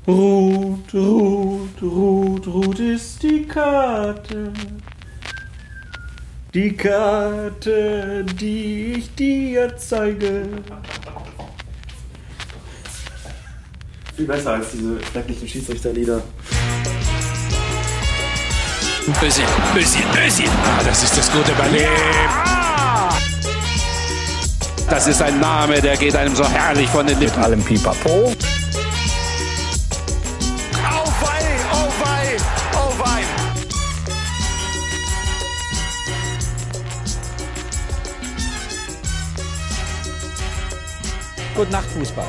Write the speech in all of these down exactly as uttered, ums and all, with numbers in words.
Ruth, Ruth, Ruth, Ruth ist die Karte. Die Karte, die ich dir zeige. Viel besser als diese schrecklichen Schiedsrichterlieder. Özil, Özil, Özil. Ah, das ist das gute Ballet. Ja! Das ist ein Name, der geht einem so herrlich von den Lippen. Mit allem Pipapo. Auf wei, auf wei, auf wei. Gute Nacht, Fußball.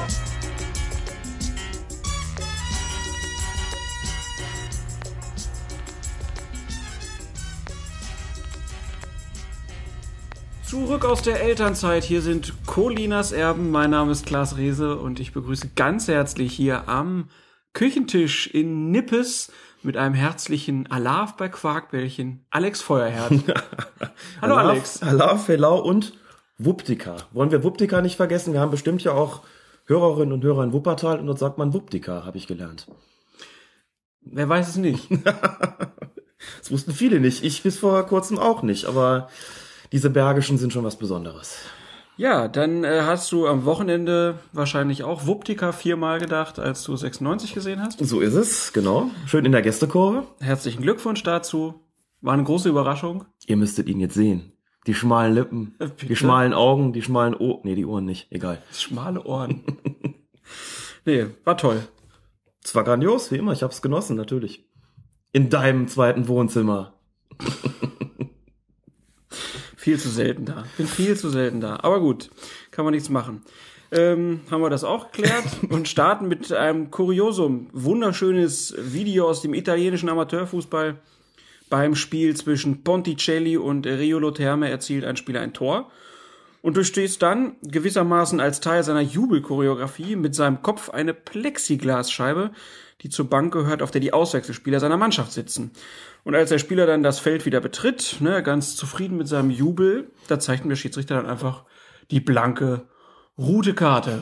Zurück aus der Elternzeit. Hier sind Colinas Erben. Mein Name ist Klaas Rehse und ich begrüße ganz herzlich hier am Küchentisch in Nippes mit einem herzlichen Alaf bei Quarkbällchen Alex Feuerherd. Hallo Alaf, Alex. Alaf, Hello und Wuptika. Wollen wir Wuptika nicht vergessen? Wir haben bestimmt ja auch Hörerinnen und Hörer in Wuppertal und dort sagt man Wuptika, habe ich gelernt. Wer weiß es nicht. Das wussten viele nicht. Ich bis vor kurzem auch nicht, aber diese Bergischen sind schon was Besonderes. Ja, dann äh, hast du am Wochenende wahrscheinlich auch Wuptika viermal gedacht, als du sechsundneunzig gesehen hast. So ist es, genau. Schön in der Gästekurve. Herzlichen Glückwunsch dazu. War eine große Überraschung. Ihr müsstet ihn jetzt sehen. Die schmalen Lippen, Bitte? die schmalen Augen, die schmalen Ohren. Nee, die Ohren nicht, egal. Schmale Ohren. Nee, war toll. Es war grandios, wie immer. Ich hab's genossen, natürlich. In deinem zweiten Wohnzimmer. Viel zu selten da. Bin viel zu selten da. Aber gut, kann man nichts machen. Ähm, haben wir das auch geklärt und starten mit einem Kuriosum. Wunderschönes Video aus dem italienischen Amateurfußball. Beim Spiel zwischen Ponticelli und Riolo Terme erzielt ein Spieler ein Tor und durchstößt dann gewissermaßen als Teil seiner Jubelchoreografie mit seinem Kopf eine Plexiglasscheibe, die zur Bank gehört, auf der die Auswechselspieler seiner Mannschaft sitzen. Und als der Spieler dann das Feld wieder betritt, ne, ganz zufrieden mit seinem Jubel, da zeigt der Schiedsrichter dann einfach die blanke, rote Karte.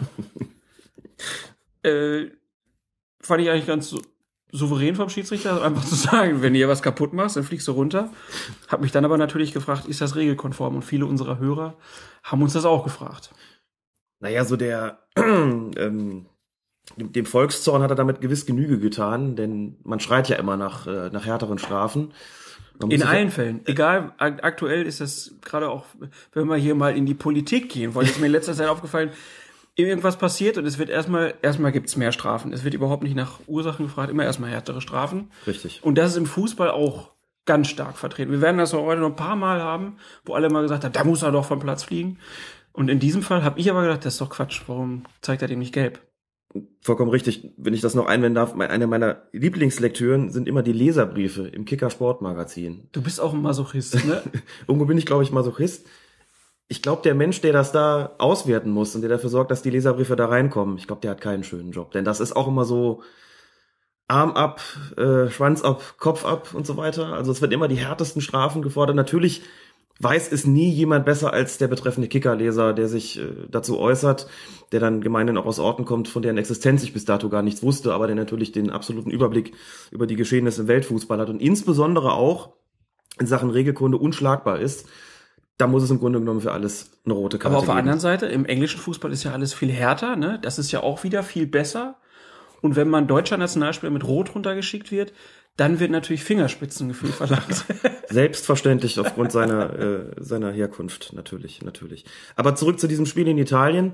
äh, fand ich eigentlich ganz so souverän vom Schiedsrichter, einfach zu sagen, wenn ihr was kaputt machst, dann fliegst du runter. Hab mich dann aber natürlich gefragt, ist das regelkonform? Und viele unserer Hörer haben uns das auch gefragt. Naja, so der ähm, dem Volkszorn hat er damit gewiss Genüge getan, denn man schreit ja immer nach, äh, nach härteren Strafen. In allen Fällen. Egal, aktuell ist das gerade auch, wenn wir hier mal in die Politik gehen wollen, ist mir in letzter Zeit aufgefallen, irgendwas passiert und es wird erstmal, erstmal gibt's mehr Strafen. Es wird überhaupt nicht nach Ursachen gefragt, immer erstmal härtere Strafen. Richtig. Und das ist im Fußball auch ganz stark vertreten. Wir werden das auch heute noch ein paar Mal haben, wo alle mal gesagt haben, da muss er doch vom Platz fliegen. Und in diesem Fall habe ich aber gedacht, das ist doch Quatsch. Warum zeigt er dem nicht gelb? Vollkommen richtig. Wenn ich das noch einwenden darf, eine meiner Lieblingslektüren sind immer die Leserbriefe im Kicker-Sportmagazin. Du bist auch ein Masochist, ne? Irgendwo bin ich, glaube ich, Masochist. Ich glaube, der Mensch, der das da auswerten muss und der dafür sorgt, dass die Leserbriefe da reinkommen, ich glaube, der hat keinen schönen Job. Denn das ist auch immer so Arm ab, äh, Schwanz ab, Kopf ab und so weiter. Also es wird immer die härtesten Strafen gefordert. Natürlich weiß es nie jemand besser als der betreffende Kickerleser, der sich äh, dazu äußert, der dann gemeinhin auch aus Orten kommt, von deren Existenz ich bis dato gar nichts wusste, aber der natürlich den absoluten Überblick über die Geschehnisse im Weltfußball hat und insbesondere auch in Sachen Regelkunde unschlagbar ist. Da muss es im Grunde genommen für alles eine rote Karte geben. Aber auf der anderen Seite, im englischen Fußball ist ja alles viel härter, ne? Das ist ja auch wieder viel besser. Und wenn man deutscher Nationalspieler mit Rot runtergeschickt wird, dann wird natürlich Fingerspitzengefühl verlangt. Selbstverständlich aufgrund seiner äh, seiner Herkunft, natürlich, natürlich. Aber zurück zu diesem Spiel in Italien.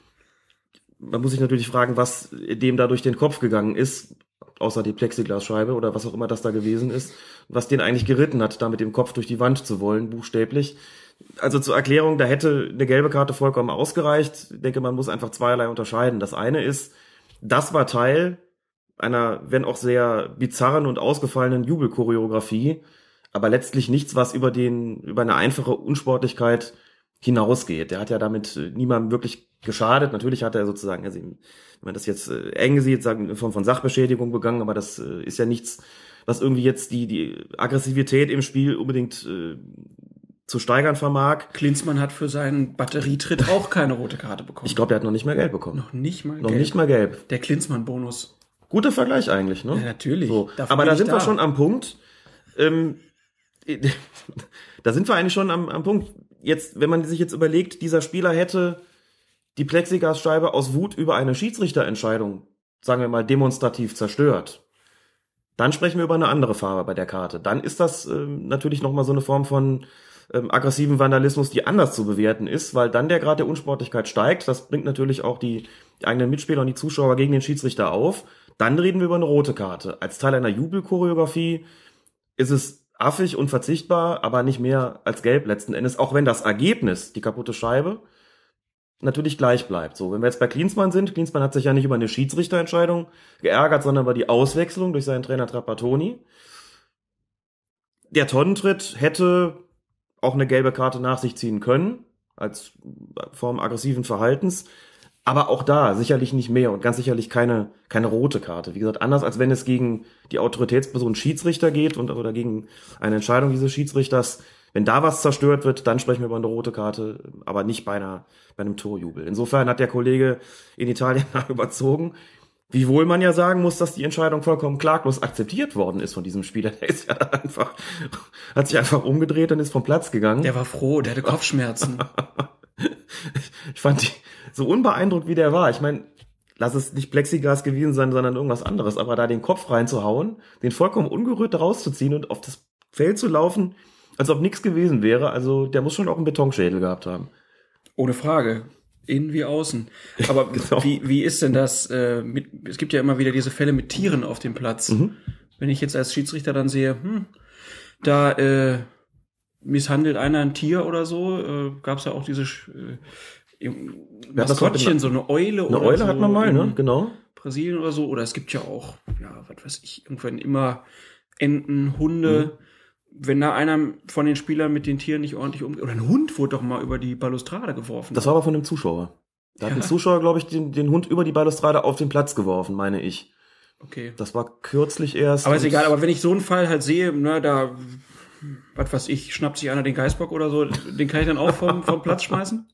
Man muss sich natürlich fragen, was dem da durch den Kopf gegangen ist, außer die Plexiglasscheibe oder was auch immer das da gewesen ist, was den eigentlich geritten hat, da mit dem Kopf durch die Wand zu wollen, buchstäblich. Also zur Erklärung, da hätte eine gelbe Karte vollkommen ausgereicht. Ich denke, man muss einfach zweierlei unterscheiden. Das eine ist, das war Teil einer, wenn auch sehr bizarren und ausgefallenen Jubelchoreografie, aber letztlich nichts, was über den, über eine einfache Unsportlichkeit hinausgeht. Der hat ja damit niemandem wirklich geschadet. Natürlich hat er sozusagen, also wenn man das jetzt eng sieht, sagen, in Form von Sachbeschädigung begangen, aber das ist ja nichts, was irgendwie jetzt die, die Aggressivität im Spiel unbedingt äh, zu steigern vermag. Klinsmann hat für seinen Batterietritt auch keine rote Karte bekommen. Ich glaube, der hat noch nicht mal gelb bekommen. Noch nicht mal noch gelb. nicht mal gelb. Der Klinsmann-Bonus. Guter Vergleich eigentlich, ne? Ja, natürlich. So. Dafür Aber bin da ich sind da. wir schon am Punkt. Ähm, da sind wir eigentlich schon am, am Punkt. Jetzt, wenn man sich jetzt überlegt, dieser Spieler hätte die Plexiglasscheibe aus Wut über eine Schiedsrichterentscheidung, sagen wir mal, demonstrativ zerstört, dann sprechen wir über eine andere Farbe bei der Karte. Dann ist das ähm, natürlich nochmal so eine Form von ähm, aggressiven Vandalismus, die anders zu bewerten ist, weil dann der Grad der Unsportlichkeit steigt. Das bringt natürlich auch die, die eigenen Mitspieler und die Zuschauer gegen den Schiedsrichter auf. Dann reden wir über eine rote Karte. Als Teil einer Jubelchoreografie ist es affig und verzichtbar, aber nicht mehr als gelb letzten Endes, auch wenn das Ergebnis, die kaputte Scheibe, natürlich gleich bleibt. So, wenn wir jetzt bei Klinsmann sind, Klinsmann hat sich ja nicht über eine Schiedsrichterentscheidung geärgert, sondern über die Auswechslung durch seinen Trainer Trapattoni. Der Tonnentritt hätte auch eine gelbe Karte nach sich ziehen können, als Form aggressiven Verhaltens, aber auch da sicherlich nicht mehr und ganz sicherlich keine keine rote Karte. Wie gesagt, anders als wenn es gegen die Autoritätsperson Schiedsrichter geht und oder gegen eine Entscheidung dieses Schiedsrichters. Wenn da was zerstört wird, dann sprechen wir über eine rote Karte, aber nicht bei einer bei einem Torjubel. Insofern hat der Kollege in Italien überzogen. Wiewohl man ja sagen muss, dass die Entscheidung vollkommen klaglos akzeptiert worden ist von diesem Spieler. Der ist ja einfach, hat sich einfach umgedreht und ist vom Platz gegangen. Der war froh, der hatte Kopfschmerzen. Ich fand die so unbeeindruckt, wie der war. Ich meine, lass es nicht Plexiglas gewesen sein, sondern irgendwas anderes. Aber da den Kopf reinzuhauen, den vollkommen ungerührt rauszuziehen und auf das Feld zu laufen, als ob nichts gewesen wäre, also der muss schon auch einen Betonschädel gehabt haben. Ohne Frage. Innen wie außen. Aber Genau. wie, wie ist denn das? Äh, mit, es gibt ja immer wieder diese Fälle mit Tieren auf dem Platz. Mhm. Wenn ich jetzt als Schiedsrichter dann sehe, hm, da äh, misshandelt einer ein Tier oder so, äh, gab es ja auch diese äh, Maskottchen, so eine Eule Eine oder Eule so hat man mal, in ne? Genau. Brasilien oder so. Oder es gibt ja auch, ja, was weiß ich, irgendwann immer Enten, Hunde. Mhm. Wenn da einer von den Spielern mit den Tieren nicht ordentlich umgeht, oder ein Hund wurde doch mal über die Balustrade geworfen. Das war aber von einem Zuschauer. Da hat Ja. ein Zuschauer, glaube ich, den, den Hund über die Balustrade auf den Platz geworfen, meine ich. Okay. Das war kürzlich erst. Aber ist und- egal, aber wenn ich so einen Fall halt sehe, ne, da, was weiß ich, schnappt sich einer den Geißbock oder so, den kann ich dann auch vom, vom Platz schmeißen?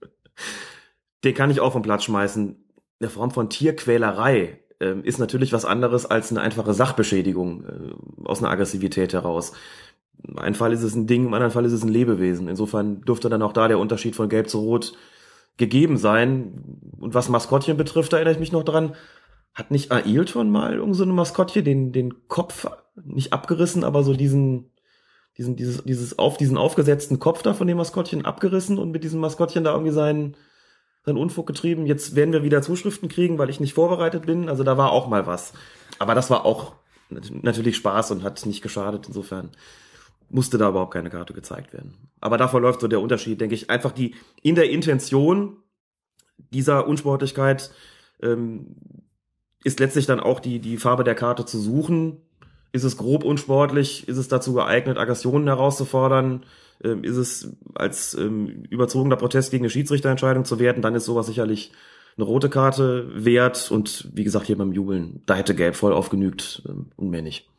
Den kann ich auch vom Platz schmeißen. Eine Form von Tierquälerei ähm, ist natürlich was anderes als eine einfache Sachbeschädigung äh, aus einer Aggressivität heraus. Im einen Fall ist es ein Ding, im anderen Fall ist es ein Lebewesen. Insofern dürfte dann auch da der Unterschied von Gelb zu Rot gegeben sein. Und was Maskottchen betrifft, da erinnere ich mich noch dran, hat nicht Ailton mal irgend so eine Maskottchen den, den Kopf nicht abgerissen, aber so diesen, diesen, dieses, dieses auf, diesen aufgesetzten Kopf da von dem Maskottchen abgerissen und mit diesem Maskottchen da irgendwie seinen, seinen Unfug getrieben. Jetzt werden wir wieder Zuschriften kriegen, weil ich nicht vorbereitet bin. Also da war auch mal was. Aber das war auch natürlich Spaß und hat nicht geschadet. Insofern musste da überhaupt keine Karte gezeigt werden. Aber da verläuft so der Unterschied, denke ich, einfach die in der Intention dieser Unsportlichkeit ähm, ist letztlich dann auch die die Farbe der Karte zu suchen. Ist es grob unsportlich? Ist es dazu geeignet, Aggressionen herauszufordern? Ähm, ist es als ähm, überzogener Protest gegen eine Schiedsrichterentscheidung zu werten? Dann ist sowas sicherlich eine rote Karte wert. Und wie gesagt, hier beim Jubeln, da hätte Gelb voll aufgenügt ähm, und mehr nicht.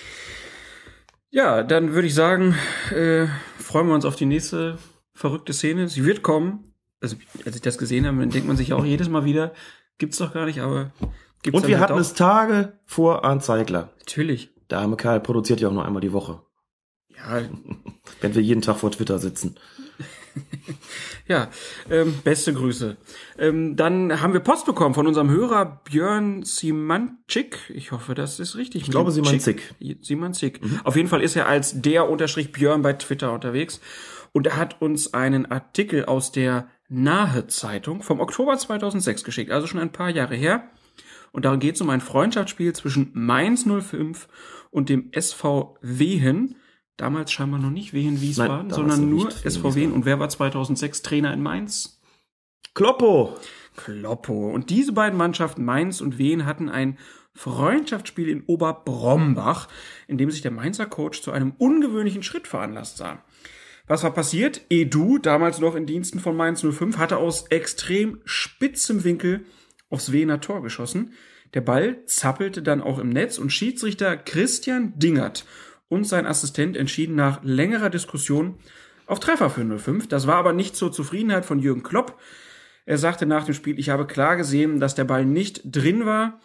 Ja, dann würde ich sagen, äh, freuen wir uns auf die nächste verrückte Szene. Sie wird kommen. Also, als ich das gesehen habe, dann denkt man sich auch jedes Mal wieder, gibt's doch gar nicht, aber gibt's Und dann wir halt hatten auch. es Tage vor Arndt Zeigler. Natürlich. Der arme Kerl produziert ja auch nur einmal die Woche. Ja, Wenn wir jeden Tag vor Twitter sitzen. ja, ähm, beste Grüße. Ähm, dann haben wir Post bekommen von unserem Hörer Björn Simanczyk. Ich hoffe, das ist richtig. Ich glaube, Simanczyk. Simanczyk. Mhm. Auf jeden Fall ist er als der Unterstrich Björn bei Twitter unterwegs. Und er hat uns einen Artikel aus der Nahe-Zeitung vom Oktober zweitausendsechs geschickt, also schon ein paar Jahre her. Und darin geht es um ein Freundschaftsspiel zwischen Mainz null fünf und dem S V Wehen. Damals scheinbar noch nicht Wehen Wiesbaden, Nein, damals sondern noch nur nicht S V Wehen Wehen. Und wer war zweitausendsechs Trainer in Mainz? Kloppo! Kloppo. Und diese beiden Mannschaften, Mainz und Wehen, hatten ein Freundschaftsspiel in Oberbrombach, in dem sich der Mainzer Coach zu einem ungewöhnlichen Schritt veranlasst sah. Was war passiert? Edu, damals noch in Diensten von Mainz null fünf, hatte aus extrem spitzem Winkel aufs Wehener Tor geschossen. Der Ball zappelte dann auch im Netz und Schiedsrichter Christian Dingert und sein Assistent entschieden nach längerer Diskussion auf Treffer für null fünf. Das war aber nicht zur Zufriedenheit von Jürgen Klopp. Er sagte nach dem Spiel, ich habe klar gesehen, dass der Ball nicht drin war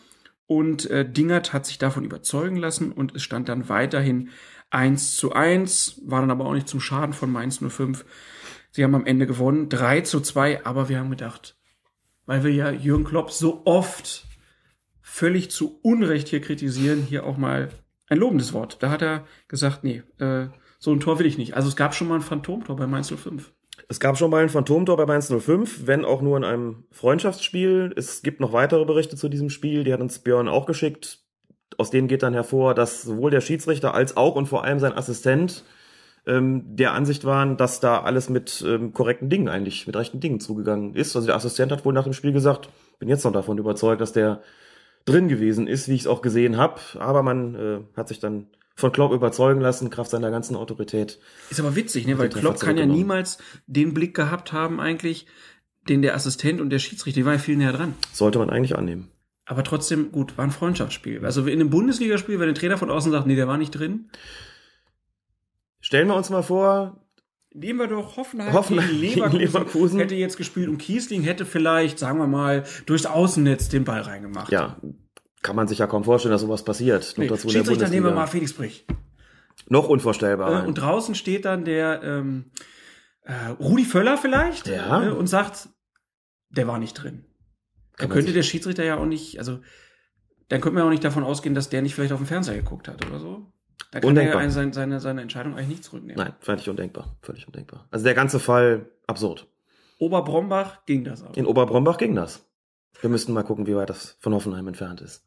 Und äh, Dingert hat sich davon überzeugen lassen und es stand dann weiterhin eins zu eins, war dann aber auch nicht zum Schaden von Mainz null fünf. Sie haben am Ende gewonnen, drei zu zwei, aber wir haben gedacht, weil wir ja Jürgen Klopp so oft völlig zu Unrecht hier kritisieren, hier auch mal ein lobendes Wort. Da hat er gesagt, nee, äh, so ein Tor will ich nicht. Also es gab schon mal ein Phantomtor bei Mainz null fünf. Es gab schon mal ein Phantomtor bei Mainz null fünf, wenn auch nur in einem Freundschaftsspiel. Es gibt noch weitere Berichte zu diesem Spiel, die hat uns Björn auch geschickt. Aus denen geht dann hervor, dass sowohl der Schiedsrichter als auch und vor allem sein Assistent ähm, der Ansicht waren, dass da alles mit ähm, korrekten Dingen eigentlich, mit rechten Dingen zugegangen ist. Also der Assistent hat wohl nach dem Spiel gesagt, bin jetzt noch davon überzeugt, dass der drin gewesen ist, wie ich es auch gesehen habe. Aber man äh, hat sich dann von Klopp überzeugen lassen, Kraft seiner ganzen Autorität. Ist aber witzig, ne? Weil Klopp kann ja niemals den Blick gehabt haben eigentlich, den der Assistent und der Schiedsrichter, die waren ja viel näher dran. Sollte man eigentlich annehmen. Aber trotzdem, gut, war ein Freundschaftsspiel. Also in einem Bundesligaspiel, wenn der Trainer von außen sagt, nee, der war nicht drin. Stellen wir uns mal vor, nehmen wir doch Hoffenheim, Hoffenheim gegen Leverkusen, gegen Leverkusen hätte jetzt gespielt und Kiesling hätte vielleicht, sagen wir mal, durchs Außennetz den Ball reingemacht. Ja, kann man sich ja kaum vorstellen, dass sowas passiert. Nee, dazu Schiedsrichter nehmen wir mal Felix Brich. Noch unvorstellbar. Äh, und draußen steht dann der ähm, äh, Rudi Völler vielleicht ja. äh, und sagt, der war nicht drin. Da könnte der Schiedsrichter ja auch nicht, also dann könnte man auch nicht davon ausgehen, dass der nicht vielleicht auf den Fernseher geguckt hat oder so. Da kann undenkbar. er ja seine, seine, seine Entscheidung eigentlich nicht zurücknehmen. Nein, völlig undenkbar. Völlig undenkbar. Also der ganze Fall absurd. Oberbrombach ging das auch. In Oberbrombach ging das. Wir müssten mal gucken, wie weit das von Hoffenheim entfernt ist.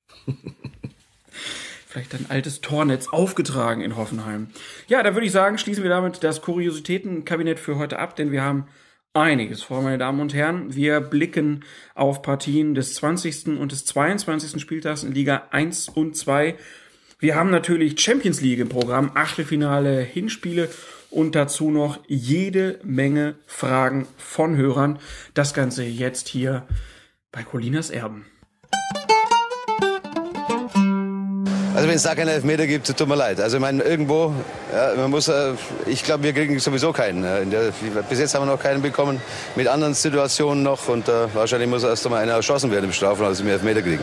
Vielleicht ein altes Tornetz aufgetragen in Hoffenheim. Ja, dann würde ich sagen, schließen wir damit das Kuriositätenkabinett für heute ab, denn wir haben einiges vor, meine Damen und Herren. Wir blicken auf Partien des zwanzigsten und des zweiundzwanzigsten Spieltags in Liga eins und zwei. Wir haben natürlich Champions League im Programm, Achtelfinale, Hinspiele und dazu noch jede Menge Fragen von Hörern. Das Ganze jetzt hier bei Colinas Erben. Also wenn es da keinen Elfmeter gibt, tut mir leid. Also ich meine, irgendwo, ja, man muss, äh, ich glaube, wir kriegen sowieso keinen. Äh, in der, bis jetzt haben wir noch keinen bekommen, mit anderen Situationen noch. Und äh, wahrscheinlich muss erst einmal einer erschossen werden im Strafraum, als wir Elfmeter kriegen.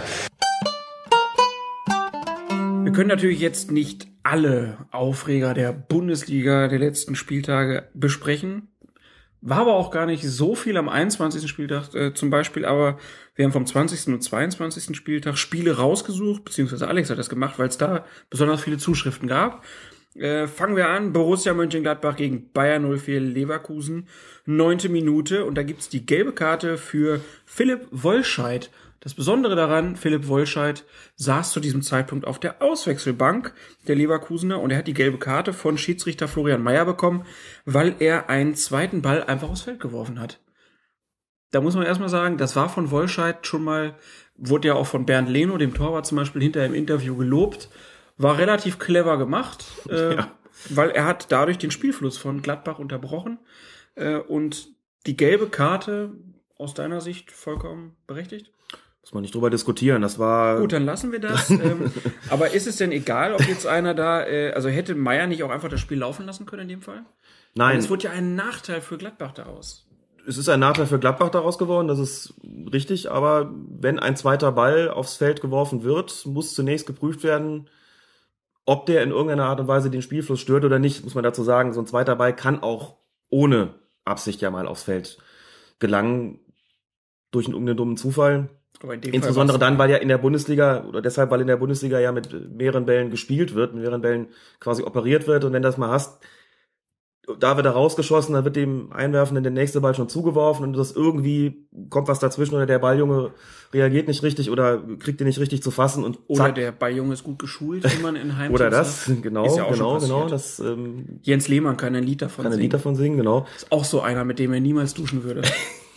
Wir können natürlich jetzt nicht alle Aufreger der Bundesliga der letzten Spieltage besprechen. War aber auch gar nicht so viel am einundzwanzigsten Spieltag äh, zum Beispiel, aber wir haben vom zwanzigsten und zweiundzwanzigsten Spieltag Spiele rausgesucht, beziehungsweise Alex hat das gemacht, weil es da besonders viele Zuschriften gab. Äh, fangen wir an, Borussia Mönchengladbach gegen Bayer null vier Leverkusen, neunte Minute, und da gibt's die gelbe Karte für Philipp Wollscheid. Das Besondere daran, Philipp Wollscheid saß zu diesem Zeitpunkt auf der Auswechselbank der Leverkusener und er hat die gelbe Karte von Schiedsrichter Florian Mayer bekommen, weil er einen zweiten Ball einfach aufs Feld geworfen hat. Da muss man erstmal sagen, das war von Wollscheid schon mal, wurde ja auch von Bernd Leno, dem Torwart zum Beispiel, hinterher im Interview gelobt, war relativ clever gemacht, äh, ja. weil er hat dadurch den Spielfluss von Gladbach unterbrochen äh, und die gelbe Karte aus deiner Sicht vollkommen berechtigt? Muss man nicht drüber diskutieren, das war... Gut, dann lassen wir das. ähm, aber ist es denn egal, ob jetzt einer da, äh, also hätte Meier nicht auch einfach das Spiel laufen lassen können in dem Fall? Nein. Es wurde ja ein Nachteil für Gladbach daraus. Es ist ein Nachteil für Gladbach daraus geworden, das ist richtig, aber wenn ein zweiter Ball aufs Feld geworfen wird, muss zunächst geprüft werden, ob der in irgendeiner Art und Weise den Spielfluss stört oder nicht, muss man dazu sagen. So ein zweiter Ball kann auch ohne Absicht ja mal aufs Feld gelangen, durch einen irgendeinen dummen Zufall. Aber in dem Insbesondere Fall dann, weil ja in der Bundesliga, oder deshalb, weil in der Bundesliga ja mit mehreren Bällen gespielt wird, mit mehreren Bällen quasi operiert wird, und wenn du das mal hast, da wird er rausgeschossen, dann wird dem Einwerfenden der nächste Ball schon zugeworfen und das irgendwie kommt was dazwischen oder der Balljunge reagiert nicht richtig oder kriegt ihn nicht richtig zu fassen und zack. Oder der Balljunge ist gut geschult, wie man in Heimteams Oder das, sagt. Genau, ist ja auch genau, genau. Das, ähm, Jens Lehmann kann ein Lied davon kann singen. Kann ein Lied davon singen, genau. Ist auch so einer, mit dem er niemals duschen würde.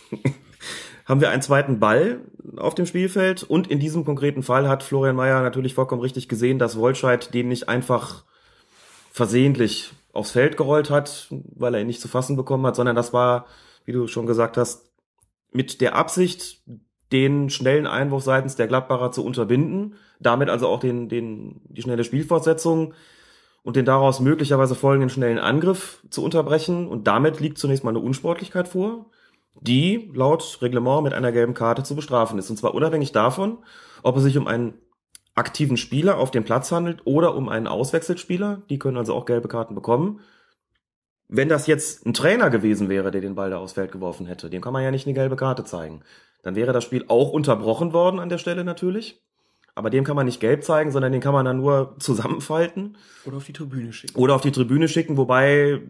Haben wir einen zweiten Ball auf dem Spielfeld und in diesem konkreten Fall hat Florian Mayer natürlich vollkommen richtig gesehen, dass Wollscheid den nicht einfach versehentlich aufs Feld gerollt hat, weil er ihn nicht zu fassen bekommen hat, sondern das war, wie du schon gesagt hast, mit der Absicht, den schnellen Einwurf seitens der Gladbacher zu unterbinden, damit also auch den, den, die schnelle Spielfortsetzung und den daraus möglicherweise folgenden schnellen Angriff zu unterbrechen, und damit liegt zunächst mal eine Unsportlichkeit vor. die laut Reglement mit einer gelben Karte zu bestrafen ist. Und zwar unabhängig davon, ob es sich um einen aktiven Spieler auf dem Platz handelt oder um einen Auswechselspieler. Die können also auch gelbe Karten bekommen. Wenn das jetzt ein Trainer gewesen wäre, der den Ball da aufs Feld geworfen hätte, dem kann man ja nicht eine gelbe Karte zeigen. Dann wäre das Spiel auch unterbrochen worden an der Stelle natürlich. Aber dem kann man nicht gelb zeigen, sondern den kann man dann nur zusammenfalten. Oder auf die Tribüne schicken. Oder auf die Tribüne schicken, wobei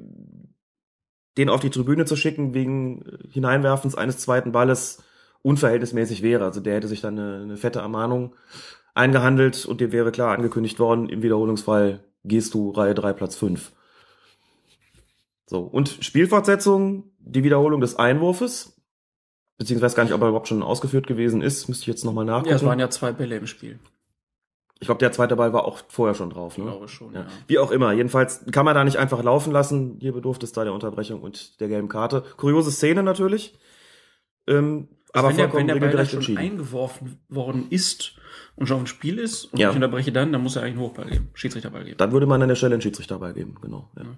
den auf die Tribüne zu schicken wegen Hineinwerfens eines zweiten Balles unverhältnismäßig wäre. Also der hätte sich dann eine, eine fette Ermahnung eingehandelt und dem wäre klar angekündigt worden, im Wiederholungsfall gehst du Reihe drei, Platz fünf. So, und Spielfortsetzung, die Wiederholung des Einwurfes, beziehungsweise gar nicht, ob er überhaupt schon ausgeführt gewesen ist, müsste ich jetzt nochmal nachgucken. Ja, es waren ja zwei Bälle im Spiel. Ich glaube, der zweite Ball war auch vorher schon drauf. Ne? Ich glaube schon, ja. ja. Wie auch immer, jedenfalls kann man da nicht einfach laufen lassen. Hier bedurfte es da der Unterbrechung und der gelben Karte. Kuriose Szene natürlich, ähm, also aber wenn vollkommen der, wenn der Ball regelgerecht schon entschieden. eingeworfen worden ist und schon auf dem Spiel ist und ja. ich unterbreche dann, dann muss er eigentlich einen Hochball geben, Schiedsrichterball geben. Dann würde man an der Stelle einen Schiedsrichterball geben, genau. Ja.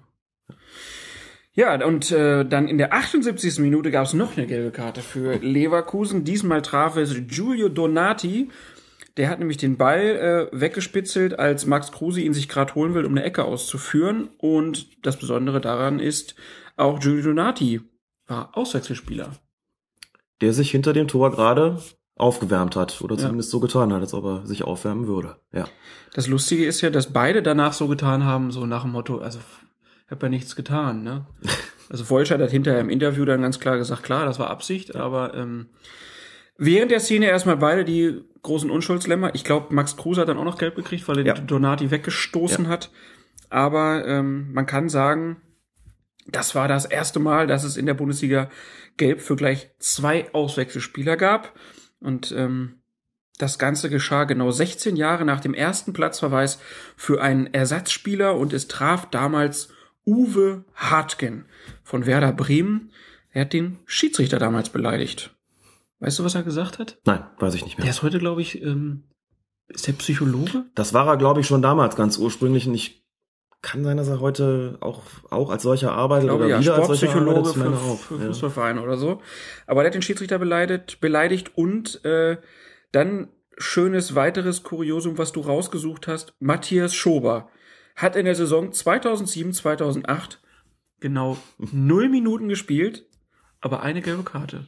Ja, und äh, dann in der achtundsiebzigsten Minute gab es noch eine gelbe Karte für Leverkusen. Diesmal traf es Giulio Donati. Der hat nämlich den Ball äh, weggespitzelt, als Max Kruse ihn sich gerade holen will, um eine Ecke auszuführen. Und das Besondere daran ist, auch Giulio Donati war Auswechselspieler. Der sich hinter dem Tor gerade aufgewärmt hat oder zumindest ja. so getan hat, als ob er sich aufwärmen würde. Ja. Das Lustige ist ja, dass beide danach so getan haben, so nach dem Motto, also ich habe ja nichts getan, ne? Also Wolschert hat hinterher im Interview dann ganz klar gesagt, klar, das war Absicht, aber ähm, während der Szene erstmal beide die großen Unschuldslämmer. Ich glaube, Max Kruse hat dann auch noch gelb gekriegt, weil er ja. Donati weggestoßen ja. hat. Aber ähm, man kann sagen, das war das erste Mal, dass es in der Bundesliga gelb für gleich zwei Auswechselspieler gab. Und ähm, das Ganze geschah genau sechzehn Jahre nach dem ersten Platzverweis für einen Ersatzspieler und es traf damals Uwe Hartgen von Werder Bremen. Er hat den Schiedsrichter damals beleidigt. Weißt du, was er gesagt hat? Nein, weiß ich nicht mehr. Der ist heute, glaube ich, ähm, ist der Psychologe? Das war er, glaube ich, schon damals ganz ursprünglich. Und ich kann sein, dass er heute auch auch als solcher arbeitet glaube, oder ja, wieder als solcher Sportpsychologe arbeitet. für, Auch. für ja. Fußballvereine oder so. Aber der hat den Schiedsrichter beleidigt, beleidigt und äh, dann schönes weiteres Kuriosum, was du rausgesucht hast. Matthias Schober hat in der Saison zweitausendsieben, zweitausendacht genau null Minuten gespielt, aber eine gelbe Karte.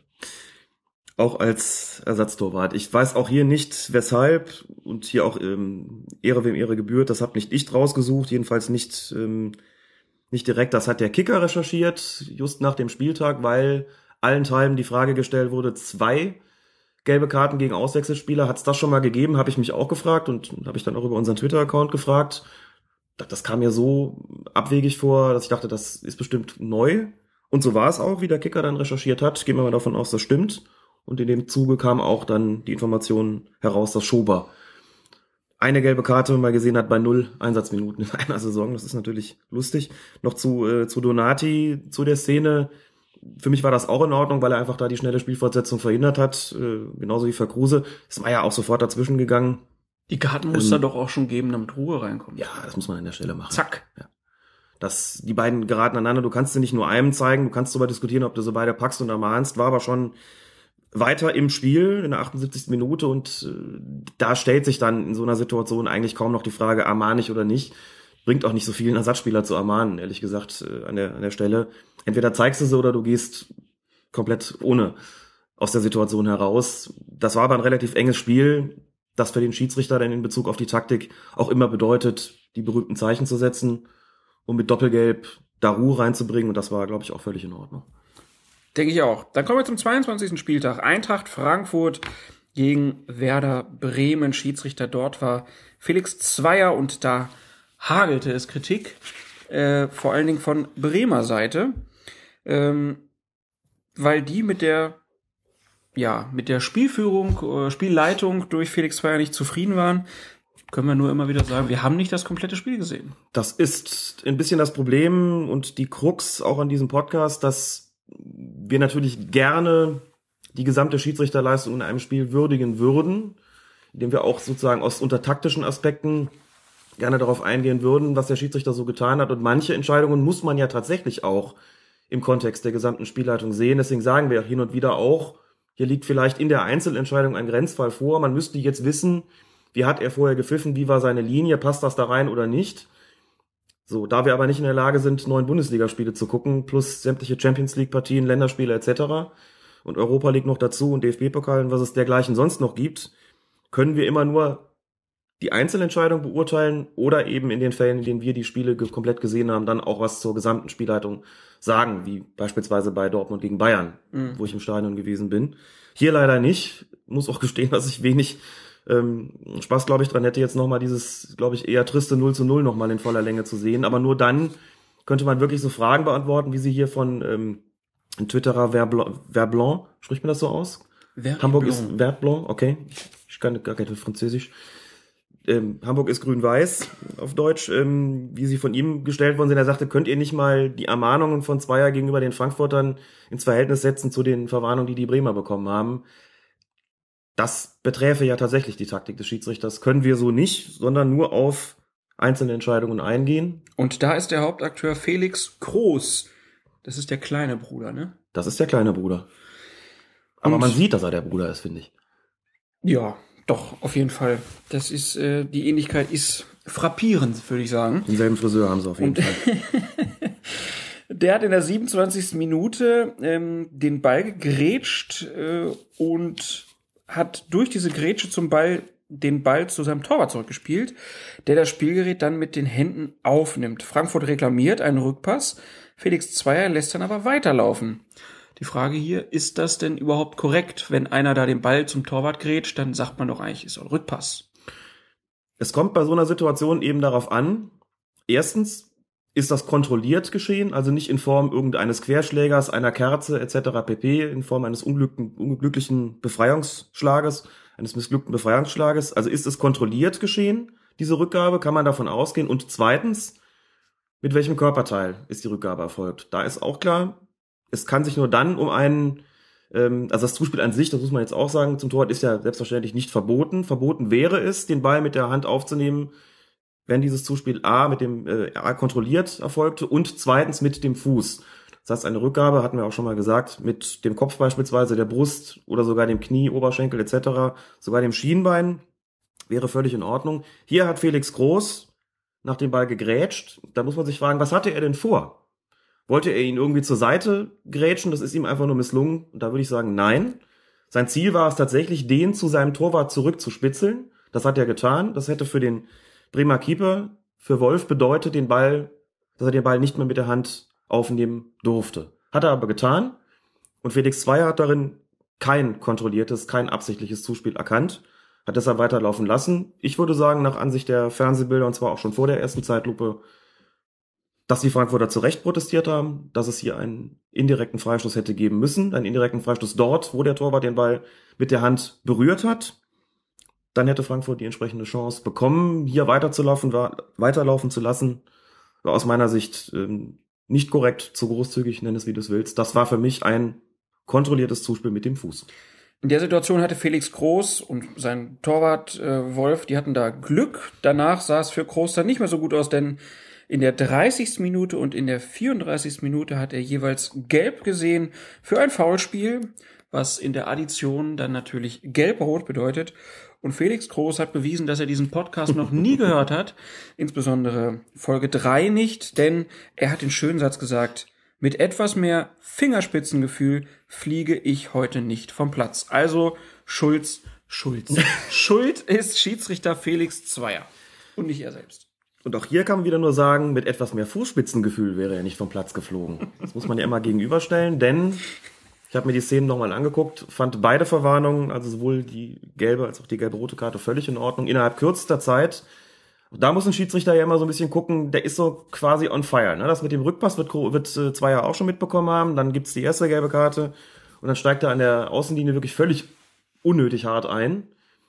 Auch als Ersatztorwart. Ich weiß auch hier nicht, weshalb, und hier auch ähm, Ehre wem Ehre gebührt, das habe nicht ich rausgesucht, jedenfalls nicht ähm, nicht direkt, das hat der Kicker recherchiert, just nach dem Spieltag, weil allenthalben die Frage gestellt wurde, zwei gelbe Karten gegen Auswechselspieler, hat es das schon mal gegeben, habe ich mich auch gefragt und habe ich dann auch über unseren Twitter-Account gefragt. Das kam mir so abwegig vor, dass ich dachte, das ist bestimmt neu. Und so war es auch, wie der Kicker dann recherchiert hat. Gehen wir mal davon aus, das stimmt. Und in dem Zuge kam auch dann die Information heraus, dass Schober eine gelbe Karte mal gesehen hat bei null Einsatzminuten in einer Saison. Das ist natürlich lustig. Noch zu, äh, zu Donati, zu der Szene. Für mich war das auch in Ordnung, weil er einfach da die schnelle Spielfortsetzung verhindert hat. Äh, genauso wie für Kruse. Ist Meier auch sofort dazwischen gegangen. Die Karten muss ähm, er doch auch schon geben, damit Ruhe reinkommt. Ja, das muss man an der Stelle machen. Zack. Ja. Das, die beiden geraten aneinander. Du kannst sie nicht nur einem zeigen. Du kannst darüber diskutieren, ob du sie beide packst und ermahnst. War aber schon weiter im Spiel in der achtundsiebzigsten Minute und äh, da stellt sich dann in so einer Situation eigentlich kaum noch die Frage, ermahne ich oder nicht. Bringt auch nicht so viel, einen Ersatzspieler zu ermahnen, ehrlich gesagt, äh, an der an der Stelle. Entweder zeigst du sie oder du gehst komplett ohne aus der Situation heraus. Das war aber ein relativ enges Spiel, das für den Schiedsrichter dann in Bezug auf die Taktik auch immer bedeutet, die berühmten Zeichen zu setzen, um mit Doppelgelb da Ruhe reinzubringen und das war, glaube ich, auch völlig in Ordnung. Denke ich auch. Dann kommen wir zum zweiundzwanzigsten Spieltag. Eintracht Frankfurt gegen Werder Bremen. Schiedsrichter dort war Felix Zweier und da hagelte es Kritik, äh, vor allen Dingen von Bremer Seite, ähm, weil die mit der, ja, mit der Spielführung, äh, Spielleitung durch Felix Zweier nicht zufrieden waren. Können wir nur immer wieder sagen, wir haben nicht das komplette Spiel gesehen. Das ist ein bisschen das Problem und die Krux auch an diesem Podcast, dass wir natürlich gerne die gesamte Schiedsrichterleistung in einem Spiel würdigen würden, indem wir auch sozusagen aus unter taktischen Aspekten gerne darauf eingehen würden, was der Schiedsrichter so getan hat. Und manche Entscheidungen muss man ja tatsächlich auch im Kontext der gesamten Spielleitung sehen. Deswegen sagen wir hin und wieder auch, hier liegt vielleicht in der Einzelentscheidung ein Grenzfall vor. Man müsste jetzt wissen, wie hat er vorher gepfiffen, wie war seine Linie, passt das da rein oder nicht. So, da wir aber nicht in der Lage sind, neun Bundesligaspiele zu gucken, plus sämtliche Champions-League-Partien, Länderspiele et cetera und Europa League noch dazu und D F B-Pokal und was es dergleichen sonst noch gibt, können wir immer nur die Einzelentscheidung beurteilen oder eben in den Fällen, in denen wir die Spiele ge- komplett gesehen haben, dann auch was zur gesamten Spielleitung sagen, wie beispielsweise bei Dortmund gegen Bayern, mhm. wo ich im Stadion gewesen bin. Hier leider nicht. Muss auch gestehen, dass ich wenig ähm, Spaß, glaube ich, dran hätte, jetzt nochmal dieses, glaube ich, eher triste null zu null nochmal in voller Länge zu sehen. Aber nur dann könnte man wirklich so Fragen beantworten, wie sie hier von ähm, ein Twitterer Verblanc, Verblanc, spricht man das so aus? Ver Hamburg Blanc. ist Verblanc, okay. Ich kann gar kein Französisch. Ähm, Hamburg ist grün-weiß auf Deutsch, ähm, wie sie von ihm gestellt worden sind. Er sagte, könnt ihr nicht mal die Ermahnungen von Zweier gegenüber den Frankfurtern ins Verhältnis setzen zu den Verwarnungen, die die Bremer bekommen haben? Das beträfe ja tatsächlich die Taktik des Schiedsrichters. Können wir so nicht, sondern nur auf einzelne Entscheidungen eingehen. Und da ist der Hauptakteur Felix Groß. Das ist der kleine Bruder, ne? Das ist der kleine Bruder. Aber Und man sieht, dass er der Bruder ist, finde ich. Ja, doch, auf jeden Fall. Das ist, äh, die Ähnlichkeit ist frappierend, würde ich sagen. Denselben Friseur haben sie auf jeden Und Fall. der hat in der siebenundzwanzigsten Minute ähm, den Ball gegrätscht äh, und hat durch diese Grätsche zum Ball den Ball zu seinem Torwart zurückgespielt, der das Spielgerät dann mit den Händen aufnimmt. Frankfurt reklamiert einen Rückpass, Felix Zweier lässt dann aber weiterlaufen. Die Frage hier, ist das denn überhaupt korrekt? Wenn einer da den Ball zum Torwart grätscht, dann sagt man doch eigentlich, ist ein Rückpass. Es kommt bei so einer Situation eben darauf an, erstens, ist das kontrolliert geschehen, also nicht in Form irgendeines Querschlägers, einer Kerze et cetera pp., in Form eines unglücklichen, unglücklichen Befreiungsschlages, eines missglückten Befreiungsschlages. Also ist es kontrolliert geschehen, diese Rückgabe, kann man davon ausgehen. Und zweitens, mit welchem Körperteil ist die Rückgabe erfolgt? Da ist auch klar, es kann sich nur dann um einen, ähm, also das Zuspiel an sich, das muss man jetzt auch sagen, zum Torwart ist ja selbstverständlich nicht verboten. Verboten wäre es, den Ball mit der Hand aufzunehmen, wenn dieses Zuspiel A mit dem äh, A kontrolliert erfolgte und zweitens mit dem Fuß. Das heißt, eine Rückgabe, hatten wir auch schon mal gesagt, mit dem Kopf beispielsweise, der Brust oder sogar dem Knie, Oberschenkel et cetera, sogar dem Schienbein, wäre völlig in Ordnung. Hier hat Felix Groß nach dem Ball gegrätscht. Da muss man sich fragen, was hatte er denn vor? Wollte er ihn irgendwie zur Seite grätschen? Das ist ihm einfach nur misslungen. Und da würde ich sagen, nein. Sein Ziel war es tatsächlich, den zu seinem Torwart zurückzuspitzeln. Das hat er getan. Das hätte für den Bremer Keeper, für Wolf bedeutet, den Ball, dass er den Ball nicht mehr mit der Hand aufnehmen durfte. Hat er aber getan. Und Felix Zweier hat darin kein kontrolliertes, kein absichtliches Zuspiel erkannt. Hat deshalb weiterlaufen lassen. Ich würde sagen, nach Ansicht der Fernsehbilder, und zwar auch schon vor der ersten Zeitlupe, dass die Frankfurter zu Recht protestiert haben, dass es hier einen indirekten Freistoß hätte geben müssen, einen indirekten Freistoß dort, wo der Torwart den Ball mit der Hand berührt hat. Dann hätte Frankfurt die entsprechende Chance bekommen, hier weiterzulaufen, war, weiterlaufen zu lassen. War aus meiner Sicht ähm, nicht korrekt, zu großzügig, nenn es wie du es willst. Das war für mich ein kontrolliertes Zuspiel mit dem Fuß. In der Situation hatte Felix Groß und sein Torwart äh, Wolf, die hatten da Glück. Danach sah es für Groß dann nicht mehr so gut aus, denn in der dreißigsten Minute und in der vierunddreißigsten Minute hat er jeweils gelb gesehen für ein Foulspiel, was in der Addition dann natürlich gelb-rot bedeutet. Und Felix Groß hat bewiesen, dass er diesen Podcast noch nie gehört hat, insbesondere Folge drei nicht, denn er hat den schönen Satz gesagt: Mit etwas mehr Fingerspitzengefühl fliege ich heute nicht vom Platz. Also Schulz, Schulz. Schuld ist Schiedsrichter Felix Zweier und nicht er selbst. Und auch hier kann man wieder nur sagen, mit etwas mehr Fußspitzengefühl wäre er nicht vom Platz geflogen. Das muss man ja immer gegenüberstellen, denn ich habe mir die Szenen nochmal angeguckt, fand beide Verwarnungen, also sowohl die gelbe als auch die gelbe-rote Karte, völlig in Ordnung, innerhalb kürzester Zeit. Da muss ein Schiedsrichter ja immer so ein bisschen gucken, der ist so quasi on fire. Ne? Das mit dem Rückpass wird, wird äh, Zweier auch schon mitbekommen haben, dann gibt's die erste gelbe Karte und dann steigt er an der Außenlinie wirklich völlig unnötig hart ein.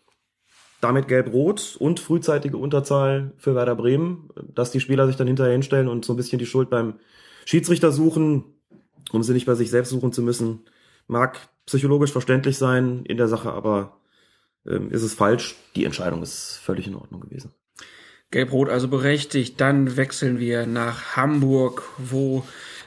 Damit gelb-rot und frühzeitige Unterzahl für Werder Bremen, dass die Spieler sich dann hinterher hinstellen und so ein bisschen die Schuld beim Schiedsrichter suchen, um sie nicht bei sich selbst suchen zu müssen. Mag psychologisch verständlich sein in der Sache, aber ähm, ist es falsch. Die Entscheidung ist völlig in Ordnung gewesen. Gelb-Rot also berechtigt. Dann wechseln wir nach Hamburg, wo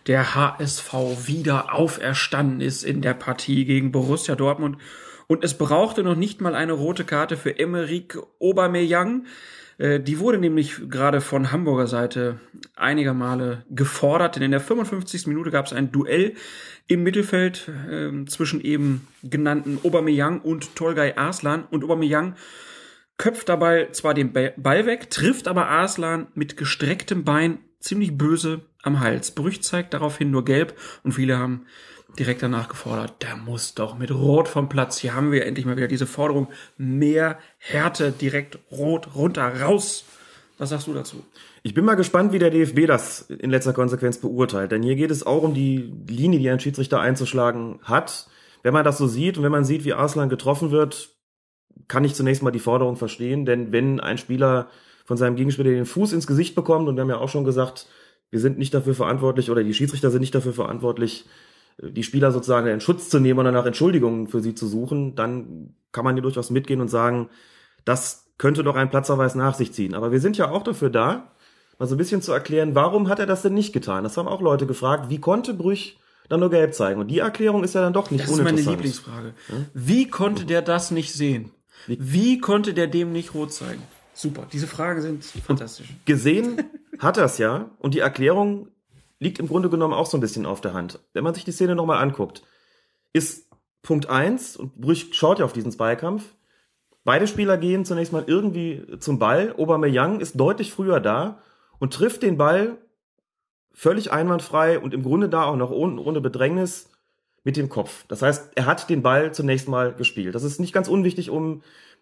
der H S V wieder auferstanden ist in der Partie gegen Borussia Dortmund. Und es brauchte noch nicht mal eine rote Karte für Emerick Aubameyang. Äh, die wurde nämlich gerade von Hamburger Seite einiger Male gefordert, denn in der fünfundfünfzigsten Minute gab es ein Duell im Mittelfeld äh, zwischen eben genannten Aubameyang und Tolgay Arslan. Und Aubameyang köpft dabei zwar den Ball weg, trifft aber Arslan mit gestrecktem Bein ziemlich böse am Hals. Brüch zeigt daraufhin nur gelb und viele haben direkt danach gefordert, der muss doch mit Rot vom Platz. Hier haben wir endlich mal wieder diese Forderung, mehr Härte, direkt rot, runter, raus. Was sagst du dazu? Ich bin mal gespannt, wie der D F B das in letzter Konsequenz beurteilt, denn hier geht es auch um die Linie, die ein Schiedsrichter einzuschlagen hat. Wenn man das so sieht und wenn man sieht, wie Arslan getroffen wird, kann ich zunächst mal die Forderung verstehen, denn wenn ein Spieler von seinem Gegenspieler den Fuß ins Gesicht bekommt, und wir haben ja auch schon gesagt, wir sind nicht dafür verantwortlich, oder die Schiedsrichter sind nicht dafür verantwortlich, die Spieler sozusagen in Schutz zu nehmen oder nach Entschuldigungen für sie zu suchen, dann kann man hier durchaus mitgehen und sagen, das könnte doch einen Platzverweis nach sich ziehen. Aber wir sind ja auch dafür da, mal so ein bisschen zu erklären, warum hat er das denn nicht getan? Das haben auch Leute gefragt, wie konnte Brüch dann nur gelb zeigen? Und die Erklärung ist ja dann doch nicht das uninteressant. Das ist meine Lieblingsfrage. Ja? Wie konnte der das nicht sehen? Wie? Wie konnte der dem nicht rot zeigen? Super, diese Fragen sind fantastisch. Und gesehen hat er es ja, und die Erklärung liegt im Grunde genommen auch so ein bisschen auf der Hand. Wenn man sich die Szene nochmal anguckt, ist Punkt eins, und Brüch schaut ja auf diesen Zweikampf, beide Spieler gehen zunächst mal irgendwie zum Ball. Aubameyang ist deutlich früher da und trifft den Ball völlig einwandfrei und im Grunde da auch noch ohne, ohne Bedrängnis mit dem Kopf. Das heißt, er hat den Ball zunächst mal gespielt. Das ist nicht ganz unwichtig, um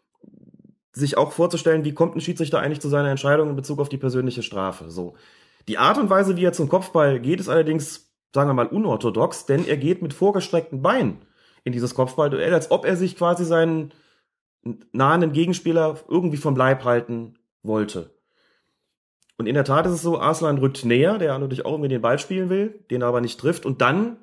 sich auch vorzustellen, wie kommt ein Schiedsrichter eigentlich zu seiner Entscheidung in Bezug auf die persönliche Strafe. So. Die Art und Weise, wie er zum Kopfball geht, ist allerdings, sagen wir mal, unorthodox, denn er geht mit vorgestreckten Beinen in dieses Kopfballduell, als ob er sich quasi seinen nahenden Gegenspieler irgendwie vom Leib halten wollte. Und in der Tat ist es so, Arslan rückt näher, der natürlich auch irgendwie den Ball spielen will, den er aber nicht trifft, und dann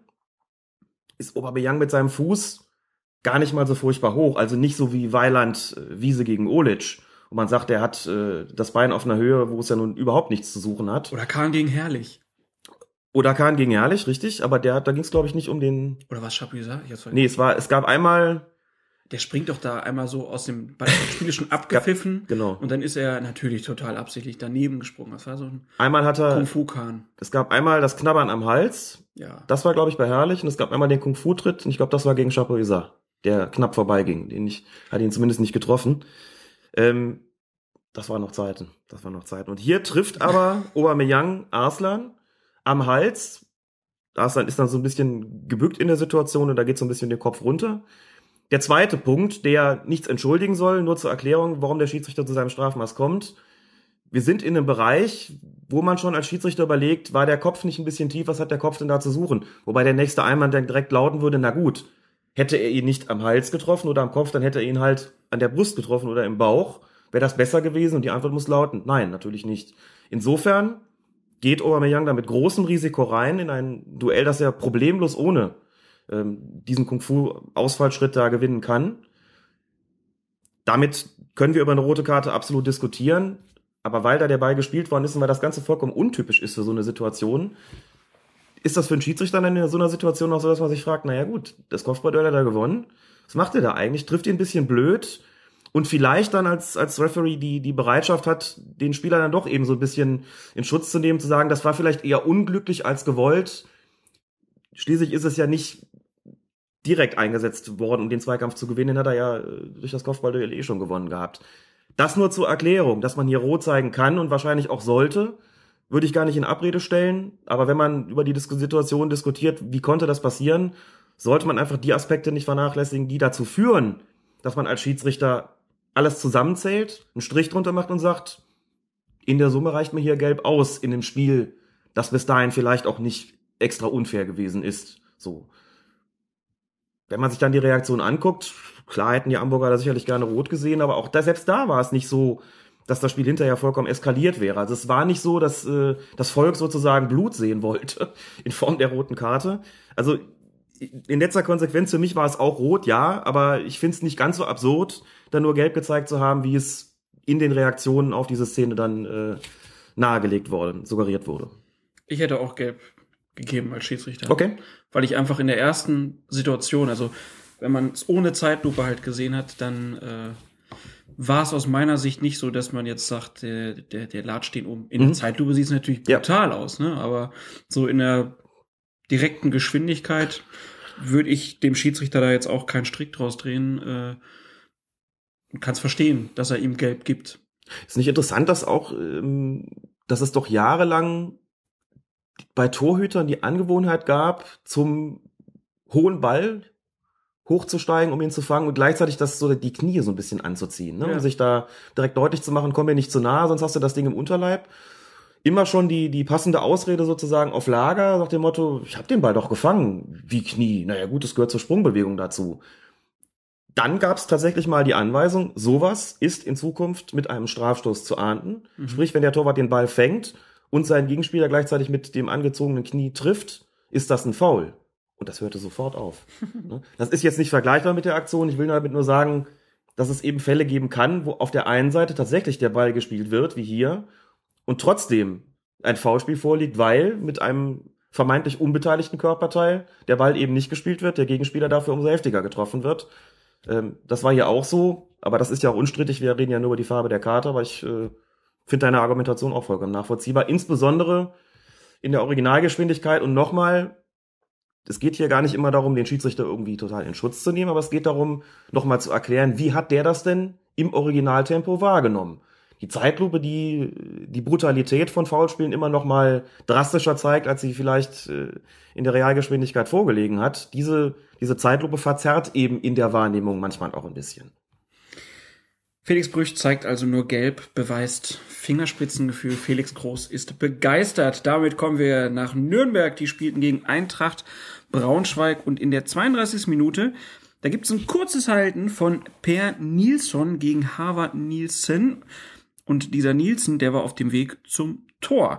ist Aubameyang mit seinem Fuß gar nicht mal so furchtbar hoch, also nicht so wie Weiland Wiese gegen Olic. Und man sagt, er hat äh, das Bein auf einer Höhe, wo es ja nun überhaupt nichts zu suchen hat. Oder Kahn gegen Herrlich. Oder Kahn gegen Herrlich, richtig. Aber der, da ging es, glaube ich, nicht um den... Oder was Chapuisat? Nee, es war, es gab einmal... Der springt doch da einmal so aus dem Spiel schon abgepfiffen. Genau. Und dann ist er natürlich total absichtlich daneben gesprungen. Das war so ein einmal hat er, Kung-Fu-Kahn. Es gab einmal das Knabbern am Hals. Ja. Das war, glaube ich, bei Herrlich. Und es gab einmal den Kung-Fu-Tritt. Und ich glaube, das war gegen Chapuisat, der knapp vorbeiging. Den ich, hat ihn zumindest nicht getroffen. Ähm, das waren noch Zeiten. Das waren noch Zeiten. Und hier trifft aber Aubameyang Arslan am Hals. Arslan ist dann so ein bisschen gebückt in der Situation und da geht so ein bisschen den Kopf runter. Der zweite Punkt, der nichts entschuldigen soll, nur zur Erklärung, warum der Schiedsrichter zu seinem Strafmaß kommt. Wir sind in einem Bereich, wo man schon als Schiedsrichter überlegt, war der Kopf nicht ein bisschen tief, was hat der Kopf denn da zu suchen? Wobei der nächste Einwand dann direkt lauten würde, na gut, hätte er ihn nicht am Hals getroffen oder am Kopf, dann hätte er ihn halt an der Brust getroffen oder im Bauch. Wäre das besser gewesen? Und die Antwort muss lauten, nein, natürlich nicht. Insofern geht Aubameyang da mit großem Risiko rein in ein Duell, das er problemlos ohne ähm, diesen Kung-Fu-Ausfallschritt da gewinnen kann. Damit können wir über eine rote Karte absolut diskutieren. Aber weil da der Ball gespielt worden ist und weil das Ganze vollkommen untypisch ist für so eine Situation, ist das für einen Schiedsrichter dann in so einer Situation auch so, dass man sich fragt, naja gut, das Kopfballduell hat er gewonnen. Was macht er da eigentlich? Trifft ihn ein bisschen blöd und vielleicht dann als als Referee die die Bereitschaft hat, den Spieler dann doch eben so ein bisschen in Schutz zu nehmen, zu sagen, das war vielleicht eher unglücklich als gewollt. Schließlich ist es ja nicht direkt eingesetzt worden, um den Zweikampf zu gewinnen. Den hat er ja durch das Kopfballduell eh schon gewonnen gehabt. Das nur zur Erklärung, dass man hier rot zeigen kann und wahrscheinlich auch sollte, würde ich gar nicht in Abrede stellen. Aber wenn man über die Dis- Situation diskutiert, wie konnte das passieren, sollte man einfach die Aspekte nicht vernachlässigen, die dazu führen, dass man als Schiedsrichter alles zusammenzählt, einen Strich drunter macht und sagt, in der Summe reicht mir hier gelb aus in dem Spiel, das bis dahin vielleicht auch nicht extra unfair gewesen ist. So. Wenn man sich dann die Reaktion anguckt, klar hätten die Hamburger da sicherlich gerne rot gesehen, aber auch da, selbst da war es nicht so, dass das Spiel hinterher vollkommen eskaliert wäre. Also es war nicht so, dass äh, das Volk sozusagen Blut sehen wollte in Form der roten Karte. Also in letzter Konsequenz für mich war es auch rot, ja, aber ich finde es nicht ganz so absurd, da nur gelb gezeigt zu haben, wie es in den Reaktionen auf diese Szene dann äh, nahegelegt wurde, suggeriert wurde. Ich hätte auch gelb gegeben als Schiedsrichter. Okay. Weil ich einfach in der ersten Situation, also wenn man es ohne Zeitlupe halt gesehen hat, dann äh, war es aus meiner Sicht nicht so, dass man jetzt sagt, der, der, der latscht den um. In Mhm. der Zeitlupe sieht es natürlich Ja. brutal aus, ne? Aber so in der direkten Geschwindigkeit würde ich dem Schiedsrichter da jetzt auch keinen Strick draus drehen. Äh, kann es verstehen, dass er ihm gelb gibt. Ist nicht interessant, dass auch, ähm, dass es doch jahrelang bei Torhütern die Angewohnheit gab, zum hohen Ball hochzusteigen, um ihn zu fangen und gleichzeitig das so die Knie so ein bisschen anzuziehen, ne? Ja. Um sich da direkt deutlich zu machen, komm mir nicht zu nahe, sonst hast du das Ding im Unterleib. Immer schon die die passende Ausrede sozusagen auf Lager, nach dem Motto, ich habe den Ball doch gefangen. Wie Knie? Naja gut, das gehört zur Sprungbewegung dazu. Dann gab es tatsächlich mal die Anweisung, sowas ist in Zukunft mit einem Strafstoß zu ahnden. Mhm. Sprich, wenn der Torwart den Ball fängt und seinen Gegenspieler gleichzeitig mit dem angezogenen Knie trifft, ist das ein Foul. Und das hörte sofort auf. Ne? Das ist jetzt nicht vergleichbar mit der Aktion. Ich will damit nur sagen, dass es eben Fälle geben kann, wo auf der einen Seite tatsächlich der Ball gespielt wird, wie hier, und trotzdem ein Foulspiel vorliegt, weil mit einem vermeintlich unbeteiligten Körperteil der Ball eben nicht gespielt wird, der Gegenspieler dafür umso heftiger getroffen wird. Ähm, das war hier auch so, aber das ist ja auch unstrittig. Wir reden ja nur über die Farbe der Karte, aber ich äh, finde deine Argumentation auch vollkommen nachvollziehbar. Insbesondere in der Originalgeschwindigkeit. Und nochmal, es geht hier gar nicht immer darum, den Schiedsrichter irgendwie total in Schutz zu nehmen, aber es geht darum, nochmal zu erklären, wie hat der das denn im Originaltempo wahrgenommen? Die Zeitlupe, die die Brutalität von Foulspielen immer noch mal drastischer zeigt, als sie vielleicht äh, in der Realgeschwindigkeit vorgelegen hat. Diese, diese Zeitlupe verzerrt eben in der Wahrnehmung manchmal auch ein bisschen. Felix Brüch zeigt also nur gelb, beweist Fingerspitzengefühl. Felix Groß ist begeistert. Damit kommen wir nach Nürnberg. Die spielten gegen Eintracht Braunschweig und in der zweiunddreißigsten Minute, da gibt es ein kurzes Halten von Per Nilsson gegen Harvard Nielsen. Und dieser Nielsen, der war auf dem Weg zum Tor.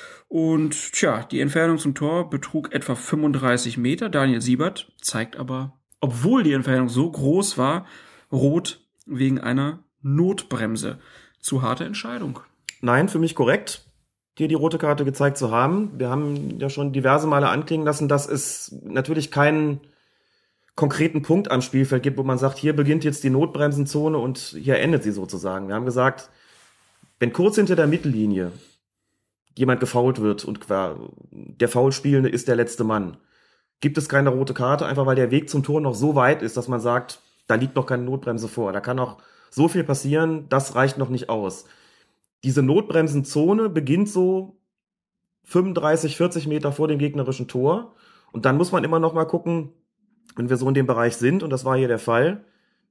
Und tja, die Entfernung zum Tor betrug etwa fünfunddreißig Meter. Daniel Siebert zeigt aber, obwohl die Entfernung so groß war, rot wegen einer Notbremse. Zu harte Entscheidung. Nein, für mich korrekt, dir die rote Karte gezeigt zu haben. Wir haben ja schon diverse Male anklingen lassen, dass es natürlich keinen konkreten Punkt am Spielfeld gibt, wo man sagt, hier beginnt jetzt die Notbremsenzone und hier endet sie sozusagen. Wir haben gesagt, wenn kurz hinter der Mittellinie jemand gefoult wird und der Foulspielende ist der letzte Mann, gibt es keine rote Karte, einfach weil der Weg zum Tor noch so weit ist, dass man sagt, da liegt noch keine Notbremse vor. Da kann auch so viel passieren, das reicht noch nicht aus. Diese Notbremsenzone beginnt so fünfunddreißig, vierzig Meter vor dem gegnerischen Tor. Und dann muss man immer noch mal gucken, wenn wir so in dem Bereich sind, und das war hier der Fall,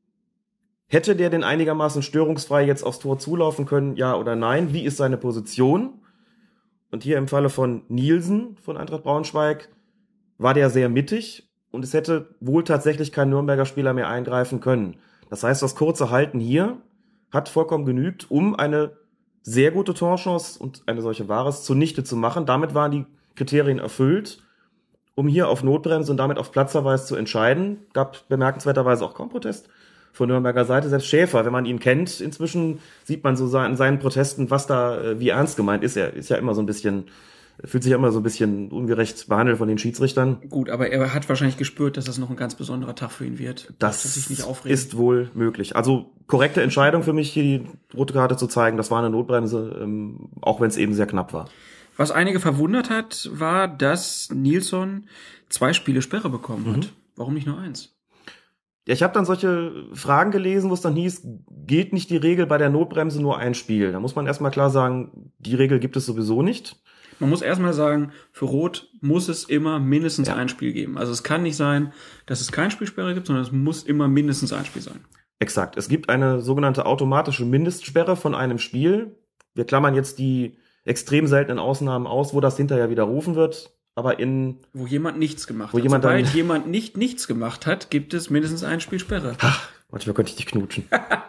hätte der denn einigermaßen störungsfrei jetzt aufs Tor zulaufen können, ja oder nein? Wie ist seine Position? Und hier im Falle von Nielsen von Eintracht Braunschweig war der sehr mittig und es hätte wohl tatsächlich kein Nürnberger Spieler mehr eingreifen können. Das heißt, das kurze Halten hier hat vollkommen genügt, um eine sehr gute Torchance, und eine solche war es, zunichte zu machen. Damit waren die Kriterien erfüllt, um hier auf Notbremse und damit auf Platzverweis zu entscheiden. Gab bemerkenswerterweise auch kaum Protest von Nürnberger Seite. Selbst Schäfer, wenn man ihn kennt, inzwischen sieht man so in seinen Protesten, was da, wie ernst gemeint ist. Er ist ja immer so ein bisschen, fühlt sich ja immer so ein bisschen ungerecht behandelt von den Schiedsrichtern. Gut, aber er hat wahrscheinlich gespürt, dass das noch ein ganz besonderer Tag für ihn wird. Das sich nicht aufregen. ist wohl möglich. Also korrekte Entscheidung für mich, hier die rote Karte zu zeigen. Das war eine Notbremse, ähm, auch wenn es eben sehr knapp war. Was einige verwundert hat, war, dass Nilsson zwei Spiele Sperre bekommen hat. Mhm. Warum nicht nur eins? Ja, ich habe dann solche Fragen gelesen, wo es dann hieß, gilt nicht die Regel bei der Notbremse nur ein Spiel? Da muss man erstmal klar sagen, die Regel gibt es sowieso nicht. Man muss erstmal sagen, für Rot muss es immer mindestens ja. ein Spiel geben. Also es kann nicht sein, dass es kein Spielsperre gibt, sondern es muss immer mindestens ein Spiel sein. Exakt. Es gibt eine sogenannte automatische Mindestsperre von einem Spiel. Wir klammern jetzt die extrem seltenen Ausnahmen aus, wo das hinterher widerrufen wird. Aber in wo jemand nichts gemacht wo hat. Jemand Sobald dann, jemand nicht nichts gemacht hat, gibt es mindestens ein Spiel Sperre. Ach, manchmal könnte ich dich knutschen.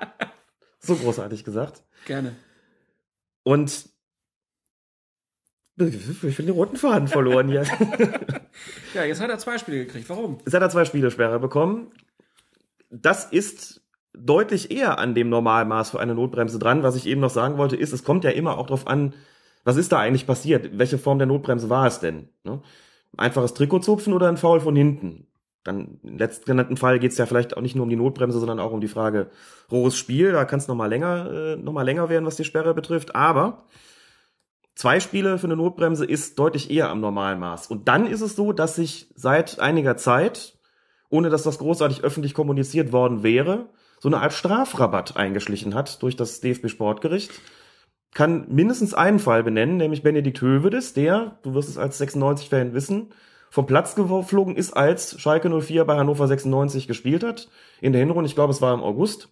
So großartig gesagt. Gerne. Und ich will den roten Faden verloren hier. Ja, jetzt hat er zwei Spiele gekriegt. Warum? Jetzt hat er zwei Spiele Sperre bekommen. Das ist deutlich eher an dem Normalmaß für eine Notbremse dran. Was ich eben noch sagen wollte, ist, es kommt ja immer auch darauf an, was ist da eigentlich passiert? Welche Form der Notbremse war es denn? einfaches Trikotzupfen oder ein Foul von hinten. Dann im letztgenannten Fall geht es ja vielleicht auch nicht nur um die Notbremse, sondern auch um die Frage rohes Spiel. Da kann es noch mal länger, äh, noch mal länger werden, was die Sperre betrifft. Aber zwei Spiele für eine Notbremse ist deutlich eher am Normalmaß. Und dann ist es so, dass sich seit einiger Zeit, ohne dass das großartig öffentlich kommuniziert worden wäre, so eine Art Strafrabatt eingeschlichen hat durch das D F B-Sportgericht. Kann mindestens einen Fall benennen, nämlich Benedikt Hövedes, der, du wirst es als sechsundneunzig-Fan wissen, vom Platz geflogen ist, als Schalke null vier bei Hannover sechsundneunzig gespielt hat. In der Hinrunde, ich glaube, es war im August.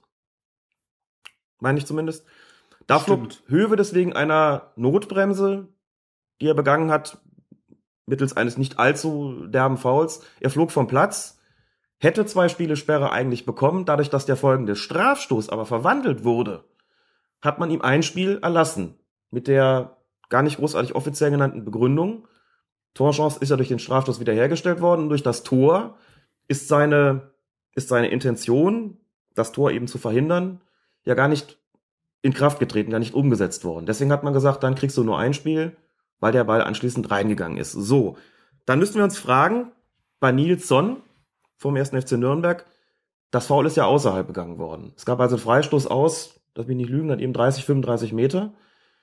Meine ich zumindest. Da flog Hövedes wegen einer Notbremse, die er begangen hat, mittels eines nicht allzu derben Fouls. Er flog vom Platz, hätte zwei Spiele Sperre eigentlich bekommen. Dadurch, dass der folgende Strafstoß aber verwandelt wurde, hat man ihm ein Spiel erlassen. Mit der gar nicht großartig offiziell genannten Begründung. Torchance ist ja durch den Strafstoß wiederhergestellt worden. Und durch das Tor ist seine, ist seine Intention, das Tor eben zu verhindern, ja gar nicht in Kraft getreten, gar nicht umgesetzt worden. Deswegen hat man gesagt, dann kriegst du nur ein Spiel, weil der Ball anschließend reingegangen ist. So, dann müssten wir uns fragen, bei Nilsson vom ersten F C Nürnberg, das Foul ist ja außerhalb begangen worden. Es gab also einen Freistoß aus, lass mich nicht lügen, dann eben dreißig, fünfunddreißig Meter.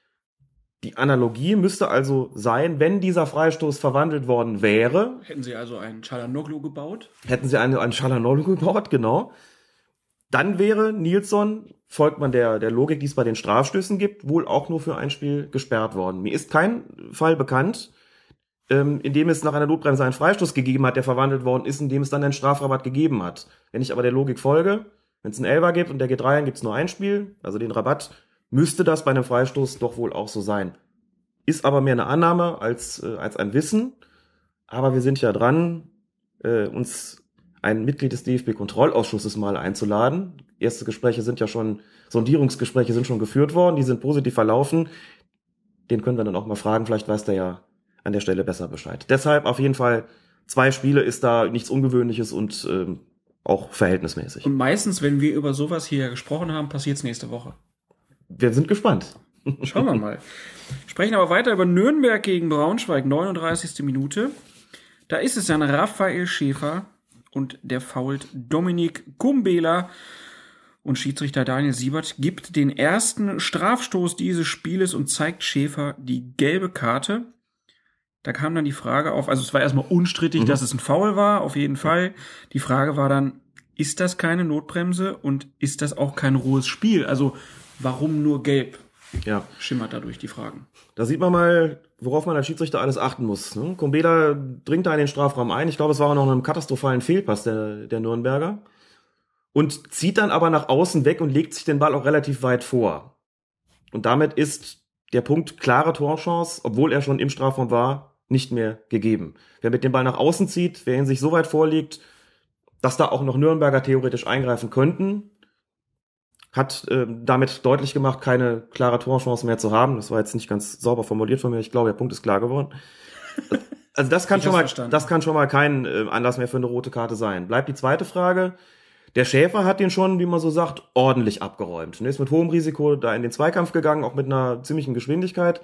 Die Analogie müsste also sein, wenn dieser Freistoß verwandelt worden wäre. Hätten sie also einen Çalhanoğlu gebaut? Hätten sie einen, einen Çalhanoğlu gebaut, genau. Dann wäre Nilsson, folgt man der, der Logik, die es bei den Strafstößen gibt, wohl auch nur für ein Spiel gesperrt worden. Mir ist kein Fall bekannt, ähm, in dem es nach einer Notbremse einen Freistoß gegeben hat, der verwandelt worden ist, in dem es dann einen Strafrabatt gegeben hat. Wenn ich aber der Logik folge, wenn es einen Elfer gibt und der geht rein, gibt es nur ein Spiel, also den Rabatt, müsste das bei einem Freistoß doch wohl auch so sein. Ist aber mehr eine Annahme als, äh, als ein Wissen. Aber wir sind ja dran, äh, uns ein Mitglied des D F B-Kontrollausschusses mal einzuladen. Erste Gespräche sind ja schon, Sondierungsgespräche sind schon geführt worden, die sind positiv verlaufen. Den können wir dann auch mal fragen, vielleicht weiß der ja an der Stelle besser Bescheid. Deshalb auf jeden Fall, zwei Spiele ist da nichts Ungewöhnliches und ähm, auch verhältnismäßig. Und meistens, wenn wir über sowas hier gesprochen haben, passiert es nächste Woche. Wir sind gespannt. Schauen wir mal. Sprechen aber weiter über Nürnberg gegen Braunschweig, neununddreißigste Minute. Da ist es dann Raphael Schäfer und der foult Dominik Kumbela. Und Schiedsrichter Daniel Siebert gibt den ersten Strafstoß dieses Spieles und zeigt Schäfer die gelbe Karte. Da kam dann die Frage auf, also es war erstmal unstrittig, mhm. dass es ein Foul war, auf jeden Fall. Die Frage war dann, ist das keine Notbremse und ist das auch kein rohes Spiel? Also warum nur gelb? Ja. Schimmert dadurch die Fragen. Da sieht man mal, worauf man als Schiedsrichter alles achten muss. Ne? Kumbela dringt da in den Strafraum ein. Ich glaube, es war auch noch einem katastrophalen Fehlpass der, der Nürnberger. Und zieht dann aber nach außen weg und legt sich den Ball auch relativ weit vor. Und damit ist der Punkt klare Torchance, obwohl er schon im Strafraum war, nicht mehr gegeben. Wer mit dem Ball nach außen zieht, wer ihn sich so weit vorlegt, dass da auch noch Nürnberger theoretisch eingreifen könnten, hat äh, damit deutlich gemacht, keine klare Torchance mehr zu haben. Das war jetzt nicht ganz sauber formuliert von mir. Ich glaube, der Punkt ist klar geworden. Also das kann schon mal, verstanden. das kann schon mal kein äh, Anlass mehr für eine rote Karte sein. Bleibt die zweite Frage. Der Schäfer hat den schon, wie man so sagt, ordentlich abgeräumt. Er ist mit hohem Risiko da in den Zweikampf gegangen, auch mit einer ziemlichen Geschwindigkeit.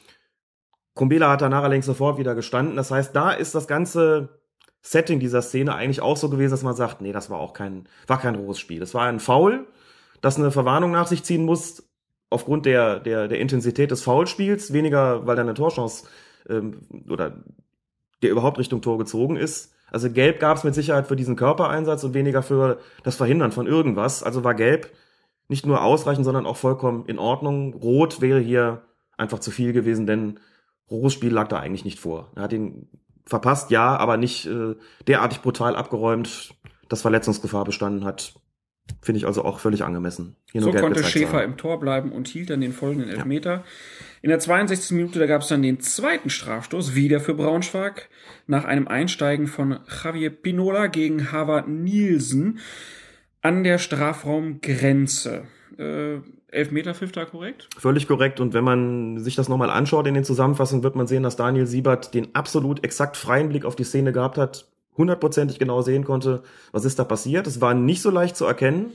Kumbela hat danach allerdings sofort wieder gestanden. Das heißt, da ist das ganze Setting dieser Szene eigentlich auch so gewesen, dass man sagt, nee, das war auch kein, war kein rohes Spiel. Es war ein Foul, das eine Verwarnung nach sich ziehen muss, aufgrund der, der, der Intensität des Foulspiels, weniger, weil da eine Torchance ähm, oder der überhaupt Richtung Tor gezogen ist. Also Gelb gab es mit Sicherheit für diesen Körpereinsatz und weniger für das Verhindern von irgendwas. Also war Gelb nicht nur ausreichend, sondern auch vollkommen in Ordnung. Rot wäre hier einfach zu viel gewesen, denn rohes Spiel lag da eigentlich nicht vor. Er hat ihn verpasst, ja, aber nicht äh, derartig brutal abgeräumt, dass Verletzungsgefahr bestanden hat. Finde ich also auch völlig angemessen. Hier so konnte Schäfer im Tor bleiben und hielt dann den folgenden Elfmeter. Ja. In der zweiundsechzigsten Minute, da gab es dann den zweiten Strafstoß, wieder für Braunschweig, nach einem Einsteigen von Javier Pinola gegen Havard Nielsen an der Strafraumgrenze. Äh, Elfmeter-Pfiff da korrekt? Völlig korrekt. Und wenn man sich das nochmal anschaut in den Zusammenfassungen, wird man sehen, dass Daniel Siebert den absolut exakt freien Blick auf die Szene gehabt hat, hundertprozentig genau sehen konnte, was ist da passiert. Es war nicht so leicht zu erkennen,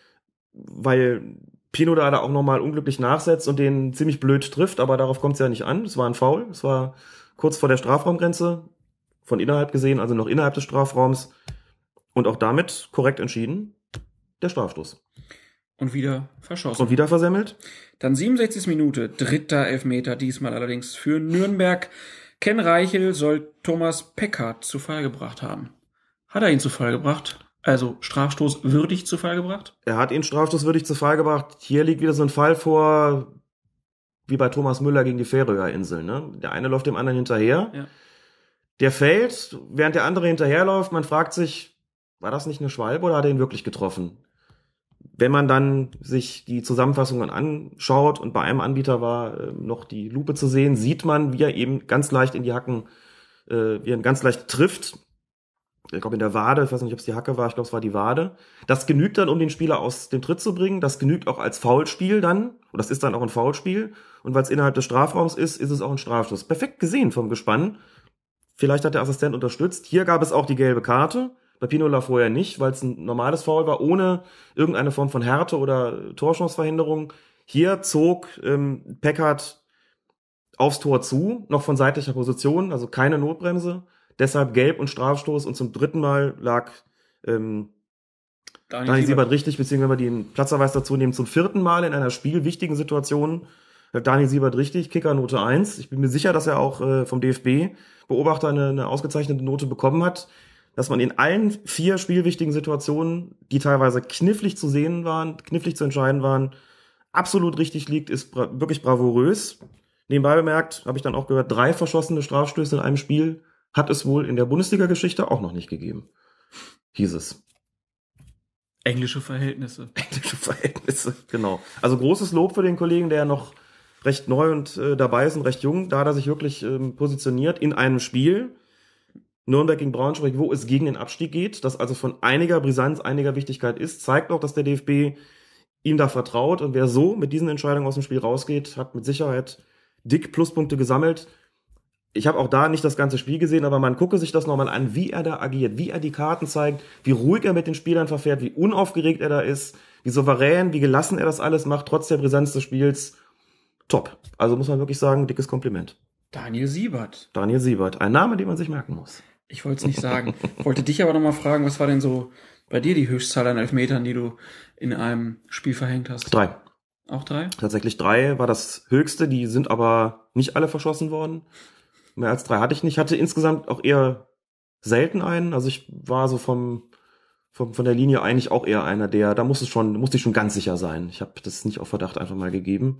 weil Pino da auch nochmal unglücklich nachsetzt und den ziemlich blöd trifft, aber darauf kommt es ja nicht an. Es war ein Foul, es war kurz vor der Strafraumgrenze. von innerhalb gesehen, also noch innerhalb des Strafraums. Und auch damit korrekt entschieden, der Strafstoß. Und wieder verschossen. Und wieder versemmelt. Dann siebenundsechzigste Minute, dritter Elfmeter, diesmal allerdings für Nürnberg. Ken Reichel soll Thomas Peckhardt zu Fall gebracht haben. Hat er ihn zu Fall gebracht? Also Strafstoß würdig zu Fall gebracht? Er hat ihn strafstoßwürdig zu Fall gebracht. Hier liegt wieder so ein Fall vor, wie bei Thomas Müller gegen die Färöerinseln. Ne? Der eine läuft dem anderen hinterher. Ja. Der fällt, während der andere hinterherläuft. Man fragt sich, war das nicht eine Schwalbe oder hat er ihn wirklich getroffen? Wenn man dann sich die Zusammenfassungen anschaut und bei einem Anbieter war äh, noch die Lupe zu sehen, sieht man, wie er eben ganz leicht in die Hacken, äh, wie er ihn ganz leicht trifft. Ich glaube in der Wade, ich weiß nicht, ob es die Hacke war, ich glaube es war die Wade. Das genügt dann, um den Spieler aus dem Tritt zu bringen. Das genügt auch als Foulspiel dann. Und das ist dann auch ein Foulspiel. Und weil es innerhalb des Strafraums ist, ist es auch ein Strafstoß. Perfekt gesehen vom Gespann. Vielleicht hat der Assistent unterstützt. Hier gab es auch die gelbe Karte. Bei Pinola vorher nicht, weil es ein normales Foul war, ohne irgendeine Form von Härte oder Torchanceverhinderung. Hier zog ähm, Peckhardt aufs Tor zu, noch von seitlicher Position, also keine Notbremse. Deshalb Gelb und Strafstoß. Und zum dritten Mal lag ähm, Daniel, Daniel Siebert richtig, beziehungsweise wenn wir den Platzverweis dazu nehmen, zum vierten Mal in einer spielwichtigen Situation Daniel Siebert richtig, Kickernote eins. Ich bin mir sicher, dass er auch äh, vom D F B-Beobachter eine, eine ausgezeichnete Note bekommen hat. Dass man in allen vier spielwichtigen Situationen, die teilweise knifflig zu sehen waren, knifflig zu entscheiden waren, absolut richtig liegt, ist bra- wirklich bravourös. Nebenbei bemerkt, habe ich dann auch gehört, drei verschossene Strafstöße in einem Spiel hat es wohl in der Bundesliga-Geschichte auch noch nicht gegeben. Hieß es. Englische Verhältnisse. Englische Verhältnisse, genau. Also großes Lob für den Kollegen, der noch recht neu und äh, dabei ist und recht jung. Da hat er sich wirklich ähm, positioniert in einem Spiel. Nürnberg gegen Braunschweig, wo es gegen den Abstieg geht, das also von einiger Brisanz, einiger Wichtigkeit ist, zeigt auch, dass der D F B ihm da vertraut. Und wer so mit diesen Entscheidungen aus dem Spiel rausgeht, hat mit Sicherheit dick Pluspunkte gesammelt. Ich habe auch da nicht das ganze Spiel gesehen, aber man gucke sich das nochmal an, wie er da agiert, wie er die Karten zeigt, wie ruhig er mit den Spielern verfährt, wie unaufgeregt er da ist, wie souverän, wie gelassen er das alles macht, trotz der Brisanz des Spiels. Top. Also muss man wirklich sagen, dickes Kompliment. Daniel Siebert. Daniel Siebert, ein Name, den man sich merken muss. Ich wollte es nicht sagen. Ich wollte dich aber nochmal fragen, was war denn so bei dir die Höchstzahl an Elfmetern, die du in einem Spiel verhängt hast? Drei. Auch drei? Tatsächlich drei war das höchste, die sind aber nicht alle verschossen worden. Mehr als drei hatte ich nicht. Ich hatte insgesamt auch eher selten einen. Also ich war so vom, vom von der Linie eigentlich auch eher einer, der, da muss es schon, musste ich schon ganz sicher sein. Ich habe das nicht auf Verdacht einfach mal gegeben.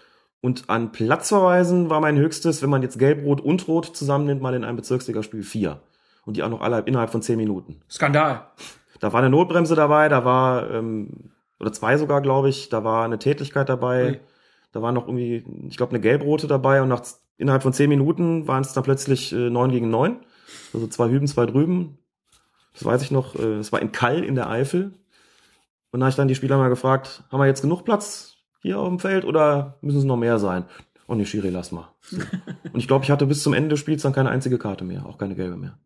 Und an Platzverweisen war mein höchstes, wenn man jetzt Gelb, Rot und Rot zusammennimmt, mal in einem Bezirksligaspiel vier. Und die auch noch alle innerhalb von zehn Minuten. Skandal. Da war eine Notbremse dabei, da war, ähm, oder zwei sogar, glaube ich, da war eine Tätlichkeit dabei, Ui. Da war noch irgendwie, ich glaube, eine Gelb-Rote dabei und nach innerhalb von zehn Minuten waren es dann plötzlich äh, neun gegen neun. Also zwei hüben, zwei drüben. Das weiß ich noch, äh, es war in Kall in der Eifel. Und da habe ich dann die Spieler mal gefragt, haben wir jetzt genug Platz hier auf dem Feld oder müssen es noch mehr sein? Oh nee, Schiri, lass mal. So. Und ich glaube, ich hatte bis zum Ende des Spiels dann keine einzige Karte mehr, auch keine gelbe mehr.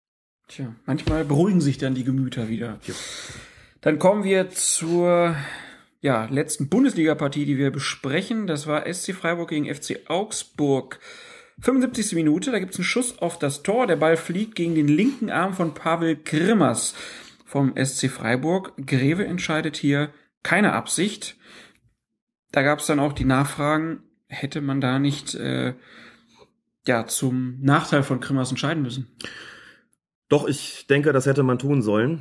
Tja, manchmal beruhigen sich dann die Gemüter wieder. Ja. Dann kommen wir zur ja, letzten Bundesliga-Partie, die wir besprechen. Das war S C Freiburg gegen F C Augsburg. fünfundsiebzigste Minute, da gibt's einen Schuss auf das Tor. Der Ball fliegt gegen den linken Arm von Pavel Grimmers vom S C Freiburg. Greve entscheidet hier keine Absicht. Da gab's dann auch die Nachfragen, hätte man da nicht äh, ja zum Nachteil von Grimmers entscheiden müssen? Doch, ich denke, das hätte man tun sollen.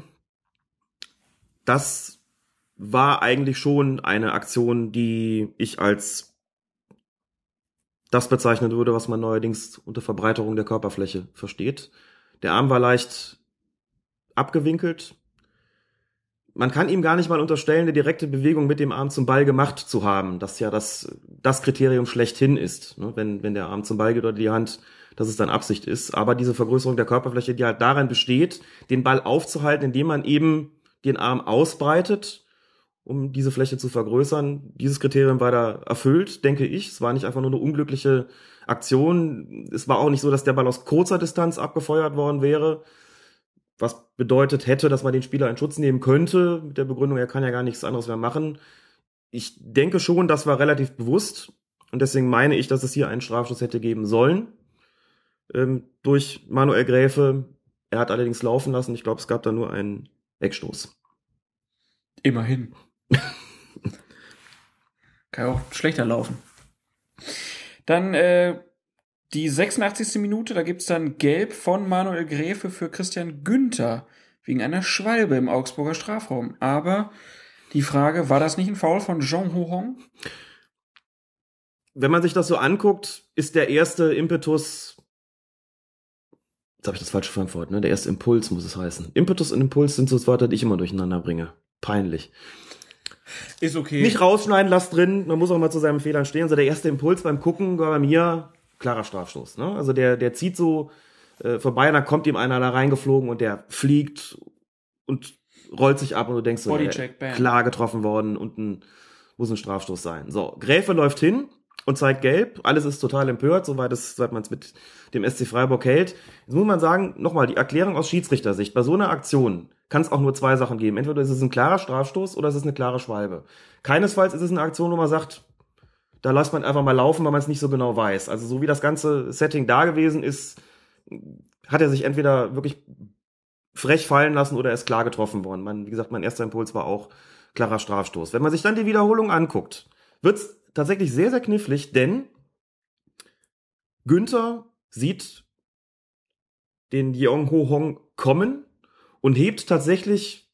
Das war eigentlich schon eine Aktion, die ich als das bezeichnen würde, was man neuerdings unter Verbreiterung der Körperfläche versteht. Der Arm war leicht abgewinkelt. Man kann ihm gar nicht mal unterstellen, eine direkte Bewegung mit dem Arm zum Ball gemacht zu haben, das ja das, das Kriterium schlechthin ist, ne? wenn, wenn der Arm zum Ball geht oder die Hand, dass es dann Absicht ist. Aber diese Vergrößerung der Körperfläche, die halt darin besteht, den Ball aufzuhalten, indem man eben den Arm ausbreitet, um diese Fläche zu vergrößern. Dieses Kriterium war da erfüllt, denke ich. Es war nicht einfach nur eine unglückliche Aktion. Es war auch nicht so, dass der Ball aus kurzer Distanz abgefeuert worden wäre, was bedeutet hätte, dass man den Spieler in Schutz nehmen könnte, mit der Begründung, er kann ja gar nichts anderes mehr machen. Ich denke schon, das war relativ bewusst und deswegen meine ich, dass es hier einen Strafschuss hätte geben sollen. ähm, durch Manuel Gräfe. Er hat allerdings laufen lassen. Ich glaube, es gab da nur einen Eckstoß. Immerhin. Kann ja auch schlechter laufen. Dann äh, die sechsundachtzigste Minute, da gibt's dann Gelb von Manuel Gräfe für Christian Günther wegen einer Schwalbe im Augsburger Strafraum. Aber die Frage, war das nicht ein Foul von Jean Ho-Hong? Wenn man sich das so anguckt, ist der erste Impetus, jetzt habe ich das falsche Frankfurt, ne? Der erste Impuls muss es heißen. Impetus und Impuls sind so das Wörter, die ich immer durcheinander bringe. Peinlich. Ist okay. Nicht rausschneiden, lass drin. Man muss auch mal zu seinen Fehlern stehen. Also der erste Impuls beim Gucken war bei mir klarer Strafstoß. Ne? Also der, der zieht so äh, vorbei und dann kommt ihm einer da reingeflogen und der fliegt und rollt sich ab und du denkst so, Bodycheck, äh, klar getroffen worden und ein, muss ein Strafstoß sein. So, Gräfe läuft hin und zeigt gelb. Alles ist total empört, soweit es, soweit man es mit dem S C Freiburg hält. Jetzt muss man sagen, nochmal, die Erklärung aus Schiedsrichtersicht. Bei so einer Aktion kann es auch nur zwei Sachen geben. Entweder ist es ein klarer Strafstoß oder es ist eine klare Schwalbe. Keinesfalls ist es eine Aktion, wo man sagt, da lässt man einfach mal laufen, weil man es nicht so genau weiß. Also so wie das ganze Setting da gewesen ist, hat er sich entweder wirklich frech fallen lassen oder ist klar getroffen worden. Man, wie gesagt, mein erster Impuls war auch klarer Strafstoß. Wenn man sich dann die Wiederholung anguckt, wird's tatsächlich sehr, sehr knifflig, denn Günther sieht den Jeong Ho-Hong kommen und hebt tatsächlich,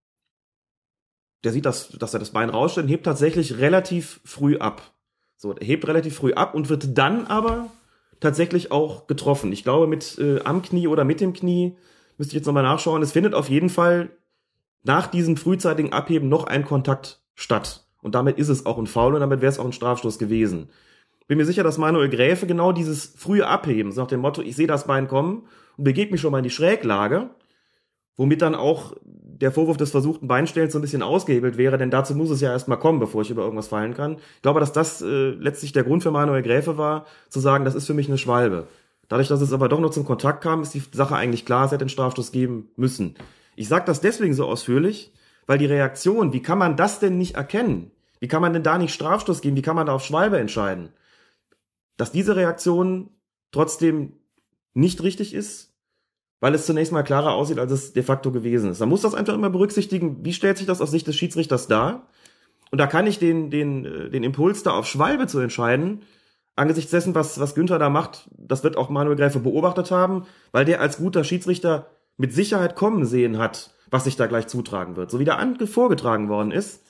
der sieht, dass, dass er das Bein rausstellt, und hebt tatsächlich relativ früh ab. So, er hebt relativ früh ab und wird dann aber tatsächlich auch getroffen. Ich glaube, mit äh, am Knie oder mit dem Knie, müsste ich jetzt nochmal nachschauen, es findet auf jeden Fall nach diesem frühzeitigen Abheben noch ein Kontakt statt. Und damit ist es auch ein Foul und damit wäre es auch ein Strafstoß gewesen. Bin mir sicher, dass Manuel Gräfe genau dieses frühe Abheben, so nach dem Motto, ich sehe das Bein kommen und begebe mich schon mal in die Schräglage, womit dann auch der Vorwurf des versuchten Beinstellens so ein bisschen ausgehebelt wäre, denn dazu muss es ja erstmal kommen, bevor ich über irgendwas fallen kann. Ich glaube, dass das äh, letztlich der Grund für Manuel Gräfe war, zu sagen, das ist für mich eine Schwalbe. Dadurch, dass es aber doch noch zum Kontakt kam, ist die Sache eigentlich klar, es hätte einen Strafstoß geben müssen. Ich sage das deswegen so ausführlich, weil die Reaktion, wie kann man das denn nicht erkennen? Wie kann man denn da nicht Strafstoß geben? Wie kann man da auf Schwalbe entscheiden? Dass diese Reaktion trotzdem nicht richtig ist, weil es zunächst mal klarer aussieht, als es de facto gewesen ist. Man muss das einfach immer berücksichtigen, wie stellt sich das aus Sicht des Schiedsrichters dar? Und da kann ich den, den, den Impuls, da auf Schwalbe zu entscheiden, angesichts dessen, was, was Günther da macht, das wird auch Manuel Gräfe beobachtet haben, weil der als guter Schiedsrichter mit Sicherheit kommen sehen hat, was sich da gleich zutragen wird. So wie der Anke vorgetragen worden ist,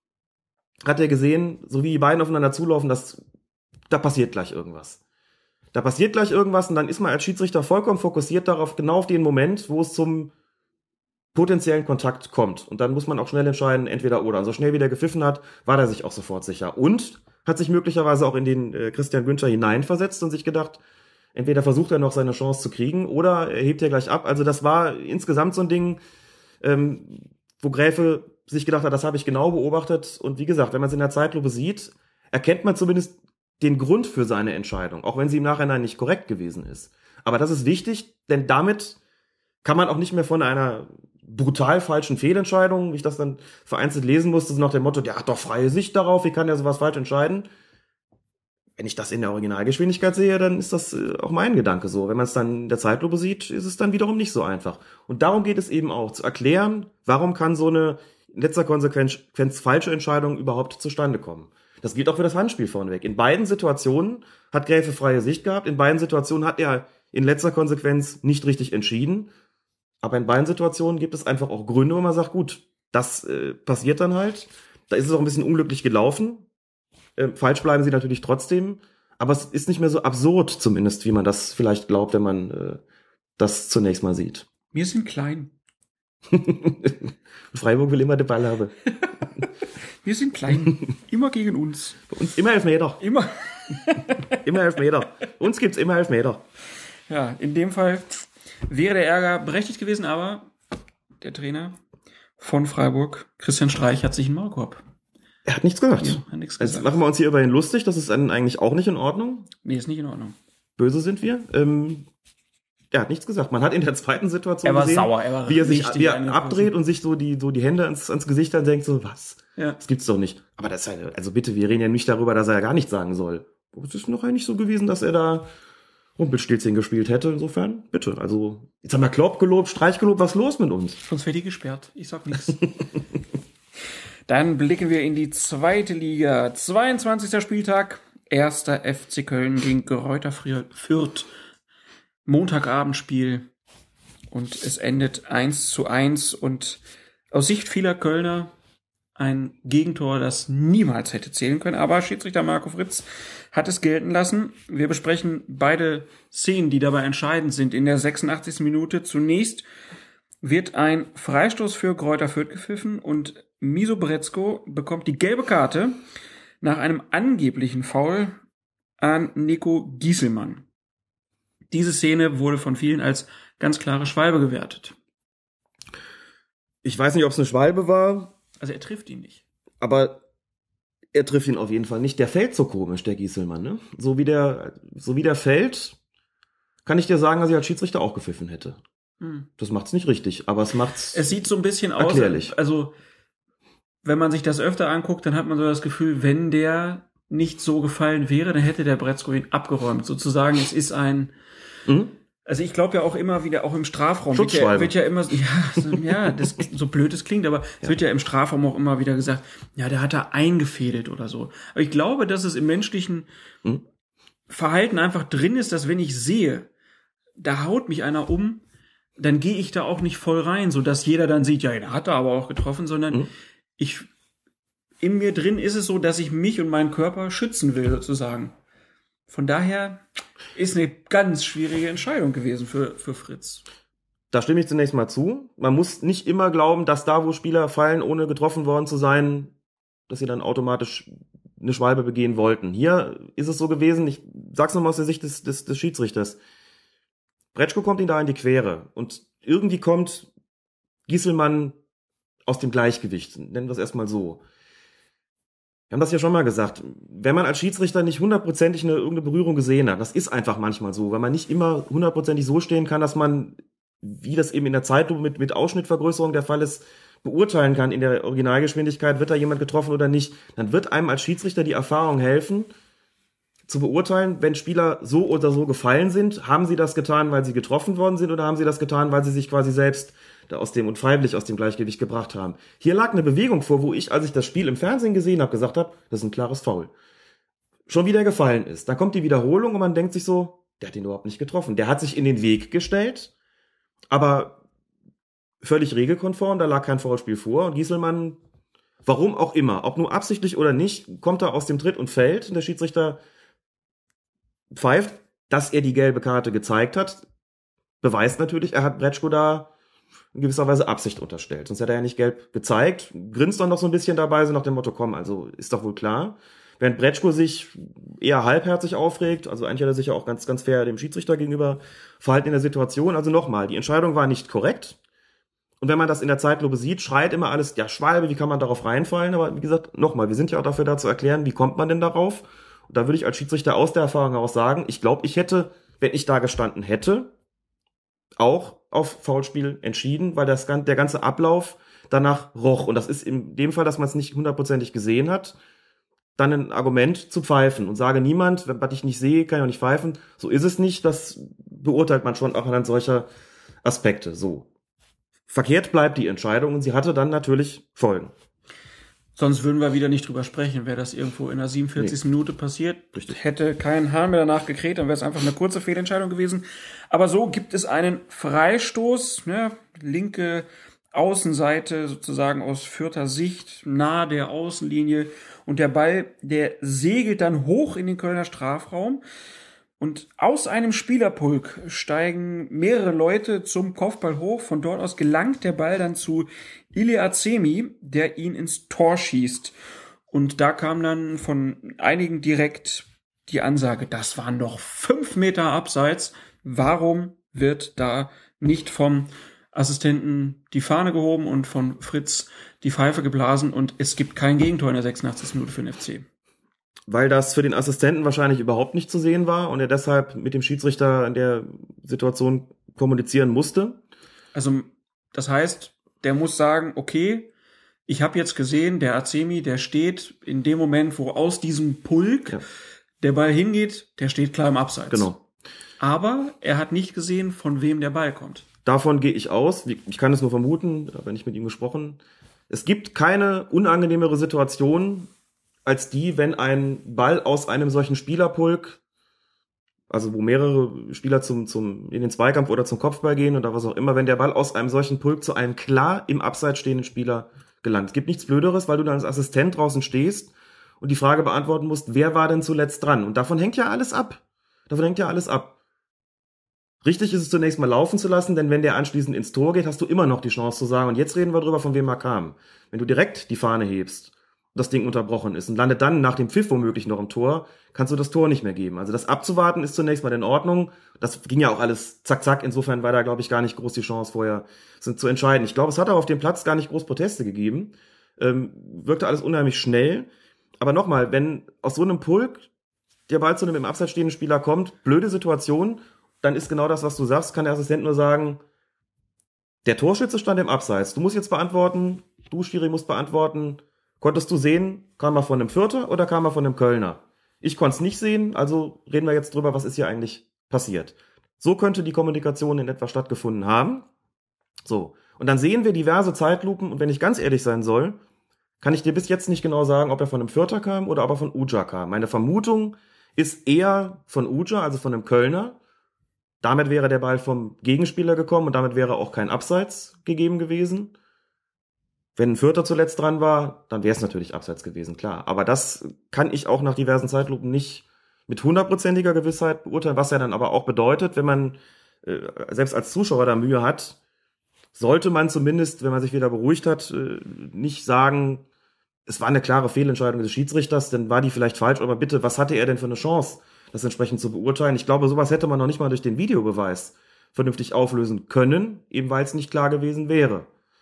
hat er gesehen, so wie die beiden aufeinander zulaufen, dass da passiert gleich irgendwas. Da passiert gleich irgendwas und dann ist man als Schiedsrichter vollkommen fokussiert darauf, genau auf den Moment, wo es zum potenziellen Kontakt kommt. Und dann muss man auch schnell entscheiden, entweder oder. Und so schnell wie der gepfiffen hat, war der sich auch sofort sicher. Und hat sich möglicherweise auch in den äh, Christian Günther hineinversetzt und sich gedacht, entweder versucht er noch seine Chance zu kriegen oder er hebt er gleich ab. Also das war insgesamt so ein Ding, ähm, wo Gräfe sich gedacht hat, das habe ich genau beobachtet. Und wie gesagt, wenn man es in der Zeitlupe sieht, erkennt man zumindest den Grund für seine Entscheidung, auch wenn sie im Nachhinein nicht korrekt gewesen ist. Aber das ist wichtig, denn damit kann man auch nicht mehr von einer brutal falschen Fehlentscheidung, wie ich das dann vereinzelt lesen musste, so nach dem Motto, der hat doch freie Sicht darauf, wie kann der sowas falsch entscheiden? Wenn ich das in der Originalgeschwindigkeit sehe, dann ist das auch mein Gedanke so. Wenn man es dann in der Zeitlupe sieht, ist es dann wiederum nicht so einfach. Und darum geht es eben auch, zu erklären, warum kann so eine in letzter Konsequenz falsche Entscheidung überhaupt zustande kommen. Das gilt auch für das Handspiel vorneweg. In beiden Situationen hat Gräfe freie Sicht gehabt. In beiden Situationen hat er in letzter Konsequenz nicht richtig entschieden. Aber in beiden Situationen gibt es einfach auch Gründe, wo man sagt, gut, das äh, passiert dann halt. Da ist es auch ein bisschen unglücklich gelaufen. Äh, falsch bleiben sie natürlich trotzdem. Aber es ist nicht mehr so absurd zumindest, wie man das vielleicht glaubt, wenn man äh, das zunächst mal sieht. Wir sind klein. Freiburg will immer den Ball haben. Wir sind klein. Immer gegen uns. Bei uns immer Elfmeter. Immer. Immer Elfmeter. Uns gibt's immer Elfmeter. Ja, in dem Fall wäre der Ärger berechtigt gewesen, aber der Trainer von Freiburg, Christian Streich, hat sich einen Maulkorb. Er hat nichts gesagt. Ja, hat nichts Jetzt gesagt. machen wir uns hier über ihn lustig. Das ist dann eigentlich auch nicht in Ordnung. Nee, ist nicht in Ordnung. Böse sind wir. Ähm, er hat nichts gesagt. Man hat in der zweiten Situation Er war gesehen, sauer, er war wie er sich richtig wie er angegriffen. abdreht und sich so die, so die Hände ans, ans Gesicht dann denkt, so was? Ja. Das gibt's doch nicht. Aber das ist eine, also bitte, wir reden ja nicht darüber, dass er ja gar nichts sagen soll. Es ist noch ja nicht so gewesen, dass er da Rumpelstilzchen gespielt hätte. Insofern, bitte. Also, jetzt haben wir Klopp gelobt, Streich gelobt, was ist los mit uns? Sonst wäre die gesperrt. Ich sag nichts. Dann blicken wir in die zweite Liga. zweiundzwanzigster Spieltag. Erster F C Köln gegen Greuther Fürth. Montagabendspiel. Und es endet eins zu eins. Und aus Sicht vieler Kölner ein Gegentor, das niemals hätte zählen können. Aber Schiedsrichter Marco Fritz hat es gelten lassen. Wir besprechen beide Szenen, die dabei entscheidend sind. In der sechsundachtzigsten Minute zunächst wird ein Freistoß für Greuther Fürth gepfiffen und Miso Brezko bekommt die gelbe Karte nach einem angeblichen Foul an Nico Gieselmann. Diese Szene wurde von vielen als ganz klare Schwalbe gewertet. Ich weiß nicht, ob es eine Schwalbe war. Also er trifft ihn nicht. Aber er trifft ihn auf jeden Fall nicht. Der fällt so komisch, der Gieselmann, ne? So wie der, so wie der fällt, kann ich dir sagen, dass ich als Schiedsrichter auch gepfiffen hätte. Hm. Das macht's nicht richtig, aber es macht's. Es sieht so ein bisschen aus, erklärlich. Also wenn man sich das öfter anguckt, dann hat man so das Gefühl, wenn der nicht so gefallen wäre, dann hätte der Brezko ihn abgeräumt. Sozusagen, es ist ein. Hm? Also ich glaube ja auch immer wieder, auch im Strafraum wird ja, wird ja immer, ja, so, ja, das so blöd es klingt, aber es ja. wird ja im Strafraum auch immer wieder gesagt, ja, der hat da eingefädelt oder so. Aber ich glaube, dass es im menschlichen hm? Verhalten einfach drin ist, dass wenn ich sehe, da haut mich einer um, dann gehe ich da auch nicht voll rein, so dass jeder dann sieht, ja, der hat da aber auch getroffen, sondern hm? ich, in mir drin ist es so, dass ich mich und meinen Körper schützen will, sozusagen. Von daher ist eine ganz schwierige Entscheidung gewesen für, für Fritz. Da stimme ich zunächst mal zu. Man muss nicht immer glauben, dass da, wo Spieler fallen, ohne getroffen worden zu sein, dass sie dann automatisch eine Schwalbe begehen wollten. Hier ist es so gewesen, ich sag's nochmal aus der Sicht des, des, des Schiedsrichters. Brezko kommt ihn da in die Quere und irgendwie kommt Gieselmann aus dem Gleichgewicht. Nennen wir es erstmal so. Wir haben das ja schon mal gesagt, wenn man als Schiedsrichter nicht hundertprozentig eine irgendeine Berührung gesehen hat, das ist einfach manchmal so, weil man nicht immer hundertprozentig so stehen kann, dass man, wie das eben in der Zeitlupe mit, mit Ausschnittvergrößerung der Fall ist, beurteilen kann in der Originalgeschwindigkeit, wird da jemand getroffen oder nicht. Dann wird einem als Schiedsrichter die Erfahrung helfen, zu beurteilen, wenn Spieler so oder so gefallen sind, haben sie das getan, weil sie getroffen worden sind oder haben sie das getan, weil sie sich quasi selbst da aus dem und freiwillig aus dem Gleichgewicht gebracht haben. Hier lag eine Bewegung vor, wo ich, als ich das Spiel im Fernsehen gesehen habe, gesagt habe, das ist ein klares Foul. Schon wieder gefallen ist. Dann kommt die Wiederholung und man denkt sich so, der hat ihn überhaupt nicht getroffen. Der hat sich in den Weg gestellt, aber völlig regelkonform, da lag kein Foulspiel vor und Gieselmann, warum auch immer, ob nur absichtlich oder nicht, kommt er aus dem Tritt und fällt und der Schiedsrichter pfeift, dass er die gelbe Karte gezeigt hat, beweist natürlich, er hat Brezko da in gewisser Weise Absicht unterstellt. Sonst hätte er ja nicht gelb gezeigt, grinst dann noch so ein bisschen dabei, so nach dem Motto, komm, also ist doch wohl klar. Während Brezko sich eher halbherzig aufregt, also eigentlich hat er sich ja auch ganz, ganz fair dem Schiedsrichter gegenüber verhalten in der Situation. Also nochmal, die Entscheidung war nicht korrekt. Und wenn man das in der Zeitlupe sieht, schreit immer alles, ja, Schwalbe, wie kann man darauf reinfallen? Aber wie gesagt, nochmal, wir sind ja auch dafür da zu erklären, wie kommt man denn darauf? Und da würde ich als Schiedsrichter aus der Erfahrung heraus sagen, ich glaube, ich hätte, wenn ich da gestanden hätte, auch auf Foulspiel entschieden, weil das, der ganze Ablauf danach roch. Und das ist in dem Fall, dass man es nicht hundertprozentig gesehen hat, dann ein Argument zu pfeifen und sage niemand, was ich nicht sehe, kann ich auch nicht pfeifen. So ist es nicht, das beurteilt man schon auch anhand solcher Aspekte. So. Verkehrt bleibt die Entscheidung und sie hatte dann natürlich Folgen. Sonst würden wir wieder nicht drüber sprechen. Wäre das irgendwo in der siebenundvierzigsten Nee. Minute passiert, Richtig. Hätte kein Hahn mehr danach gekräht, dann wäre es einfach eine kurze Fehlentscheidung gewesen. Aber so gibt es einen Freistoß, ne, linke Außenseite sozusagen aus Fürther Sicht, nahe der Außenlinie. Und der Ball, der segelt dann hoch in den Kölner Strafraum. Und aus einem Spielerpulk steigen mehrere Leute zum Kopfball hoch. Von dort aus gelangt der Ball dann zu Ile Azemi, der ihn ins Tor schießt. Und da kam dann von einigen direkt die Ansage, das waren doch fünf Meter abseits. Warum wird da nicht vom Assistenten die Fahne gehoben und von Fritz die Pfeife geblasen? Und es gibt kein Gegentor in der sechsundachtzigsten Minute für den F C. Weil das für den Assistenten wahrscheinlich überhaupt nicht zu sehen war und er deshalb mit dem Schiedsrichter in der Situation kommunizieren musste. Also das heißt, der muss sagen, okay, ich habe jetzt gesehen, der Azemi, der steht in dem Moment, wo aus diesem Pulk ja. der Ball hingeht, der steht klar im Abseits. Genau. Aber er hat nicht gesehen, von wem der Ball kommt. Davon gehe ich aus. Ich kann es nur vermuten, aber nicht mit ihm gesprochen. Es gibt keine unangenehmere Situation als die, wenn ein Ball aus einem solchen Spielerpulk, also wo mehrere Spieler zum, zum, in den Zweikampf oder zum Kopfball gehen oder was auch immer, wenn der Ball aus einem solchen Pulk zu einem klar im Abseits stehenden Spieler gelangt. Es gibt nichts Blöderes, weil du dann als Assistent draußen stehst und die Frage beantworten musst, wer war denn zuletzt dran? Und davon hängt ja alles ab. Davon hängt ja alles ab. Richtig ist es zunächst mal laufen zu lassen, denn wenn der anschließend ins Tor geht, hast du immer noch die Chance zu sagen, und jetzt reden wir drüber, von wem er kam. Wenn du direkt die Fahne hebst, das Ding unterbrochen ist und landet dann nach dem Pfiff womöglich noch im Tor, kannst du das Tor nicht mehr geben. Also das abzuwarten ist zunächst mal in Ordnung. Das ging ja auch alles zack, zack. Insofern war da, glaube ich, gar nicht groß die Chance vorher sind zu entscheiden. Ich glaube, es hat auch auf dem Platz gar nicht groß Proteste gegeben. Ähm, wirkte alles unheimlich schnell. Aber nochmal, wenn aus so einem Pulk der Ball zu einem im Abseits stehenden Spieler kommt, blöde Situation, dann ist genau das, was du sagst, kann der Assistent nur sagen, der Torschütze stand im Abseits. Du musst jetzt beantworten, du, Schiri, musst beantworten, konntest du sehen, kam er von einem Fürther oder kam er von einem Kölner? Ich konnte es nicht sehen, also reden wir jetzt drüber, was ist hier eigentlich passiert. So könnte die Kommunikation in etwa stattgefunden haben. So, und dann sehen wir diverse Zeitlupen, und wenn ich ganz ehrlich sein soll, kann ich dir bis jetzt nicht genau sagen, ob er von einem Fürther kam oder ob er von Uja kam. Meine Vermutung ist eher von Uja, also von einem Kölner. Damit wäre der Ball vom Gegenspieler gekommen und damit wäre auch kein Abseits gegeben gewesen. Wenn ein Fürther zuletzt dran war, dann wäre es natürlich Abseits gewesen, klar. Aber das kann ich auch nach diversen Zeitlupen nicht mit hundertprozentiger Gewissheit beurteilen, was ja dann aber auch bedeutet, wenn man äh, selbst als Zuschauer da Mühe hat, sollte man zumindest, wenn man sich wieder beruhigt hat, äh, nicht sagen, es war eine klare Fehlentscheidung des Schiedsrichters, dann war die vielleicht falsch, aber bitte, was hatte er denn für eine Chance, das entsprechend zu beurteilen? Ich glaube, sowas hätte man noch nicht mal durch den Videobeweis vernünftig auflösen können, eben weil es nicht klar gewesen wäre.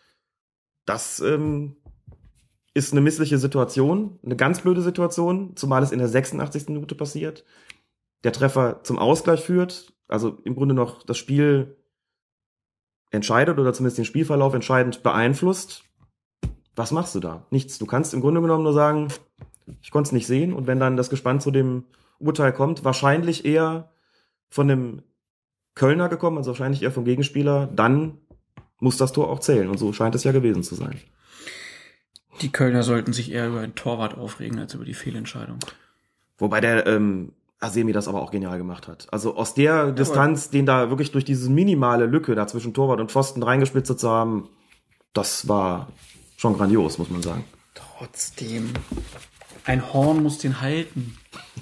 Das ähm, ist eine missliche Situation, eine ganz blöde Situation, zumal es in der sechsundachtzigsten Minute passiert. Der Treffer zum Ausgleich führt, also im Grunde noch das Spiel entscheidet oder zumindest den Spielverlauf entscheidend beeinflusst. Was machst du da? Nichts. Du kannst im Grunde genommen nur sagen, ich konnte es nicht sehen, und wenn dann das Gespann zu dem Urteil kommt, wahrscheinlich eher von dem Kölner gekommen, also wahrscheinlich eher vom Gegenspieler, dann muss das Tor auch zählen. Und so scheint es ja gewesen zu sein. Die Kölner sollten sich eher über einen Torwart aufregen, als über die Fehlentscheidung. Wobei der ähm, Asemi das aber auch genial gemacht hat. Also aus der ja, Distanz, den da wirklich durch diese minimale Lücke da zwischen Torwart und Pfosten reingespitzt zu haben, das war schon grandios, muss man sagen. Trotzdem, ein Horn muss den halten.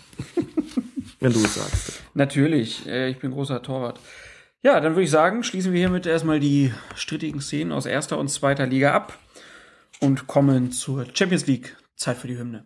Wenn du es sagst. Natürlich, äh, ich bin großer Torwart. Ja, dann würde ich sagen, schließen wir hiermit erstmal die strittigen Szenen aus erster und zweiter Liga ab und kommen zur Champions League. Zeit für die Hymne.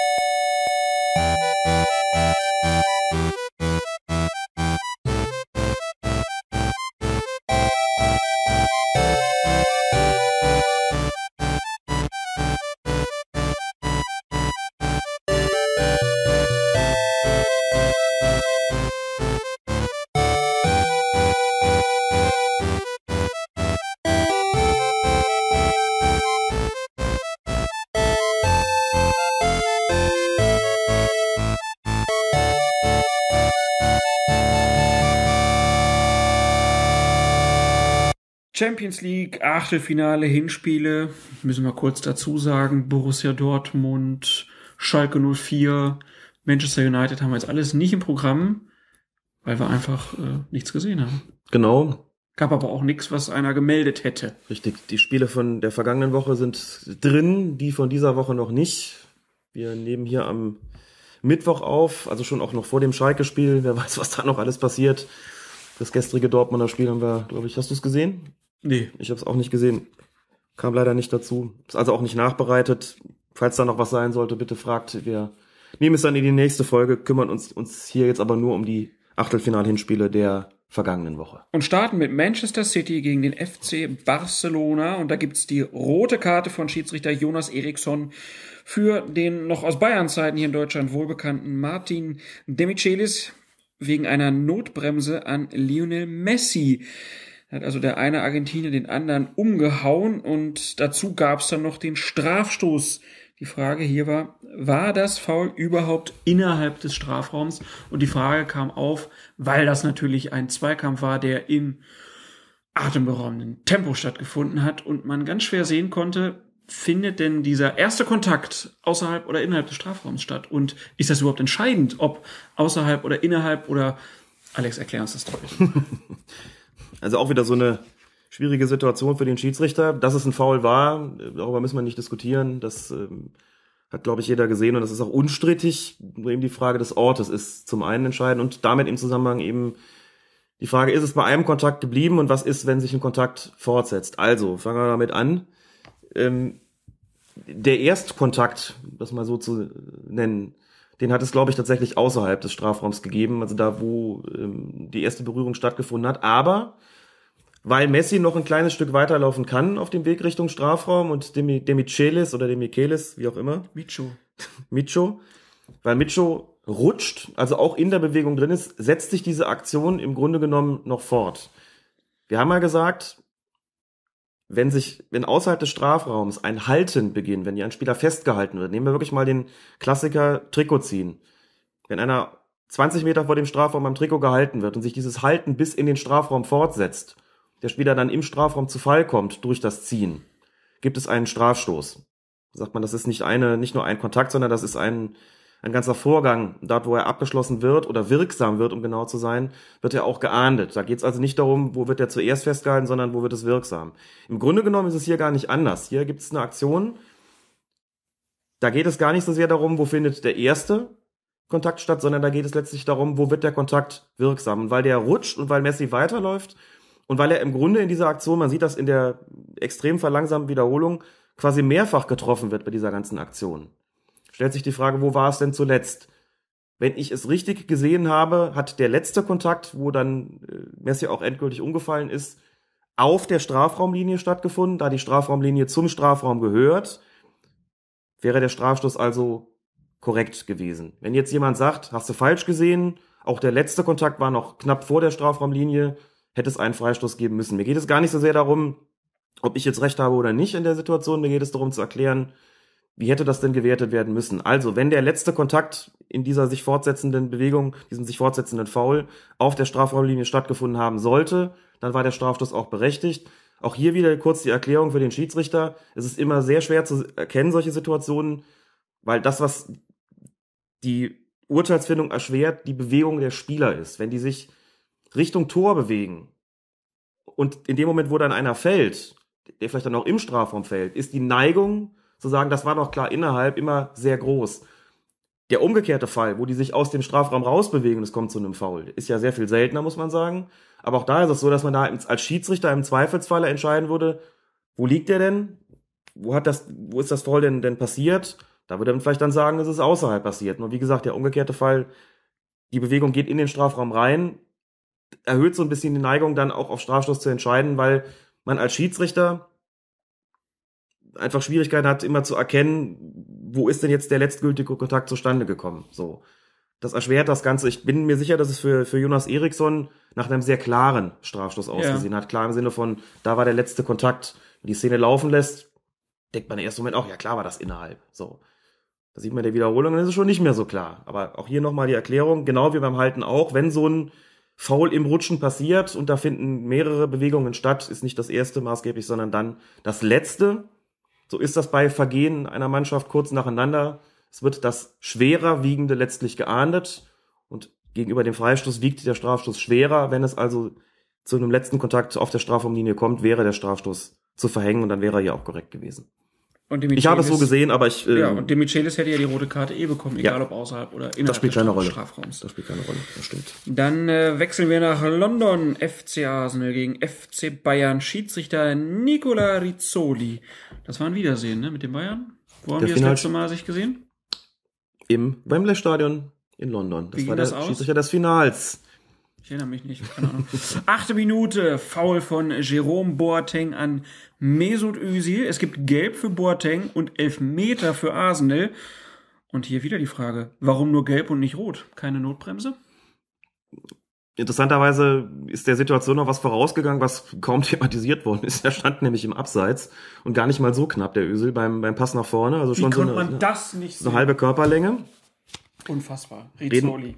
Champions League, Achtelfinale, Hinspiele, müssen wir kurz dazu sagen, Borussia Dortmund, Schalke null vier, Manchester United haben wir jetzt alles nicht im Programm, weil wir einfach äh, nichts gesehen haben. Genau. Gab aber auch nichts, was einer gemeldet hätte. Richtig, die Spiele von der vergangenen Woche sind drin, die von dieser Woche noch nicht. Wir nehmen hier am Mittwoch auf, also schon auch noch vor dem Schalke-Spiel, wer weiß, was da noch alles passiert. Das gestrige Dortmunder Spiel haben wir, glaube ich, hast du es gesehen? Nee. Ich habe es auch nicht gesehen. Kam leider nicht dazu. Ist also auch nicht nachbereitet. Falls da noch was sein sollte, bitte fragt. Wir nehmen es dann in die nächste Folge, kümmern uns, uns hier jetzt aber nur um die Achtelfinal-Hinspiele der vergangenen Woche. Und starten mit Manchester City gegen den F C Barcelona. Und da gibt's die rote Karte von Schiedsrichter Jonas Eriksson für den noch aus Bayern-Zeiten hier in Deutschland wohlbekannten Martin Demichelis wegen einer Notbremse an Lionel Messi. Hat also der eine Argentinier den anderen umgehauen und dazu gab's dann noch den Strafstoß Die Frage hier war, war das Foul überhaupt innerhalb des Strafraums? Und die Frage kam auf, weil das natürlich ein Zweikampf war, der im atemberaubenden Tempo stattgefunden hat und man ganz schwer sehen konnte, findet denn dieser erste Kontakt außerhalb oder innerhalb des Strafraums statt? Und ist das überhaupt entscheidend, ob außerhalb oder innerhalb oder... Alex, erklär uns das doch bitte. Also auch wieder so eine schwierige Situation für den Schiedsrichter. Dass es ein Foul war, darüber müssen wir nicht diskutieren. Das ähm, hat, glaube ich, jeder gesehen und das ist auch unstrittig. Nur eben die Frage des Ortes ist zum einen entscheidend und damit im Zusammenhang eben die Frage, ist es bei einem Kontakt geblieben und was ist, wenn sich ein Kontakt fortsetzt? Also, fangen wir damit an. Ähm, der Erstkontakt, das mal so zu nennen, den hat es, glaube ich, tatsächlich außerhalb des Strafraums gegeben, also da, wo ähm, die erste Berührung stattgefunden hat. Aber weil Messi noch ein kleines Stück weiterlaufen kann auf dem Weg Richtung Strafraum und Demi, Demichelis oder Demichelis, wie auch immer. Micho. Micho. Weil Micho rutscht, also auch in der Bewegung drin ist, setzt sich diese Aktion im Grunde genommen noch fort. Wir haben ja gesagt, wenn sich, wenn außerhalb des Strafraums ein Halten beginnt, wenn hier ein Spieler festgehalten wird, nehmen wir wirklich mal den Klassiker Trikot ziehen. Wenn einer zwanzig Meter vor dem Strafraum am Trikot gehalten wird und sich dieses Halten bis in den Strafraum fortsetzt, der Spieler dann im Strafraum zu Fall kommt durch das Ziehen, gibt es einen Strafstoß. Da sagt man, das ist nicht eine, nicht nur ein Kontakt, sondern das ist ein, ein ganzer Vorgang. Dort, wo er abgeschlossen wird oder wirksam wird, um genau zu sein, wird er auch geahndet. Da geht es also nicht darum, wo wird er zuerst festgehalten, sondern wo wird es wirksam. Im Grunde genommen ist es hier gar nicht anders. Hier gibt es eine Aktion, da geht es gar nicht so sehr darum, wo findet der erste Kontakt statt, sondern da geht es letztlich darum, wo wird der Kontakt wirksam. Und weil der rutscht und weil Messi weiterläuft und weil er im Grunde in dieser Aktion, man sieht das in der extrem verlangsamten Wiederholung, quasi mehrfach getroffen wird bei dieser ganzen Aktion. Stellt sich die Frage, wo war es denn zuletzt? Wenn ich es richtig gesehen habe, hat der letzte Kontakt, wo dann Messi auch endgültig umgefallen ist, auf der Strafraumlinie stattgefunden. Da die Strafraumlinie zum Strafraum gehört, wäre der Strafstoß also korrekt gewesen. Wenn jetzt jemand sagt, hast du falsch gesehen, auch der letzte Kontakt war noch knapp vor der Strafraumlinie, hätte es einen Freistoß geben müssen. Mir geht es gar nicht so sehr darum, ob ich jetzt recht habe oder nicht in der Situation. Mir geht es darum zu erklären, wie hätte das denn gewertet werden müssen? Also, wenn der letzte Kontakt in dieser sich fortsetzenden Bewegung, diesem sich fortsetzenden Foul auf der Strafraumlinie stattgefunden haben sollte, dann war der Strafstoß auch berechtigt. Auch hier wieder kurz die Erklärung für den Schiedsrichter. Es ist immer sehr schwer zu erkennen, solche Situationen, weil das, was die Urteilsfindung erschwert, die Bewegung der Spieler ist. Wenn die sich Richtung Tor bewegen und in dem Moment, wo dann einer fällt, der vielleicht dann auch im Strafraum fällt, ist die Neigung zu sagen, das war doch klar innerhalb, immer sehr groß. Der umgekehrte Fall, wo die sich aus dem Strafraum rausbewegen und es kommt zu einem Foul, ist ja sehr viel seltener, muss man sagen. Aber auch da ist es so, dass man da als Schiedsrichter im Zweifelsfalle entscheiden würde, wo liegt der denn? Wo hat das, wo ist das Foul denn, denn passiert? Da würde man vielleicht dann sagen, es ist außerhalb passiert. Nur wie gesagt, der umgekehrte Fall, die Bewegung geht in den Strafraum rein, erhöht so ein bisschen die Neigung, dann auch auf Strafstoß zu entscheiden, weil man als Schiedsrichter einfach Schwierigkeiten hat, immer zu erkennen, wo ist denn jetzt der letztgültige Kontakt zustande gekommen. So, das erschwert das Ganze. Ich bin mir sicher, dass es für für Jonas Eriksson nach einem sehr klaren Strafstoß ausgesehen ja. hat. Klar im Sinne von, da war der letzte Kontakt. Wenn die Szene laufen lässt, denkt man im ersten Moment auch, ja klar war das innerhalb. So, da sieht man der Wiederholung, dann ist es schon nicht mehr so klar. Aber auch hier nochmal die Erklärung, genau wie beim Halten auch, wenn so ein Foul im Rutschen passiert und da finden mehrere Bewegungen statt, ist nicht das erste maßgeblich, sondern dann das letzte. So ist das bei Vergehen einer Mannschaft kurz nacheinander. Es wird das schwerer wiegende letztlich geahndet und gegenüber dem Freistoß wiegt der Strafstoß schwerer. Wenn es also zu einem letzten Kontakt auf der Strafraumlinie kommt, wäre der Strafstoß zu verhängen und dann wäre er hier auch korrekt gewesen. Und ich habe es so gesehen, aber ich... Äh, ja, ähm, und Demichelis hätte ja die rote Karte eh bekommen, egal ja, ob außerhalb oder innerhalb das spielt des keine Rolle. Strafraums. Das spielt keine Rolle, das stimmt. Dann äh, wechseln wir nach London. F C Arsenal gegen F C Bayern. Schiedsrichter Nicola Rizzoli. Das war ein Wiedersehen, ne, mit den Bayern. Wo haben Der die das Final- letzte Mal sich gesehen? Im Wembley Stadion in London. Das Wie war ging der das aus? Schiedsrichter des Finals. Ich erinnere mich nicht, keine Ahnung. Achte Minute, Foul von Jerome Boateng an Mesut Özil. Es gibt Gelb für Boateng und Elfmeter für Arsenal. Und hier wieder die Frage, warum nur Gelb und nicht Rot? Keine Notbremse? Interessanterweise ist der Situation noch was vorausgegangen, was kaum thematisiert worden ist. Er stand nämlich im Abseits und gar nicht mal so knapp, der Özil, beim, beim Pass nach vorne. Also schon Wie so konnte eine, man das nicht so sehen? eine halbe Körperlänge. Unfassbar. Reden- Rizzoli.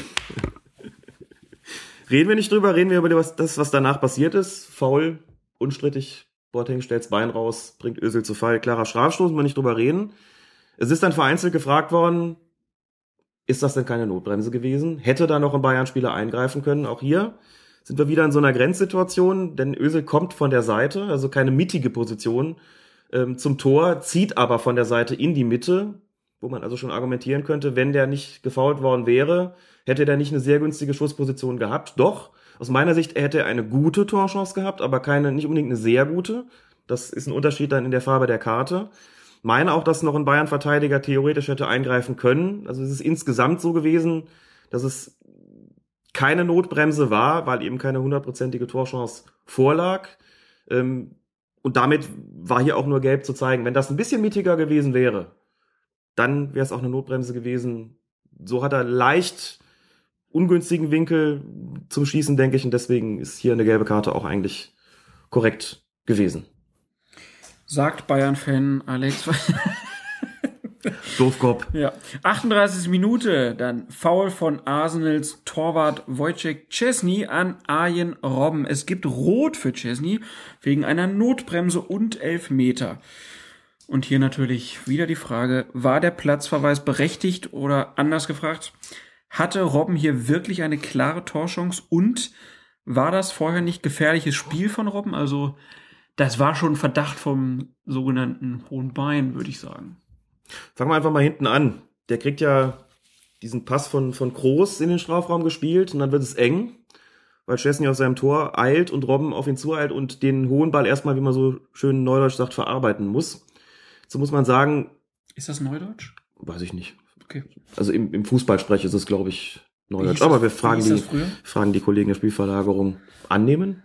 Reden wir nicht drüber, reden wir über das, das, was danach passiert ist. Foul, unstrittig. Boateng stellt's Bein raus, bringt Özil zu Fall. Klarer Strafstoß, müssen wir nicht drüber reden. Es ist dann vereinzelt gefragt worden, ist das denn keine Notbremse gewesen? Hätte da noch ein Bayern-Spieler eingreifen können? Auch hier sind wir wieder in so einer Grenzsituation, denn Özil kommt von der Seite, also keine mittige Position ähm, zum Tor, zieht aber von der Seite in die Mitte, wo man also schon argumentieren könnte, wenn der nicht gefoult worden wäre, hätte der nicht eine sehr günstige Schussposition gehabt. Doch, aus meiner Sicht hätte er eine gute Torchance gehabt, aber keine, nicht unbedingt eine sehr gute. Das ist ein Unterschied dann in der Farbe der Karte. Meine auch, dass noch ein Bayern-Verteidiger theoretisch hätte eingreifen können. Also es ist insgesamt so gewesen, dass es keine Notbremse war, weil eben keine hundertprozentige Torchance vorlag. Und damit war hier auch nur gelb zu zeigen. Wenn das ein bisschen mittiger gewesen wäre, dann wäre es auch eine Notbremse gewesen. So hat er leicht ungünstigen Winkel zum Schießen, denke ich. Und deswegen ist hier eine gelbe Karte auch eigentlich korrekt gewesen. Sagt Bayern-Fan Alex. Doofkopf. Ja. achtunddreißigste Minute, dann Foul von Arsenals Torwart Wojciech Szczesny an Arjen Robben. Es gibt Rot für Szczesny wegen einer Notbremse und Elfmeter. Und hier natürlich wieder die Frage, war der Platzverweis berechtigt oder anders gefragt, hatte Robben hier wirklich eine klare Torchance und war das vorher nicht gefährliches Spiel von Robben? Also das war schon ein Verdacht vom sogenannten hohen Bein, würde ich sagen. Fangen wir einfach mal hinten an. Der kriegt ja diesen Pass von, von Kroos in den Strafraum gespielt und dann wird es eng, weil Szczesny aus seinem Tor eilt und Robben auf ihn zueilt und den hohen Ball erstmal, wie man so schön neudeutsch sagt, verarbeiten muss. So muss man sagen. Ist das Neudeutsch? Weiß ich nicht. Okay. Also im, im Fußballsprech ist es, glaube ich, Neudeutsch. Das, aber wir fragen die, früher? fragen die Kollegen der Spielverlagerung. Annehmen?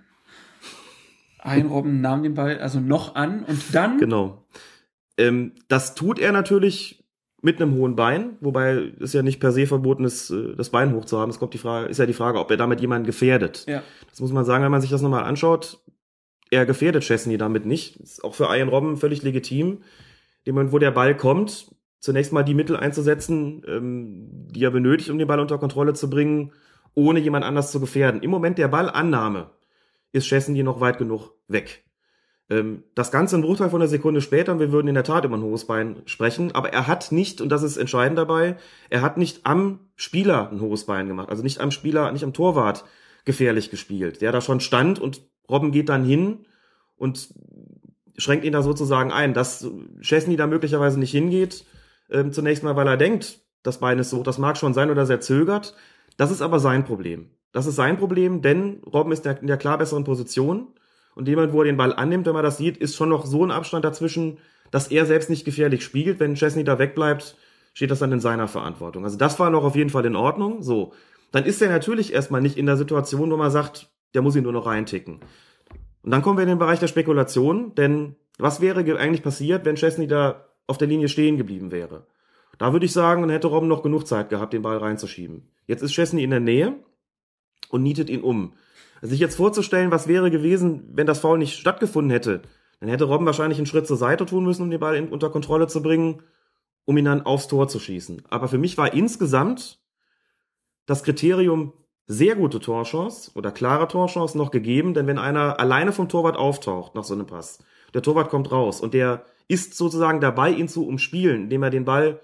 Ein Robben nahm den Ball also noch an und dann... Genau. Ähm, das tut er natürlich mit einem hohen Bein, wobei es ja nicht per se verboten ist, das Bein hoch zu haben. Es kommt die Frage, ist ja die Frage, ob er damit jemanden gefährdet. Ja. Das muss man sagen, wenn man sich das nochmal anschaut. Er gefährdet Szczesny damit nicht. Ist auch für Arjen Robben völlig legitim. In dem Moment, wo der Ball kommt, zunächst mal die Mittel einzusetzen, ähm, die er benötigt, um den Ball unter Kontrolle zu bringen, ohne jemand anders zu gefährden. Im Moment der Ballannahme ist Szczesny noch weit genug weg. Ähm, das Ganze ein Bruchteil von einer Sekunde später, und wir würden in der Tat über ein hohes Bein sprechen, aber er hat nicht, und das ist entscheidend dabei, er hat nicht am Spieler ein hohes Bein gemacht, also nicht am Spieler, nicht am Torwart gefährlich gespielt, der da schon stand und Robben geht dann hin und schränkt ihn da sozusagen ein. Dass Szczesny da möglicherweise nicht hingeht, ähm, zunächst mal, weil er denkt, das Bein ist so hoch, das mag schon sein, oder dass er zögert. Das ist aber sein Problem. Das ist sein Problem, denn Robben ist in der klar besseren Position und jemand, wo er den Ball annimmt, wenn man das sieht, ist schon noch so ein Abstand dazwischen, dass er selbst nicht gefährlich spielt. Wenn Szczesny da wegbleibt, steht das dann in seiner Verantwortung. Also das war noch auf jeden Fall in Ordnung. So, dann ist er natürlich erstmal nicht in der Situation, wo man sagt, der muss ihn nur noch reinticken. Und dann kommen wir in den Bereich der Spekulation, denn was wäre eigentlich passiert, wenn Szczesny da auf der Linie stehen geblieben wäre? Da würde ich sagen, dann hätte Robben noch genug Zeit gehabt, den Ball reinzuschieben. Jetzt ist Szczesny in der Nähe und nietet ihn um. Also sich jetzt vorzustellen, was wäre gewesen, wenn das Foul nicht stattgefunden hätte, dann hätte Robben wahrscheinlich einen Schritt zur Seite tun müssen, um den Ball in, unter Kontrolle zu bringen, um ihn dann aufs Tor zu schießen. Aber für mich war insgesamt das Kriterium sehr gute Torchance oder klare Torchance noch gegeben, denn wenn einer alleine vom Torwart auftaucht nach so einem Pass, der Torwart kommt raus und der ist sozusagen dabei, ihn zu umspielen, indem er den Ball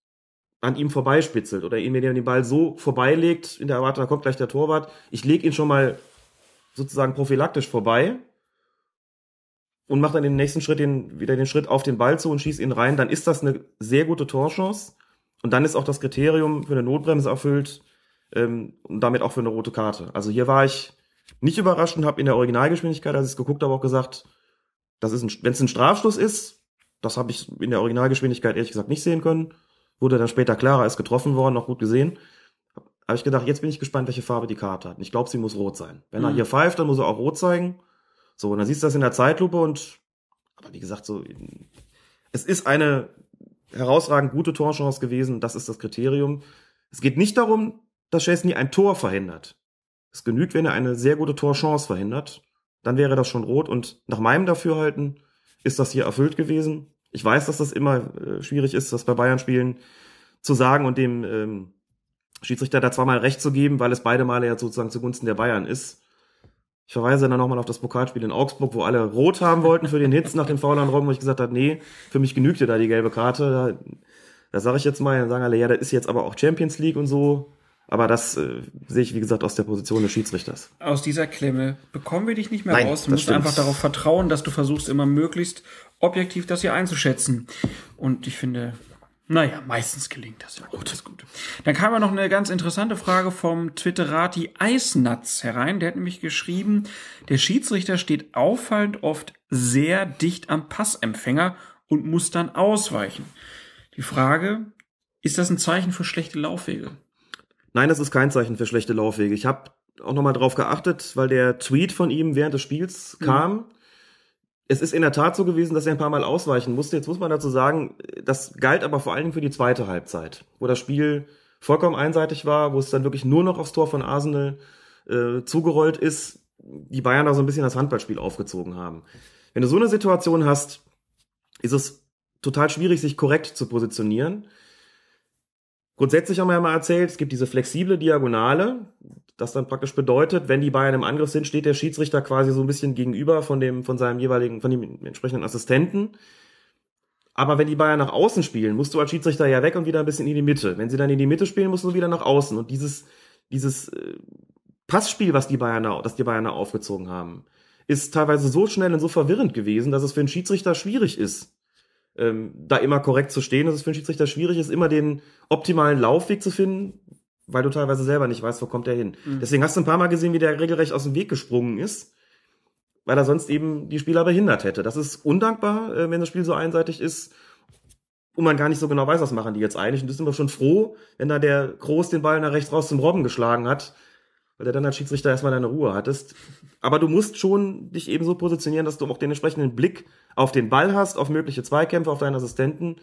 an ihm vorbeispitzelt oder indem er den Ball so vorbeilegt, in der Erwartung, da kommt gleich der Torwart, ich lege ihn schon mal sozusagen prophylaktisch vorbei und mache dann den nächsten Schritt den, wieder den Schritt auf den Ball zu und schieße ihn rein, dann ist das eine sehr gute Torchance und dann ist auch das Kriterium für eine Notbremse erfüllt, und damit auch für eine rote Karte. Also hier war ich nicht überrascht und habe in der Originalgeschwindigkeit, als ich es geguckt habe, auch gesagt, das ist ein, wenn es ein Strafstoß ist, das habe ich in der Originalgeschwindigkeit ehrlich gesagt nicht sehen können, wurde dann später klarer, ist getroffen worden, noch gut gesehen. Habe ich gedacht, jetzt bin ich gespannt, welche Farbe die Karte hat. Und ich glaube, sie muss rot sein. Wenn mhm. er hier pfeift, dann muss er auch rot zeigen. So, und dann siehst du das in der Zeitlupe und, aber wie gesagt, so, es ist eine herausragend gute Torchance gewesen, das ist das Kriterium. Es geht nicht darum, dass Szczesny ein Tor verhindert. Es genügt, wenn er eine sehr gute Torchance verhindert. Dann wäre das schon rot. Und nach meinem Dafürhalten ist das hier erfüllt gewesen. Ich weiß, dass das immer äh, schwierig ist, das bei Bayern-Spielen zu sagen und dem ähm, Schiedsrichter da zweimal recht zu geben, weil es beide Male ja sozusagen zugunsten der Bayern ist. Ich verweise dann nochmal auf das Pokalspiel in Augsburg, wo alle rot haben wollten für den Hitz nach dem Foul an Robben, wo ich gesagt habe, nee, für mich genügte da die gelbe Karte. Da, da sage ich jetzt mal, dann sagen alle, ja, das ist jetzt aber auch Champions League und so. Aber das äh, sehe ich, wie gesagt, aus der Position des Schiedsrichters. Aus dieser Klemme bekommen wir dich nicht mehr Nein, raus. Du das musst stimmt. einfach darauf vertrauen, dass du versuchst, immer möglichst objektiv das hier einzuschätzen. Und ich finde, naja, meistens gelingt das ja. Gut, das ist gut. Dann kam ja noch eine ganz interessante Frage vom Twitterati Eisnatz herein. Der hat nämlich geschrieben, der Schiedsrichter steht auffallend oft sehr dicht am Passempfänger und muss dann ausweichen. Die Frage, ist das ein Zeichen für schlechte Laufwege? Nein, das ist kein Zeichen für schlechte Laufwege. Ich habe auch nochmal drauf geachtet, weil der Tweet von ihm während des Spiels kam. Mhm. Es ist in der Tat so gewesen, dass er ein paar Mal ausweichen musste. Jetzt muss man dazu sagen, das galt aber vor allen Dingen für die zweite Halbzeit, wo das Spiel vollkommen einseitig war, wo es dann wirklich nur noch aufs Tor von Arsenal äh, zugerollt ist, die Bayern da so ein bisschen das Handballspiel aufgezogen haben. Wenn du so eine Situation hast, ist es total schwierig, sich korrekt zu positionieren. Grundsätzlich haben wir ja mal erzählt, es gibt diese flexible Diagonale, das dann praktisch bedeutet, wenn die Bayern im Angriff sind, steht der Schiedsrichter quasi so ein bisschen gegenüber von dem, von seinem jeweiligen, von dem entsprechenden Assistenten. Aber wenn die Bayern nach außen spielen, musst du als Schiedsrichter ja weg und wieder ein bisschen in die Mitte. Wenn sie dann in die Mitte spielen, musst du wieder nach außen. Und dieses, dieses Passspiel, was die Bayern da, das die Bayern da aufgezogen haben, ist teilweise so schnell und so verwirrend gewesen, dass es für einen Schiedsrichter schwierig ist, Ähm, da immer korrekt zu stehen, dass es für einen Schiedsrichter schwierig ist, immer den optimalen Laufweg zu finden, weil du teilweise selber nicht weißt, wo kommt der hin. Mhm. Deswegen hast du ein paar Mal gesehen, wie der regelrecht aus dem Weg gesprungen ist, weil er sonst eben die Spieler behindert hätte. Das ist undankbar, äh, wenn das Spiel so einseitig ist und man gar nicht so genau weiß, was machen die jetzt eigentlich. Und das sind wir schon froh, wenn da der Groß den Ball nach rechts raus zum Robben geschlagen hat, weil du dann als Schiedsrichter erstmal deine Ruhe hattest. Aber du musst schon dich eben so positionieren, dass du auch den entsprechenden Blick auf den Ball hast, auf mögliche Zweikämpfe, auf deinen Assistenten.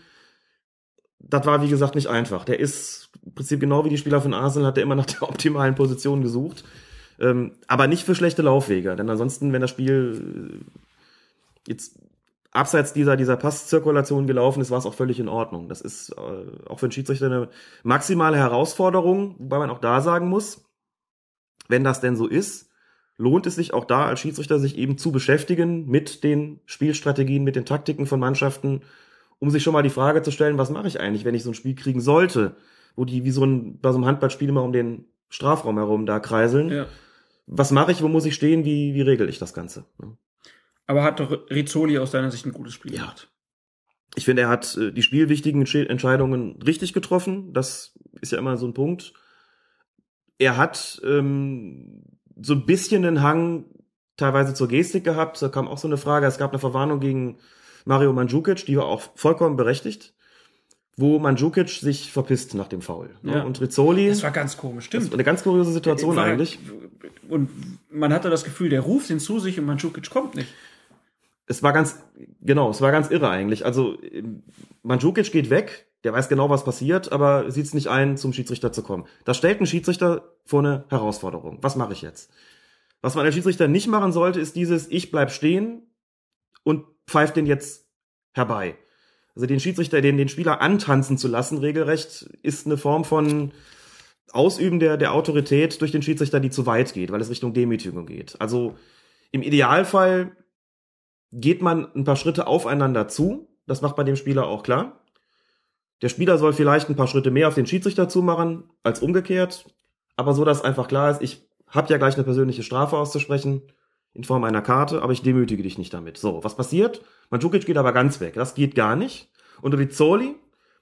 Das war, wie gesagt, nicht einfach. Der ist im Prinzip genau wie die Spieler von Arsenal, hat er immer nach der optimalen Position gesucht. Ähm, aber nicht für schlechte Laufwege. Denn ansonsten, wenn das Spiel jetzt abseits dieser, dieser Passzirkulation gelaufen ist, war es auch völlig in Ordnung. Das ist äh, auch für den Schiedsrichter eine maximale Herausforderung, wobei man auch da sagen muss, wenn das denn so ist, lohnt es sich auch da als Schiedsrichter, sich eben zu beschäftigen mit den Spielstrategien, mit den Taktiken von Mannschaften, um sich schon mal die Frage zu stellen, was mache ich eigentlich, wenn ich so ein Spiel kriegen sollte, wo die wie so ein, bei so einem Handballspiel immer um den Strafraum herum da kreiseln. Ja. Was mache ich, wo muss ich stehen, wie, wie regel ich das Ganze? Aber hat doch Rizzoli aus deiner Sicht ein gutes Spiel ja. gemacht? Ich finde, er hat äh, die spielwichtigen Entscheidungen richtig getroffen. Das ist ja immer so ein Punkt. Er hat ähm, so ein bisschen den Hang teilweise zur Gestik gehabt. Da kam auch so eine Frage. Es gab eine Verwarnung gegen Mario Mandzukic, die war auch vollkommen berechtigt, wo Mandzukic sich verpisst nach dem Foul. Ja. Und Rizzoli... Das war ganz komisch, stimmt. Das war eine ganz kuriose Situation war, eigentlich. Und man hatte das Gefühl, der ruft ihn zu sich und Mandzukic kommt nicht. Es war ganz, genau, es war ganz irre eigentlich. Also Mandzukic geht weg, der weiß genau, was passiert, aber sieht es nicht ein, zum Schiedsrichter zu kommen. Das stellt einen Schiedsrichter vor eine Herausforderung. Was mache ich jetzt? Was man als Schiedsrichter nicht machen sollte, ist dieses, ich bleib stehen und pfeift den jetzt herbei. Also den Schiedsrichter, den, den Spieler antanzen zu lassen, regelrecht, ist eine Form von Ausüben der, der Autorität durch den Schiedsrichter, die zu weit geht, weil es Richtung Demütigung geht. Also im Idealfall geht man ein paar Schritte aufeinander zu. Das macht man dem Spieler auch klar. Der Spieler soll vielleicht ein paar Schritte mehr auf den Schiedsrichter zumachen, als umgekehrt. Aber so, dass einfach klar ist, ich habe ja gleich eine persönliche Strafe auszusprechen, in Form einer Karte, aber ich demütige dich nicht damit. So, was passiert? Mandzukic geht aber ganz weg. Das geht gar nicht. Und Rizzoli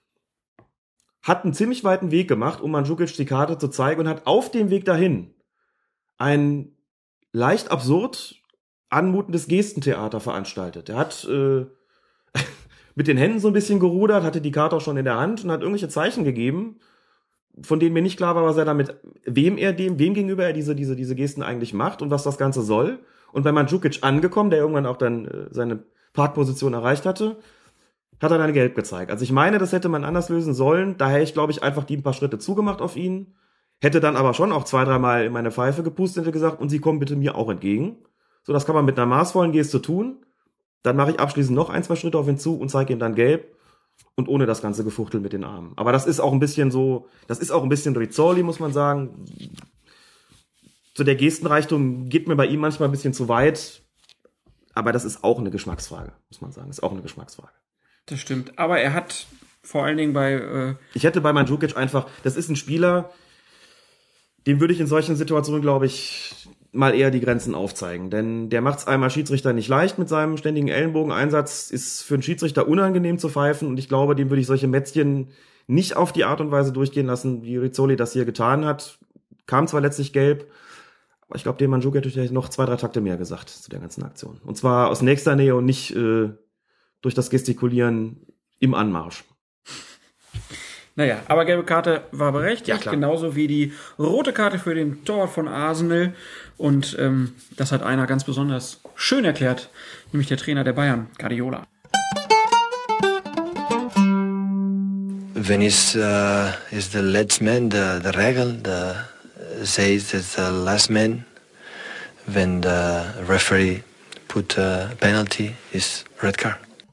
hat einen ziemlich weiten Weg gemacht, um Mandzukic die Karte zu zeigen und hat auf dem Weg dahin ein leicht absurd anmutendes Gestentheater veranstaltet. Er hat äh, mit den Händen so ein bisschen gerudert, hatte die Karte auch schon in der Hand und hat irgendwelche Zeichen gegeben, von denen mir nicht klar war, was er damit, wem er dem, wem gegenüber er diese, diese, diese Gesten eigentlich macht und was das Ganze soll. Und bei Mandzukic angekommen, der irgendwann auch dann äh, seine Parkposition erreicht hatte, hat er dann Gelb gezeigt. Also ich meine, das hätte man anders lösen sollen. Daher ich, glaube ich, einfach die ein paar Schritte zugemacht auf ihn. Hätte dann aber schon auch zwei, dreimal in meine Pfeife gepustet und gesagt, und Sie kommen bitte mir auch entgegen. So, das kann man mit einer maßvollen Geste tun. Dann mache ich abschließend noch ein, zwei Schritte auf ihn zu und zeige ihm dann gelb. Und ohne das ganze Gefuchtel mit den Armen. Aber das ist auch ein bisschen so, das ist auch ein bisschen Rizzoli, muss man sagen. So der Gestenreichtum geht mir bei ihm manchmal ein bisschen zu weit. Aber das ist auch eine Geschmacksfrage, muss man sagen. Ist auch eine Geschmacksfrage. Das stimmt. Aber er hat vor allen Dingen bei... Äh ich hätte bei Mandzukic einfach, das ist ein Spieler, dem würde ich in solchen Situationen, glaube ich, mal eher die Grenzen aufzeigen. Denn der macht es einmal Schiedsrichter nicht leicht mit seinem ständigen Ellenbogeneinsatz, ist für einen Schiedsrichter unangenehm zu pfeifen. Und ich glaube, dem würde ich solche Mätzchen nicht auf die Art und Weise durchgehen lassen, wie Rizzoli das hier getan hat. Kam zwar letztlich gelb, aber ich glaube, dem Mandzukic hätte noch zwei, drei Takte mehr gesagt zu der ganzen Aktion. Und zwar aus nächster Nähe und nicht äh, durch das Gestikulieren im Anmarsch. Naja, aber gelbe Karte war berechtigt, ja, klar. Genauso wie die rote Karte für den Torwart von Arsenal. Und ähm, das hat einer ganz besonders schön erklärt, nämlich der Trainer der Bayern, Guardiola. When is uh, is the last man the the Regel the uh, says that the last man when the referee put a penalty is red card.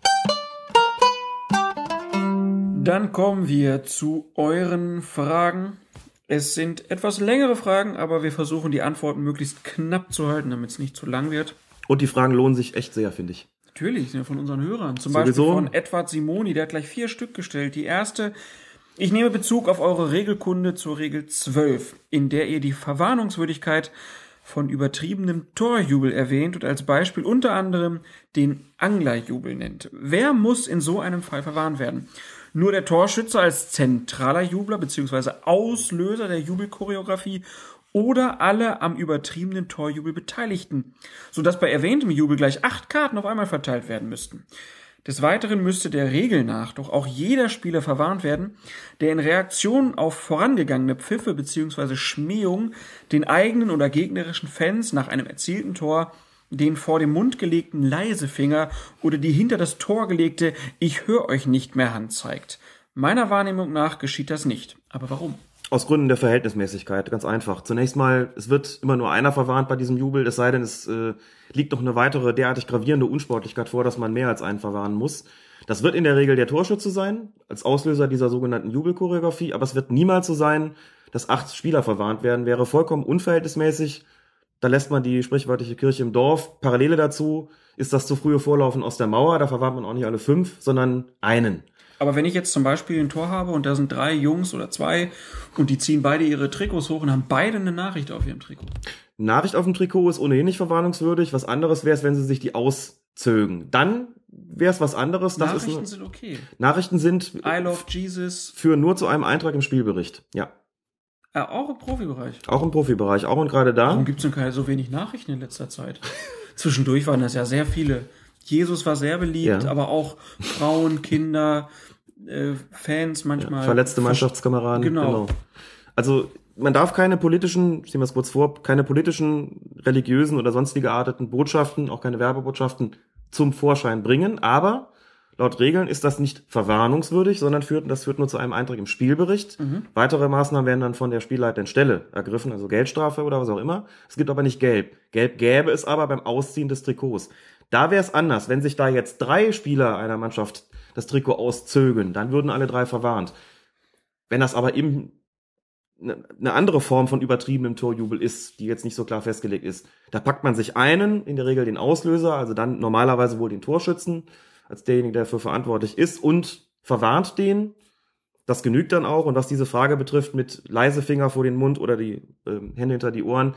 Dann kommen wir zu euren Fragen. Es sind etwas längere Fragen, aber wir versuchen die Antworten möglichst knapp zu halten, damit es nicht zu lang wird. Und die Fragen lohnen sich echt sehr, finde ich. Natürlich, sind ja von unseren Hörern. Zum Sowieso. Beispiel von Edward Simoni, der hat gleich vier Stück gestellt. Die erste: Ich nehme Bezug auf eure Regelkunde zur Regel zwölf, in der ihr die Verwarnungswürdigkeit von übertriebenem Torjubel erwähnt und als Beispiel unter anderem den Anglerjubel nennt. Wer muss in so einem Fall verwarnt werden? Nur der Torschütze als zentraler Jubler bzw. Auslöser der Jubelchoreografie oder alle am übertriebenen Torjubel Beteiligten, sodass bei erwähntem Jubel gleich acht Karten auf einmal verteilt werden müssten. Des Weiteren müsste der Regel nach doch auch jeder Spieler verwarnt werden, der in Reaktion auf vorangegangene Pfiffe bzw. Schmähungen den eigenen oder gegnerischen Fans nach einem erzielten Tor den vor dem Mund gelegten Leisefinger oder die hinter das Tor gelegte Ich höre euch nicht mehr Hand zeigt. Meiner Wahrnehmung nach geschieht das nicht. Aber warum? Aus Gründen der Verhältnismäßigkeit, ganz einfach. Zunächst mal, es wird immer nur einer verwarnt bei diesem Jubel, es sei denn, es äh, liegt noch eine weitere derartig gravierende Unsportlichkeit vor, dass man mehr als einen verwarnen muss. Das wird in der Regel der Torschütze sein, als Auslöser dieser sogenannten Jubelchoreografie, aber es wird niemals so sein, dass acht Spieler verwarnt werden, wäre vollkommen unverhältnismäßig. Da lässt man die sprichwörtliche Kirche im Dorf. Parallele dazu ist das zu frühe Vorlaufen aus der Mauer, da verwarnt man auch nicht alle fünf, sondern einen. Aber wenn ich jetzt zum Beispiel ein Tor habe und da sind drei Jungs oder zwei und die ziehen beide ihre Trikots hoch und haben beide eine Nachricht auf ihrem Trikot. Nachricht auf dem Trikot ist ohnehin nicht verwarnungswürdig. Was anderes wäre es, wenn sie sich die auszögen. Dann wäre es was anderes. Das Nachrichten ist sind okay. Nachrichten sind I love Jesus. Führen nur zu einem Eintrag im Spielbericht. Ja. Ja, auch im Profibereich. Auch im Profibereich, auch und gerade da. Warum gibt es denn keine so wenig Nachrichten in letzter Zeit? Zwischendurch waren das ja sehr viele. Jesus war sehr beliebt, Ja. aber auch Frauen, Kinder, äh, Fans manchmal. Ja, verletzte Mannschaftskameraden. Genau. genau. Also man darf keine politischen, stellen wir es kurz vor, keine politischen, religiösen oder sonst wie gearteten Botschaften, auch keine Werbebotschaften zum Vorschein bringen, aber laut Regeln ist das nicht verwarnungswürdig, sondern führt, das führt nur zu einem Eintrag im Spielbericht. Mhm. Weitere Maßnahmen werden dann von der spielleitenden Stelle ergriffen, also Geldstrafe oder was auch immer. Es gibt aber nicht Gelb. Gelb gäbe es aber beim Ausziehen des Trikots. Da wäre es anders, wenn sich da jetzt drei Spieler einer Mannschaft das Trikot auszögen, dann würden alle drei verwarnt. Wenn das aber eben eine andere Form von übertriebenem Torjubel ist, die jetzt nicht so klar festgelegt ist, da packt man sich einen, in der Regel den Auslöser, also dann normalerweise wohl den Torschützen, als derjenige, der dafür verantwortlich ist, und verwarnt den. Das genügt dann auch. Und was diese Frage betrifft mit leise Finger vor den Mund oder die äh, Hände hinter die Ohren,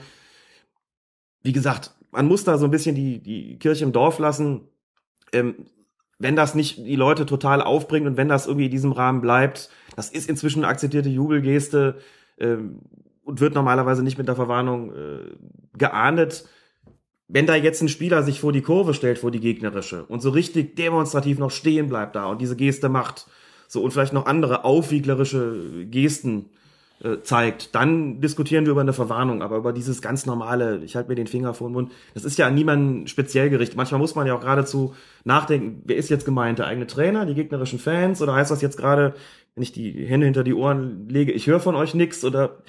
wie gesagt, man muss da so ein bisschen die, die Kirche im Dorf lassen. Ähm, wenn das nicht die Leute total aufbringt und wenn das irgendwie in diesem Rahmen bleibt, das ist inzwischen eine akzeptierte Jubelgeste ähm, und wird normalerweise nicht mit der Verwarnung äh, geahndet. Wenn da jetzt ein Spieler sich vor die Kurve stellt, vor die gegnerische, und so richtig demonstrativ noch stehen bleibt da und diese Geste macht, so, und vielleicht noch andere aufwieglerische Gesten äh, zeigt, dann diskutieren wir über eine Verwarnung, aber über dieses ganz normale, ich halte mir den Finger vor den Mund, das ist ja an niemanden speziell gerichtet. Manchmal muss man ja auch geradezu nachdenken, wer ist jetzt gemeint, der eigene Trainer, die gegnerischen Fans, oder heißt das jetzt gerade, wenn ich die Hände hinter die Ohren lege, ich höre von euch nix, oder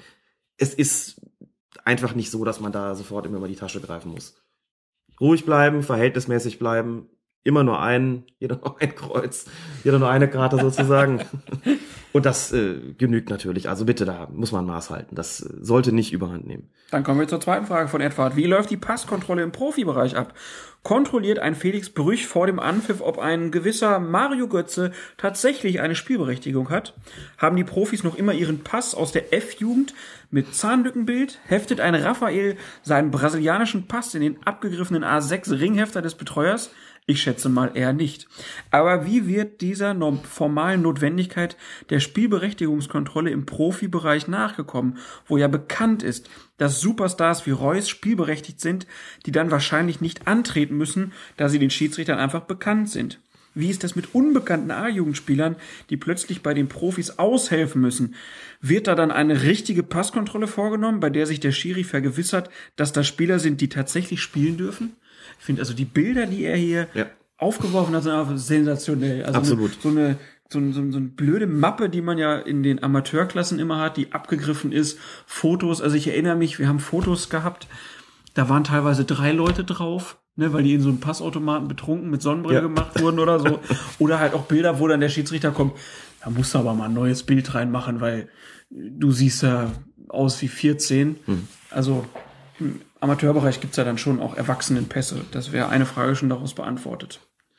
es ist einfach nicht so, dass man da sofort immer mal die Tasche greifen muss. Ruhig bleiben, verhältnismäßig bleiben, immer nur ein, jeder nur ein Kreuz, jeder nur eine Karte sozusagen. Und das äh, genügt natürlich. Also bitte, da muss man Maß halten. Das äh, sollte nicht überhand nehmen. Dann kommen wir zur zweiten Frage von Edward. Wie läuft die Passkontrolle im Profibereich ab? Kontrolliert ein Felix Brüch vor dem Anpfiff, ob ein gewisser Mario Götze tatsächlich eine Spielberechtigung hat? Haben die Profis noch immer ihren Pass aus der F-Jugend mit Zahnlückenbild? Heftet ein Raphael seinen brasilianischen Pass in den abgegriffenen A sechs Ringhefter des Betreuers? Ich schätze mal eher nicht. Aber wie wird dieser formalen Notwendigkeit der Spielberechtigungskontrolle im Profibereich nachgekommen, wo ja bekannt ist, dass Superstars wie Reus spielberechtigt sind, die dann wahrscheinlich nicht antreten müssen, da sie den Schiedsrichtern einfach bekannt sind? Wie ist das mit unbekannten A-Jugendspielern, die plötzlich bei den Profis aushelfen müssen? Wird da dann eine richtige Passkontrolle vorgenommen, bei der sich der Schiri vergewissert, dass das Spieler sind, die tatsächlich spielen dürfen? Ich finde also die Bilder, die er hier ja. aufgeworfen hat, sind einfach sensationell. Also absolut. Eine, so eine so, eine, so eine blöde Mappe, die man ja in den Amateurklassen immer hat, die abgegriffen ist. Fotos, also ich erinnere mich, wir haben Fotos gehabt, da waren teilweise drei Leute drauf, ne, weil die in so einem Passautomaten betrunken mit Sonnenbrille ja. gemacht wurden oder so. Oder halt auch Bilder, wo dann der Schiedsrichter kommt, da musst du aber mal ein neues Bild reinmachen, weil du siehst ja aus wie vierzehn. Hm. Also im Amateurbereich gibt's ja dann schon auch Erwachsenenpässe. Das wäre eine Frage schon daraus beantwortet.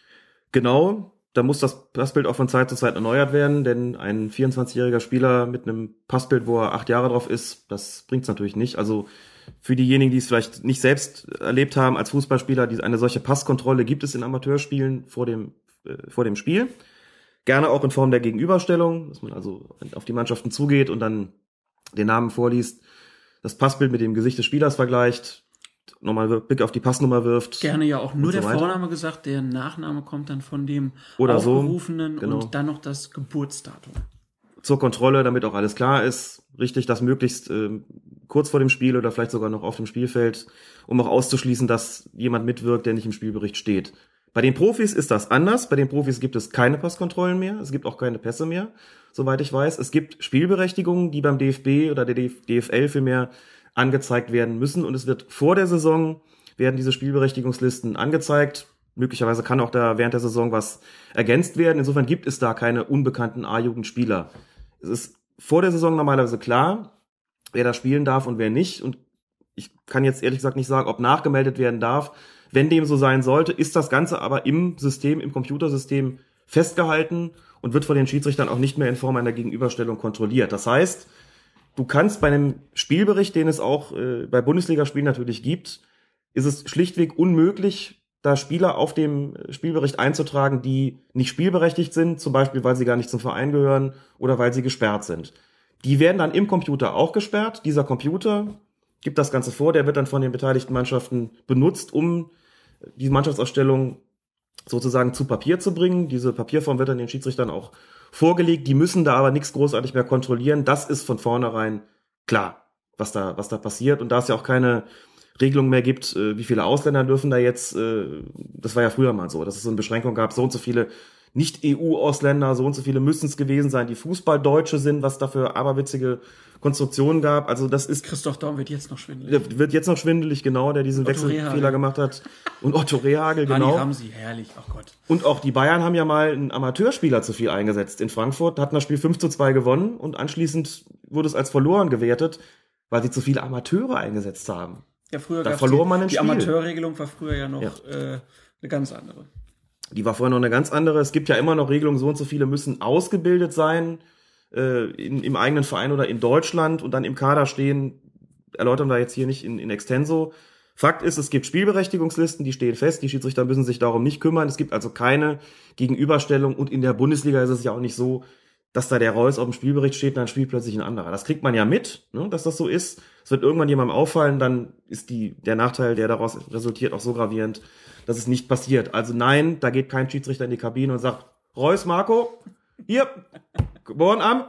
Genau, da muss das Passbild auch von Zeit zu Zeit erneuert werden, denn ein vierundzwanzigjähriger Spieler mit einem Passbild, wo er acht Jahre drauf ist, das bringt's natürlich nicht. Also für diejenigen, die es vielleicht nicht selbst erlebt haben als Fußballspieler, die, eine solche Passkontrolle gibt es in Amateurspielen vor dem, äh, vor dem Spiel. Gerne auch in Form der Gegenüberstellung, dass man also auf die Mannschaften zugeht und dann den Namen vorliest, das Passbild mit dem Gesicht des Spielers vergleicht, nochmal Blick auf die Passnummer wirft. Gerne ja auch nur so der weiter. Vorname gesagt, der Nachname kommt dann von dem Oder Aufgerufenen so, genau. Und dann noch das Geburtsdatum. Zur Kontrolle, damit auch alles klar ist, richtig, das möglichst äh, kurz vor dem Spiel oder vielleicht sogar noch auf dem Spielfeld, um auch auszuschließen, dass jemand mitwirkt, der nicht im Spielbericht steht. Bei den Profis ist das anders. Bei den Profis gibt es keine Passkontrollen mehr. Es gibt auch keine Pässe mehr, soweit ich weiß. Es gibt Spielberechtigungen, die beim D F B oder der D F L vielmehr angezeigt werden müssen. Und es wird vor der Saison, werden diese Spielberechtigungslisten angezeigt. Möglicherweise kann auch da während der Saison was ergänzt werden. Insofern gibt es da keine unbekannten A-Jugendspieler. Es ist vor der Saison normalerweise klar, wer da spielen darf und wer nicht. Und ich kann jetzt ehrlich gesagt nicht sagen, ob nachgemeldet werden darf. Wenn dem so sein sollte, ist das Ganze aber im System, im Computersystem festgehalten und wird von den Schiedsrichtern auch nicht mehr in Form einer Gegenüberstellung kontrolliert. Das heißt, du kannst bei einem Spielbericht, den es auch äh, bei Bundesligaspielen natürlich gibt, ist es schlichtweg unmöglich, da Spieler auf dem Spielbericht einzutragen, die nicht spielberechtigt sind, zum Beispiel, weil sie gar nicht zum Verein gehören oder weil sie gesperrt sind. Die werden dann im Computer auch gesperrt. Dieser Computer gibt das Ganze vor, der wird dann von den beteiligten Mannschaften benutzt, um die Mannschaftsausstellung sozusagen zu Papier zu bringen. Diese Papierform wird dann den Schiedsrichtern auch vorgelegt. Die müssen da aber nichts großartig mehr kontrollieren. Das ist von vornherein klar, was da, was da passiert. Und da es ja auch keine Regelung mehr gibt, wie viele Ausländer dürfen da jetzt, das war ja früher mal so, dass es so eine Beschränkung gab, so und so viele Nicht-E U-Ausländer, so und so viele müssen es gewesen sein, die Fußballdeutsche sind, was da für aberwitzige Konstruktionen gab. Also das ist... Christoph Daum wird jetzt noch schwindelig. Wird jetzt noch schwindelig, genau, der diesen Wechselfehler gemacht hat. Und Otto Rehagel, genau. Hani Ramsi, herrlich, ach Gott. Und auch die Bayern haben ja mal einen Amateurspieler zu viel eingesetzt in Frankfurt, hatten das Spiel fünf zu zwei gewonnen und anschließend wurde es als verloren gewertet, weil sie zu viele Amateure eingesetzt haben. Ja, früher da gab's verlor die, man ein die Spiel. Amateurregelung war früher ja noch ja. äh, eine ganz andere. Die war vorher noch eine ganz andere. Es gibt ja immer noch Regelungen, so und so viele müssen ausgebildet sein äh, in, im eigenen Verein oder in Deutschland und dann im Kader stehen. Erläutern wir jetzt hier nicht in, in extenso. Fakt ist, es gibt Spielberechtigungslisten, die stehen fest. Die Schiedsrichter müssen sich darum nicht kümmern. Es gibt also keine Gegenüberstellung. Und in der Bundesliga ist es ja auch nicht so, dass da der Reus auf dem Spielbericht steht und dann spielt plötzlich ein anderer. Das kriegt man ja mit, ne, dass das so ist. Es wird irgendwann jemandem auffallen, dann ist die, der Nachteil, der daraus resultiert, auch so gravierend, dass es nicht passiert. Also nein, da geht kein Schiedsrichter in die Kabine und sagt, Reus, Marco, hier, geboren am,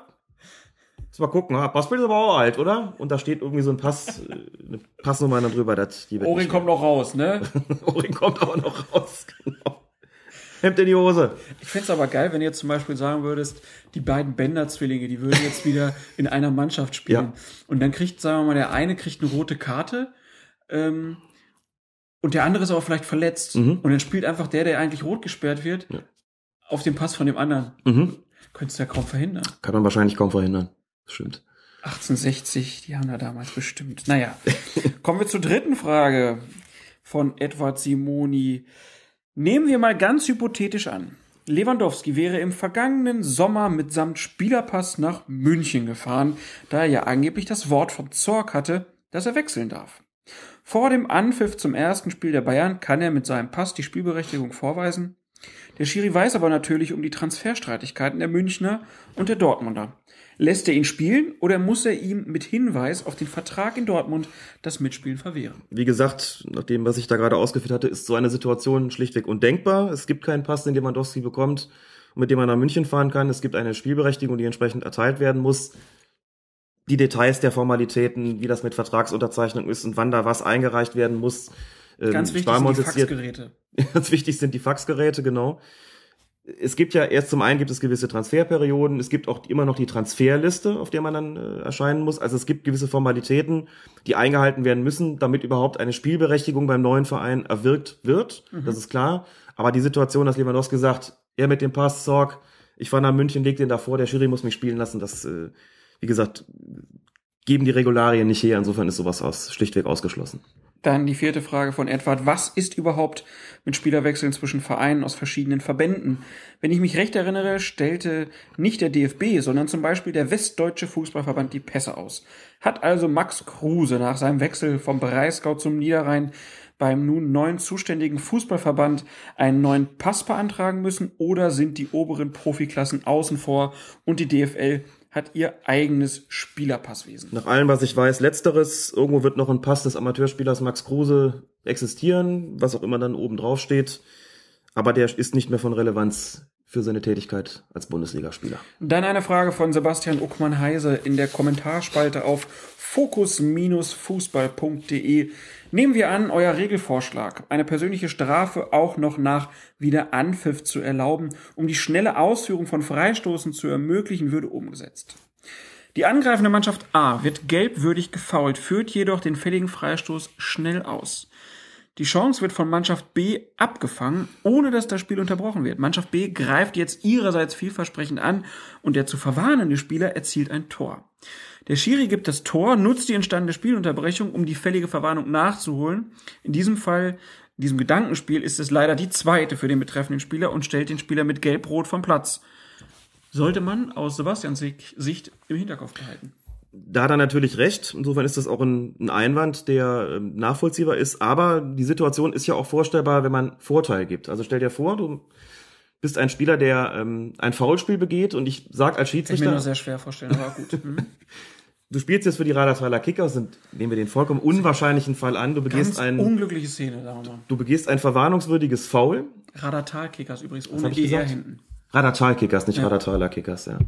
jetzt mal gucken, ah, Passbild ist aber auch alt, oder? Und da steht irgendwie so ein Pass, eine Passnummer dann drüber. Das, die Oring kommt noch raus, ne? Oring kommt aber noch raus, genau. Hemd in die Hose. Ich fänd's aber geil, wenn du jetzt zum Beispiel sagen würdest, die beiden Bender-Zwillinge, die würden jetzt wieder in einer Mannschaft spielen. Ja. Und dann kriegt, sagen wir mal, der eine kriegt eine rote Karte ähm, und der andere ist aber vielleicht verletzt. Mhm. Und dann spielt einfach der, der eigentlich rot gesperrt wird, Ja. auf den Pass von dem anderen. Mhm. Könntest du ja kaum verhindern. Kann man wahrscheinlich kaum verhindern. Das stimmt. achtzehnhundertsechzig, die haben da damals bestimmt. Naja, kommen wir zur dritten Frage von Edward Simoni. Nehmen wir mal ganz hypothetisch an. Lewandowski wäre im vergangenen Sommer mitsamt Spielerpass nach München gefahren, da er ja angeblich das Wort vom Zorc hatte, dass er wechseln darf. Vor dem Anpfiff zum ersten Spiel der Bayern kann er mit seinem Pass die Spielberechtigung vorweisen. Der Schiri weiß aber natürlich um die Transferstreitigkeiten der Münchner und der Dortmunder. Lässt er ihn spielen oder muss er ihm mit Hinweis auf den Vertrag in Dortmund das Mitspielen verwehren? Wie gesagt, nach dem, was ich da gerade ausgeführt hatte, ist so eine Situation schlichtweg undenkbar. Es gibt keinen Pass, den Lewandowski bekommt und mit dem man nach München fahren kann. Es gibt eine Spielberechtigung, die entsprechend erteilt werden muss. Die Details der Formalitäten, wie das mit Vertragsunterzeichnung ist und wann da was eingereicht werden muss. Ganz ähm, wichtig sind die jetzt hier- Faxgeräte. Ganz wichtig sind die Faxgeräte, genau. Es gibt ja erst zum einen gibt es gewisse Transferperioden, es gibt auch immer noch die Transferliste, auf der man dann äh, erscheinen muss. Also es gibt gewisse Formalitäten, die eingehalten werden müssen, damit überhaupt eine Spielberechtigung beim neuen Verein erwirkt wird. Mhm. Das ist klar. Aber die Situation, dass Lewandowski sagt, er mit dem Pass, Zorc, ich fahre nach München, leg den davor, der Schiri muss mich spielen lassen, das, äh, wie gesagt, geben die Regularien nicht her. Insofern ist sowas aus, schlichtweg ausgeschlossen. Dann die vierte Frage von Edward. Was ist überhaupt mit Spielerwechseln zwischen Vereinen aus verschiedenen Verbänden? Wenn ich mich recht erinnere, stellte nicht der D F B, sondern zum Beispiel der Westdeutsche Fußballverband die Pässe aus. Hat also Max Kruse nach seinem Wechsel vom Breisgau zum Niederrhein beim nun neuen zuständigen Fußballverband einen neuen Pass beantragen müssen oder sind die oberen Profiklassen außen vor und die D F L hat ihr eigenes Spielerpasswesen? Nach allem, was ich weiß, letzteres, irgendwo wird noch ein Pass des Amateurspielers Max Kruse existieren, was auch immer dann oben drauf steht. Aber der ist nicht mehr von Relevanz für seine Tätigkeit als Bundesligaspieler. Dann eine Frage von Sebastian Uckmann-Heise in der Kommentarspalte auf fokus fußball punkt de. Nehmen wir an, euer Regelvorschlag, eine persönliche Strafe auch noch nach Wiederanpfiff zu erlauben, um die schnelle Ausführung von Freistoßen zu ermöglichen, würde umgesetzt. Die angreifende Mannschaft A wird gelbwürdig gefoult, führt jedoch den fälligen Freistoß schnell aus. Die Chance wird von Mannschaft B abgefangen, ohne dass das Spiel unterbrochen wird. Mannschaft B greift jetzt ihrerseits vielversprechend an und der zu verwarnende Spieler erzielt ein Tor. Der Schiri gibt das Tor, nutzt die entstandene Spielunterbrechung, um die fällige Verwarnung nachzuholen. In diesem Fall, in diesem Gedankenspiel, ist es leider die zweite für den betreffenden Spieler und stellt den Spieler mit Gelb-Rot vom Platz. Sollte man aus Sebastians Sicht im Hinterkopf behalten. Da hat er natürlich recht. Insofern ist das auch ein, ein Einwand, der ähm, nachvollziehbar ist. Aber die Situation ist ja auch vorstellbar, wenn man Vorteil gibt. Also stell dir vor, du bist ein Spieler, der ähm, ein Foulspiel begeht und ich sag als Schiedsrichter... Ich kann mir nur sehr schwer vorstellen, aber gut. Mhm. Du spielst jetzt für die Radathaler Kickers und nehmen wir den vollkommen unwahrscheinlichen Fall an. Du begehst Ganz ein unglückliche Szene, sagen wir mal. Du begehst ein verwarnungswürdiges Foul. Radathalkickers übrigens, Was ohne hab ich E R gesagt? hinten. Radathaler Kickers, nicht Ja. Radathaler Kickers, ja.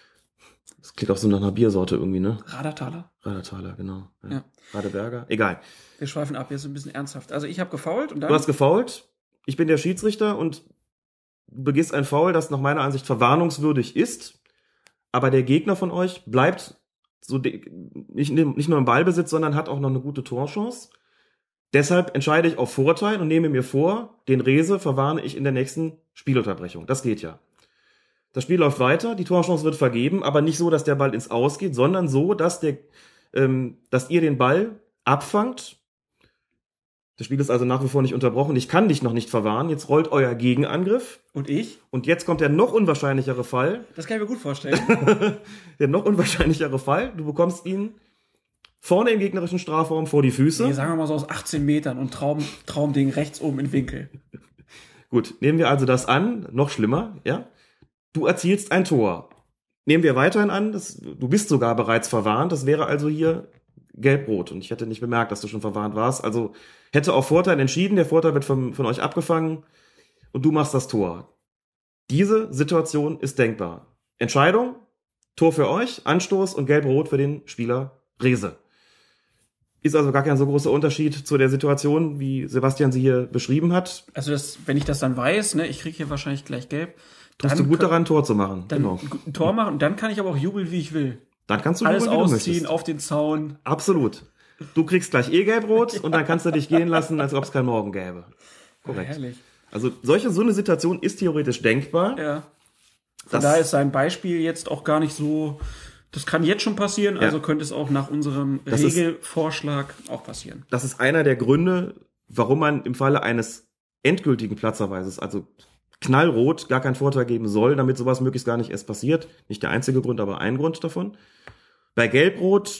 Das klingt auch so nach einer Biersorte irgendwie, ne? Radathaler? Radathaler, genau. Ja. Ja. Radeberger, egal. Wir schweifen ab, jetzt ein bisschen ernsthaft. Also ich habe gefoult und dann... Du hast gefoult, ich bin der Schiedsrichter und du begehst ein Foul, das nach meiner Ansicht verwarnungswürdig ist, aber der Gegner von euch bleibt so de- nicht, nicht nur im Ballbesitz, sondern hat auch noch eine gute Torchance. Deshalb entscheide ich auf Vorteil und nehme mir vor, den Rese verwarne ich in der nächsten Spielunterbrechung. Das geht ja. Das Spiel läuft weiter, die Torchance wird vergeben, aber nicht so, dass der Ball ins Aus geht, sondern so, dass der, ähm, dass ihr den Ball abfangt. Das Spiel ist also nach wie vor nicht unterbrochen. Ich kann dich noch nicht verwahren. Jetzt rollt euer Gegenangriff. Und ich? Und jetzt kommt der noch unwahrscheinlichere Fall. Das kann ich mir gut vorstellen. Der noch unwahrscheinlichere Fall. Du bekommst ihn vorne im gegnerischen Strafraum vor die Füße. Nee, sagen wir mal so aus achtzehn Metern und Traum, Traumding rechts oben im Winkel. Gut, nehmen wir also das an. Noch schlimmer, ja. Du erzielst ein Tor. Nehmen wir weiterhin an, dass, du bist sogar bereits verwarnt. Das wäre also hier gelb-rot. Und ich hätte nicht bemerkt, dass du schon verwarnt warst. Also hätte auf Vorteil entschieden. Der Vorteil wird von, von euch abgefangen. Und du machst das Tor. Diese Situation ist denkbar. Entscheidung, Tor für euch, Anstoß und gelb-rot für den Spieler Rese. Ist also gar kein so großer Unterschied zu der Situation, wie Sebastian sie hier beschrieben hat. Also das, wenn ich das dann weiß, ne, ich kriege hier wahrscheinlich gleich gelb. Tust du gut daran, ein Tor zu machen. Dann Genau. ein Tor machen und dann kann ich aber auch jubeln, wie ich will. Dann kannst du Alles jubeln, wie du ausziehen, möchtest. auf den Zaun. Absolut. Du kriegst gleich eh gelb-rot und dann kannst du dich gehen lassen, als ob es kein Morgen gäbe. Korrekt. Herrlich. Also solche, so eine Situation ist theoretisch denkbar. Ja. Von Das- daher ist sein Beispiel jetzt auch gar nicht so, das kann jetzt schon passieren, also Ja. könnte es auch nach unserem Das ist- Regelvorschlag auch passieren. Das ist einer der Gründe, warum man im Falle eines endgültigen Platzverweises, also knallrot, gar keinen Vorteil geben soll, damit sowas möglichst gar nicht erst passiert. Nicht der einzige Grund, aber ein Grund davon. Bei Gelbrot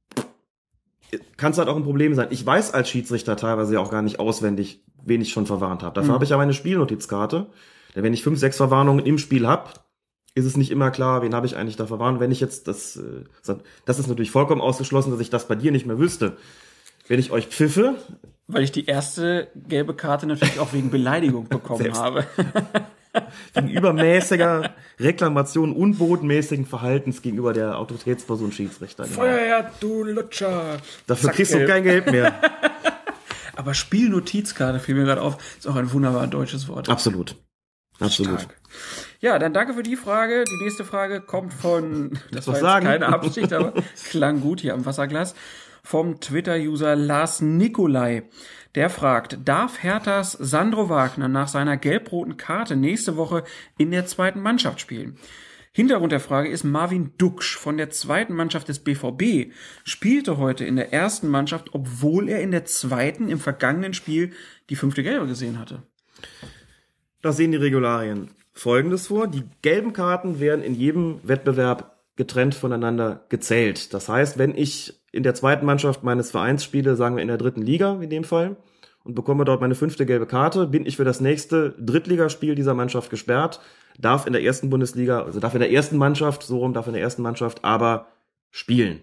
kann es halt auch ein Problem sein. Ich weiß als Schiedsrichter teilweise ja auch gar nicht auswendig, wen ich schon verwarnt habe. Dafür Mhm. habe ich aber eine Spielnotizkarte. Denn wenn ich fünf, sechs Verwarnungen im Spiel habe, ist es nicht immer klar, wen habe ich eigentlich da verwarnt. Wenn ich jetzt das, äh, das ist natürlich vollkommen ausgeschlossen, dass ich das bei dir nicht mehr wüsste. Wenn ich euch pfiffe, Weil ich die erste gelbe Karte natürlich auch wegen Beleidigung bekommen Selbst. habe. wegen übermäßiger Reklamation, unbodenmäßigen Verhaltens gegenüber der Autoritätsperson Schiedsrichter. Genau. Feuerwehr, du Lutscher. Dafür Zack, kriegst du gelb. kein Geld mehr. Aber Spielnotizkarte fiel mir gerade auf, ist auch ein wunderbar deutsches Wort. Absolut. Absolut. Stark. Ja, dann danke für die Frage. Die nächste Frage kommt von, das war Was jetzt sagen? keine Absicht, aber klang gut hier am Wasserglas, vom Twitter-User Lars Nikolai. Der fragt, darf Herthas Sandro Wagner nach seiner gelb-roten Karte nächste Woche in der zweiten Mannschaft spielen? Hintergrund der Frage ist, Marvin Duksch von der zweiten Mannschaft des B V B spielte heute in der ersten Mannschaft, obwohl er in der zweiten im vergangenen Spiel die fünfte Gelbe gesehen hatte. Da sehen die Regularien Folgendes vor. Die gelben Karten werden in jedem Wettbewerb getrennt voneinander gezählt. Das heißt, wenn ich in der zweiten Mannschaft meines Vereins spiele, sagen wir in der dritten Liga in dem Fall, und bekomme dort meine fünfte gelbe Karte, bin ich für das nächste Drittligaspiel dieser Mannschaft gesperrt, darf in der ersten Bundesliga, also darf in der ersten Mannschaft, so rum darf in der ersten Mannschaft aber spielen.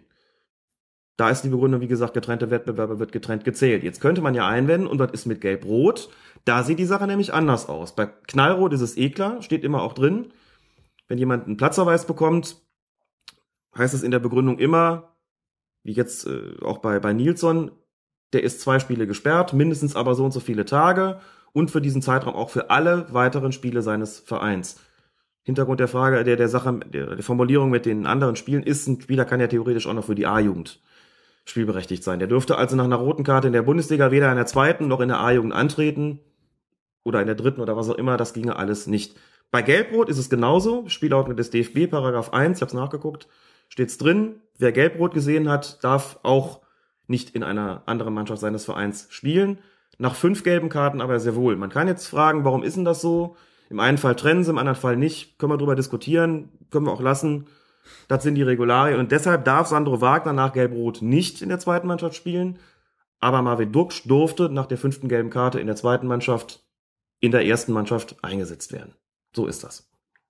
Da ist die Begründung, wie gesagt, getrennte Wettbewerbe wird getrennt gezählt. Jetzt könnte man ja einwenden, und was ist mit Gelb-Rot? Da sieht die Sache nämlich anders aus. Bei Knallrot ist es eh klar, steht immer auch drin. Wenn jemand einen Platzverweis bekommt, heißt es in der Begründung immer, wie jetzt äh, auch bei, bei Nilsson, der ist zwei Spiele gesperrt, mindestens aber so und so viele Tage und für diesen Zeitraum auch für alle weiteren Spiele seines Vereins. Hintergrund der Frage, der, der Sache, der, der Formulierung mit den anderen Spielen ist, ein Spieler kann ja theoretisch auch noch für die A-Jugend spielberechtigt sein. Der dürfte also nach einer roten Karte in der Bundesliga weder in der zweiten noch in der A-Jugend antreten oder in der dritten oder was auch immer, das ginge alles nicht. Bei Gelbrot ist es genauso, Spielordnung des D F B, Paragraph eins, ich hab's nachgeguckt, steht's drin, wer Gelbrot gesehen hat, darf auch nicht in einer anderen Mannschaft seines Vereins spielen. Nach fünf gelben Karten aber sehr wohl. Man kann jetzt fragen, warum ist denn das so? Im einen Fall trennen sie, im anderen Fall nicht. Können wir drüber diskutieren, können wir auch lassen. Das sind die Regularien. Und deshalb darf Sandro Wagner nach Gelb-Rot nicht in der zweiten Mannschaft spielen. Aber Marvin Duksch durfte nach der fünften gelben Karte in der zweiten Mannschaft in der ersten Mannschaft eingesetzt werden. So ist das.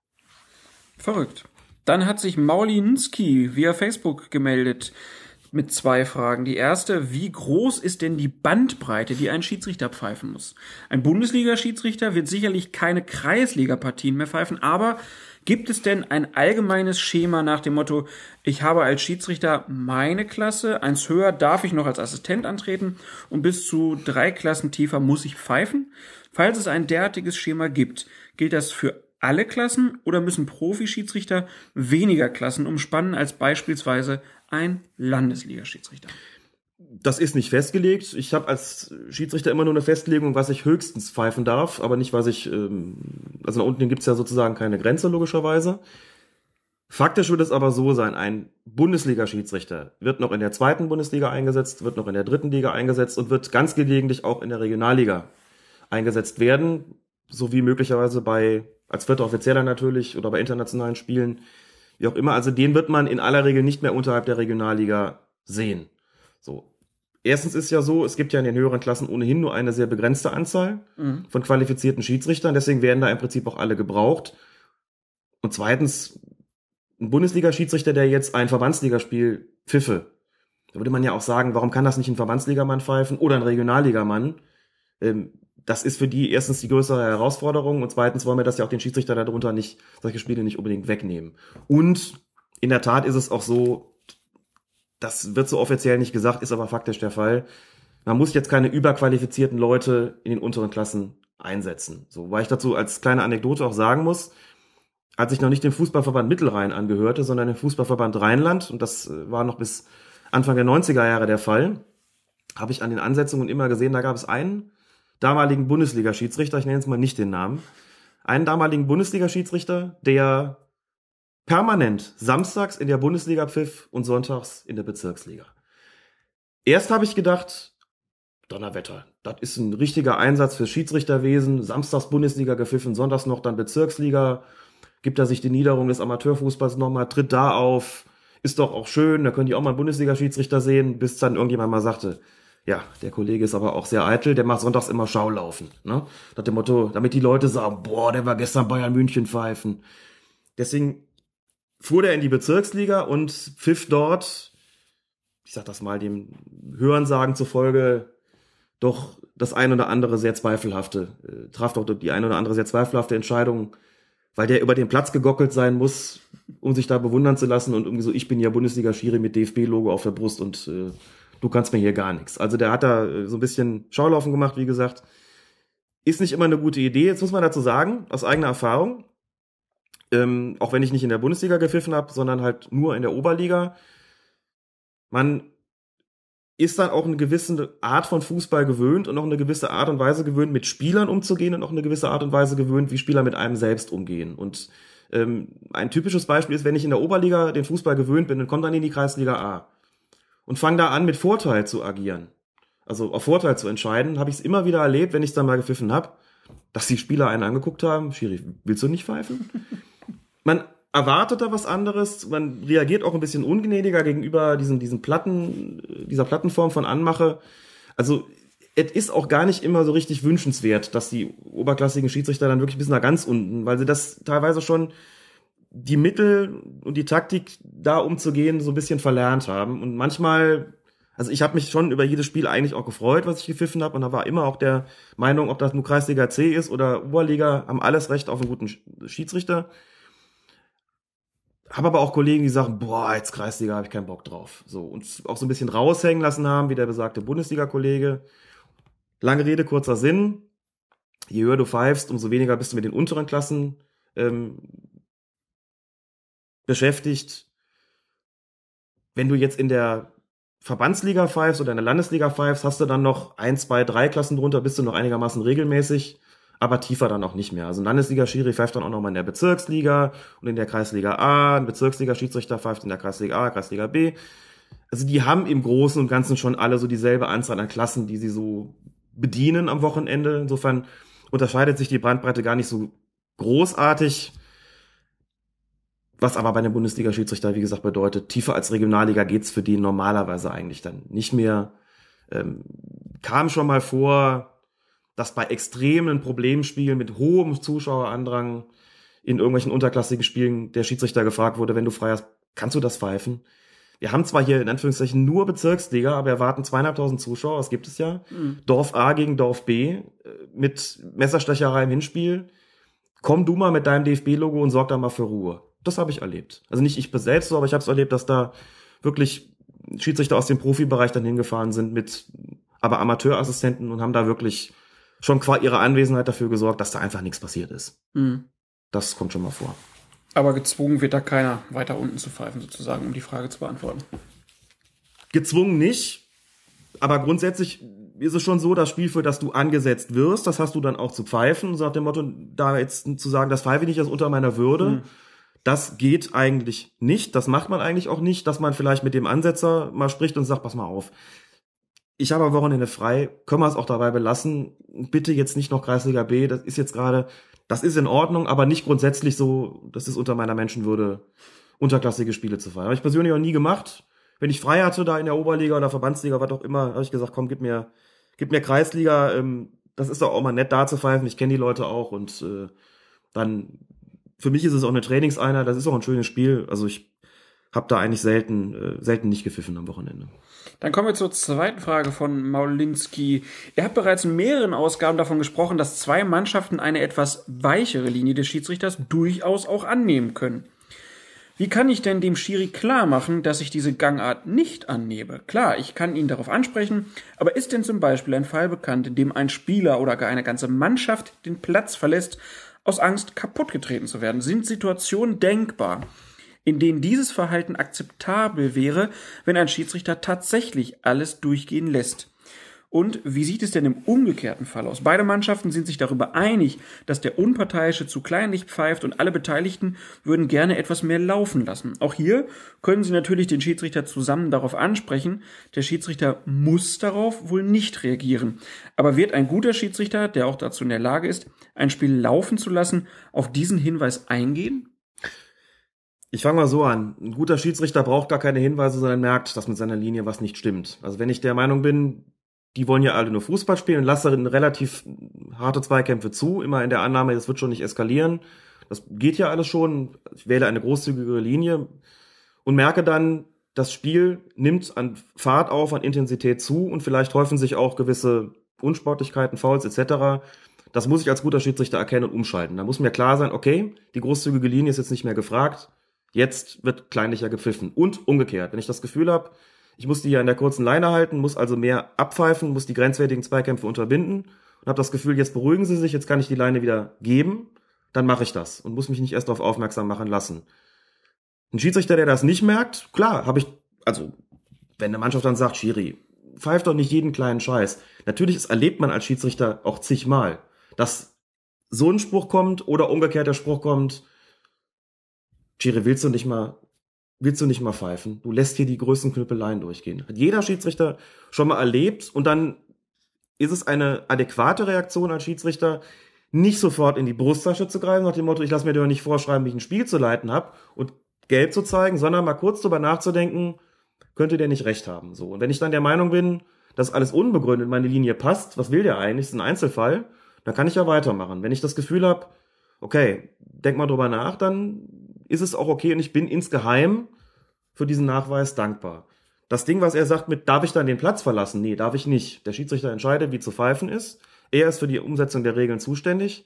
Verrückt. Dann hat sich Maulinski via Facebook gemeldet mit zwei Fragen. Die erste, wie groß ist denn die Bandbreite, die ein Schiedsrichter pfeifen muss? Ein Bundesliga-Schiedsrichter wird sicherlich keine Kreisliga-Partien mehr pfeifen, aber gibt es denn ein allgemeines Schema nach dem Motto, ich habe als Schiedsrichter meine Klasse, eins höher darf ich noch als Assistent antreten und bis zu drei Klassen tiefer muss ich pfeifen? Falls es ein derartiges Schema gibt, gilt das für alle Klassen oder müssen Profi-Schiedsrichter weniger Klassen umspannen als beispielsweise ein Landesliga-Schiedsrichter? Das ist nicht festgelegt. Ich habe als Schiedsrichter immer nur eine Festlegung, was ich höchstens pfeifen darf, aber nicht, was ich, ähm, also nach unten gibt's ja sozusagen keine Grenze, logischerweise. Faktisch wird es aber so sein, ein Bundesliga-Schiedsrichter wird noch in der zweiten Bundesliga eingesetzt, wird noch in der dritten Liga eingesetzt und wird ganz gelegentlich auch in der Regionalliga eingesetzt werden, sowie möglicherweise bei, als vierter Offizieller natürlich, oder bei internationalen Spielen, wie auch immer. Also den wird man in aller Regel nicht mehr unterhalb der Regionalliga sehen. So. Erstens ist ja so, es gibt ja in den höheren Klassen ohnehin nur eine sehr begrenzte Anzahl mhm. von qualifizierten Schiedsrichtern, deswegen werden da im Prinzip auch alle gebraucht. Und zweitens, ein Bundesliga-Schiedsrichter, der jetzt ein Verbandsligaspiel pfiffe, da würde man ja auch sagen, warum kann das nicht ein Verbandsligamann pfeifen oder ein Regionalligamann? Ähm, das ist für die erstens die größere Herausforderung und zweitens wollen wir das ja auch den Schiedsrichter darunter nicht, solche Spiele nicht unbedingt wegnehmen. Und in der Tat ist es auch so, Das wird so offiziell nicht gesagt, ist aber faktisch der Fall. Man muss jetzt keine überqualifizierten Leute in den unteren Klassen einsetzen. So, weil ich dazu als kleine Anekdote auch sagen muss, als ich noch nicht dem Fußballverband Mittelrhein angehörte, sondern dem Fußballverband Rheinland, und das war noch bis Anfang der neunziger Jahre der Fall, habe ich an den Ansetzungen immer gesehen, da gab es einen damaligen Bundesliga-Schiedsrichter, ich nenne jetzt mal nicht den Namen, einen damaligen Bundesliga-Schiedsrichter, der permanent samstags in der Bundesliga pfiff und sonntags in der Bezirksliga. Erst habe ich gedacht, Donnerwetter, das ist ein richtiger Einsatz fürs Schiedsrichterwesen, samstags Bundesliga gepfiffen, sonntags noch dann Bezirksliga, gibt er sich die Niederung des Amateurfußballs nochmal, tritt da auf, ist doch auch schön, da können die auch mal einen Bundesliga-Schiedsrichter sehen, bis dann irgendjemand mal sagte, ja, der Kollege ist aber auch sehr eitel, der macht sonntags immer Schaulaufen, ne? Nach dem Motto, damit die Leute sagen, boah, der war gestern Bayern München pfeifen. Deswegen fuhr der in die Bezirksliga und pfiff dort, ich sag das mal dem Hörensagen zufolge, doch das ein oder andere sehr zweifelhafte, äh, traf doch die ein oder andere sehr zweifelhafte Entscheidung, weil der über den Platz gegockelt sein muss, um sich da bewundern zu lassen und irgendwie so, ich bin ja Bundesliga-Schiri mit D F B-Logo auf der Brust und äh, du kannst mir hier gar nichts. Also der hat da äh, so ein bisschen Schaulaufen gemacht, wie gesagt. Ist nicht immer eine gute Idee. Jetzt muss man dazu sagen, aus eigener Erfahrung, ähm, auch wenn ich nicht in der Bundesliga gepfiffen habe, sondern halt nur in der Oberliga, man ist dann auch eine gewisse Art von Fußball gewöhnt und auch eine gewisse Art und Weise gewöhnt, mit Spielern umzugehen und auch eine gewisse Art und Weise gewöhnt, wie Spieler mit einem selbst umgehen. Und ähm, ein typisches Beispiel ist, wenn ich in der Oberliga den Fußball gewöhnt bin und komme dann in die Kreisliga A und fange da an, mit Vorteil zu agieren, also auf Vorteil zu entscheiden, habe ich es immer wieder erlebt, wenn ich es dann mal gepfiffen habe, dass die Spieler einen angeguckt haben, Schiri, willst du nicht pfeifen? Man erwartet da was anderes, man reagiert auch ein bisschen ungnädiger gegenüber diesen, diesen Platten, dieser Plattenform von Anmache. Also, es ist auch gar nicht immer so richtig wünschenswert, dass die oberklassigen Schiedsrichter dann wirklich bis nach ganz unten, weil sie das teilweise schon die Mittel und die Taktik da umzugehen so ein bisschen verlernt haben. Und manchmal, also ich habe mich schon über jedes Spiel eigentlich auch gefreut, was ich gepfiffen habe, und da war immer auch der Meinung, ob das nur Kreisliga C ist oder Oberliga, haben alles Recht auf einen guten Schiedsrichter. Habe aber auch Kollegen, die sagen, boah, jetzt Kreisliga habe ich keinen Bock drauf. So, und auch so ein bisschen raushängen lassen haben, wie der besagte Bundesliga-Kollege. Lange Rede, kurzer Sinn. Je höher du pfeifst, umso weniger bist du mit den unteren Klassen ähm, beschäftigt. Wenn du jetzt in der Verbandsliga pfeifst oder in der Landesliga pfeifst, hast du dann noch ein, zwei, drei Klassen drunter, bist du noch einigermaßen regelmäßig, aber tiefer dann auch nicht mehr. Also ein Landesliga-Schiri pfeift dann auch noch mal in der Bezirksliga und in der Kreisliga A, ein Bezirksliga-Schiedsrichter pfeift in der Kreisliga A, Kreisliga B. Also die haben im Großen und Ganzen schon alle so dieselbe Anzahl an Klassen, die sie so bedienen am Wochenende. Insofern unterscheidet sich die Bandbreite gar nicht so großartig. Was aber bei einem Bundesliga-Schiedsrichter, wie gesagt, bedeutet, tiefer als Regionalliga geht's für die normalerweise eigentlich dann nicht mehr. Ähm, kam schon mal vor, dass bei extremen Problemspielen mit hohem Zuschauerandrang in irgendwelchen unterklassigen Spielen der Schiedsrichter gefragt wurde, wenn du frei hast, kannst du das pfeifen? Wir haben zwar hier in Anführungszeichen nur Bezirksliga, aber erwarten zweieinhalbtausend Zuschauer, das gibt es ja. Mhm. Dorf A gegen Dorf B mit Messerstecherei im Hinspiel. Komm du mal mit deinem D F B-Logo und sorg da mal für Ruhe. Das habe ich erlebt. Also nicht ich selbst so, aber ich habe es erlebt, dass da wirklich Schiedsrichter aus dem Profibereich dann hingefahren sind mit aber Amateurassistenten und haben da wirklich schon qua ihrer Anwesenheit dafür gesorgt, dass da einfach nichts passiert ist. Mhm. Das kommt schon mal vor. Aber gezwungen wird da keiner, weiter unten zu pfeifen, sozusagen, um die Frage zu beantworten. Gezwungen nicht, aber grundsätzlich ist es schon so, das Spiel, für das du angesetzt wirst, das hast du dann auch zu pfeifen. So nach dem Motto, da jetzt zu sagen, das pfeife ich nicht, das ist unter meiner Würde, mhm. das geht eigentlich nicht, das macht man eigentlich auch nicht, dass man vielleicht mit dem Ansetzer mal spricht und sagt, pass mal auf, ich habe am Wochenende frei, können wir es auch dabei belassen, bitte jetzt nicht noch Kreisliga B, das ist jetzt gerade, das ist in Ordnung, aber nicht grundsätzlich so, das ist unter meiner Menschenwürde, unterklassige Spiele zu feiern. Habe ich persönlich auch nie gemacht. Wenn ich frei hatte, da in der Oberliga oder Verbandsliga, was auch immer, habe ich gesagt, komm, gib mir, gib mir Kreisliga, ähm, das ist doch auch mal nett da zu pfeifen, ich kenne die Leute auch und äh, dann, für mich ist es auch eine Trainingseinheit, das ist auch ein schönes Spiel, also ich habe da eigentlich selten, äh, selten nicht gepfiffen am Wochenende. Dann kommen wir zur zweiten Frage von Maulinski. Ihr habt bereits in mehreren Ausgaben davon gesprochen, dass zwei Mannschaften eine etwas weichere Linie des Schiedsrichters durchaus auch annehmen können. Wie kann ich denn dem Schiri klar machen, dass ich diese Gangart nicht annehme? Klar, ich kann ihn darauf ansprechen, aber ist denn zum Beispiel ein Fall bekannt, in dem ein Spieler oder gar eine ganze Mannschaft den Platz verlässt, aus Angst kaputtgetreten zu werden? Sind Situationen denkbar, in denen dieses Verhalten akzeptabel wäre, wenn ein Schiedsrichter tatsächlich alles durchgehen lässt? Und wie sieht es denn im umgekehrten Fall aus? Beide Mannschaften sind sich darüber einig, dass der Unparteiische zu kleinlich pfeift und alle Beteiligten würden gerne etwas mehr laufen lassen. Auch hier können Sie natürlich den Schiedsrichter zusammen darauf ansprechen. Der Schiedsrichter muss darauf wohl nicht reagieren. Aber wird ein guter Schiedsrichter, der auch dazu in der Lage ist, ein Spiel laufen zu lassen, auf diesen Hinweis eingehen? Ich fange mal so an. Ein guter Schiedsrichter braucht gar keine Hinweise, sondern merkt, dass mit seiner Linie was nicht stimmt. Also wenn ich der Meinung bin, die wollen ja alle nur Fußball spielen und lasse relativ harte Zweikämpfe zu, immer in der Annahme, das wird schon nicht eskalieren. Das geht ja alles schon. Ich wähle eine großzügigere Linie und merke dann, das Spiel nimmt an Fahrt auf, an Intensität zu und vielleicht häufen sich auch gewisse Unsportlichkeiten, Fouls et cetera. Das muss ich als guter Schiedsrichter erkennen und umschalten. Da muss mir klar sein, okay, die großzügige Linie ist jetzt nicht mehr gefragt, jetzt wird kleinlicher gepfiffen. Und umgekehrt, wenn ich das Gefühl habe, ich muss die ja in der kurzen Leine halten, muss also mehr abpfeifen, muss die grenzwertigen Zweikämpfe unterbinden und habe das Gefühl, jetzt beruhigen sie sich, jetzt kann ich die Leine wieder geben, dann mache ich das und muss mich nicht erst darauf aufmerksam machen lassen. Ein Schiedsrichter, der das nicht merkt, klar, habe ich, also wenn eine Mannschaft dann sagt, Schiri, pfeift doch nicht jeden kleinen Scheiß. Natürlich, das erlebt man als Schiedsrichter auch zigmal, dass so ein Spruch kommt oder umgekehrt der Spruch kommt, Schiri, willst du nicht mal Willst du nicht mal pfeifen? Du lässt hier die größten Knüppeleien durchgehen. Hat jeder Schiedsrichter schon mal erlebt und dann ist es eine adäquate Reaktion als Schiedsrichter, nicht sofort in die Brusttasche zu greifen, nach dem Motto, ich lasse mir doch nicht vorschreiben, wie ich ein Spiel zu leiten habe und gelb zu zeigen, sondern mal kurz drüber nachzudenken, könnte der nicht recht haben. So. Und wenn ich dann der Meinung bin, dass alles unbegründet, meine Linie passt, was will der eigentlich, ist ein Einzelfall, dann kann ich ja weitermachen. Wenn ich das Gefühl habe, okay, denk mal drüber nach, dann ist es auch okay und ich bin insgeheim für diesen Nachweis dankbar. Das Ding, was er sagt mit, darf ich dann den Platz verlassen? Nee, darf ich nicht. Der Schiedsrichter entscheidet, wie zu pfeifen ist. Er ist für die Umsetzung der Regeln zuständig.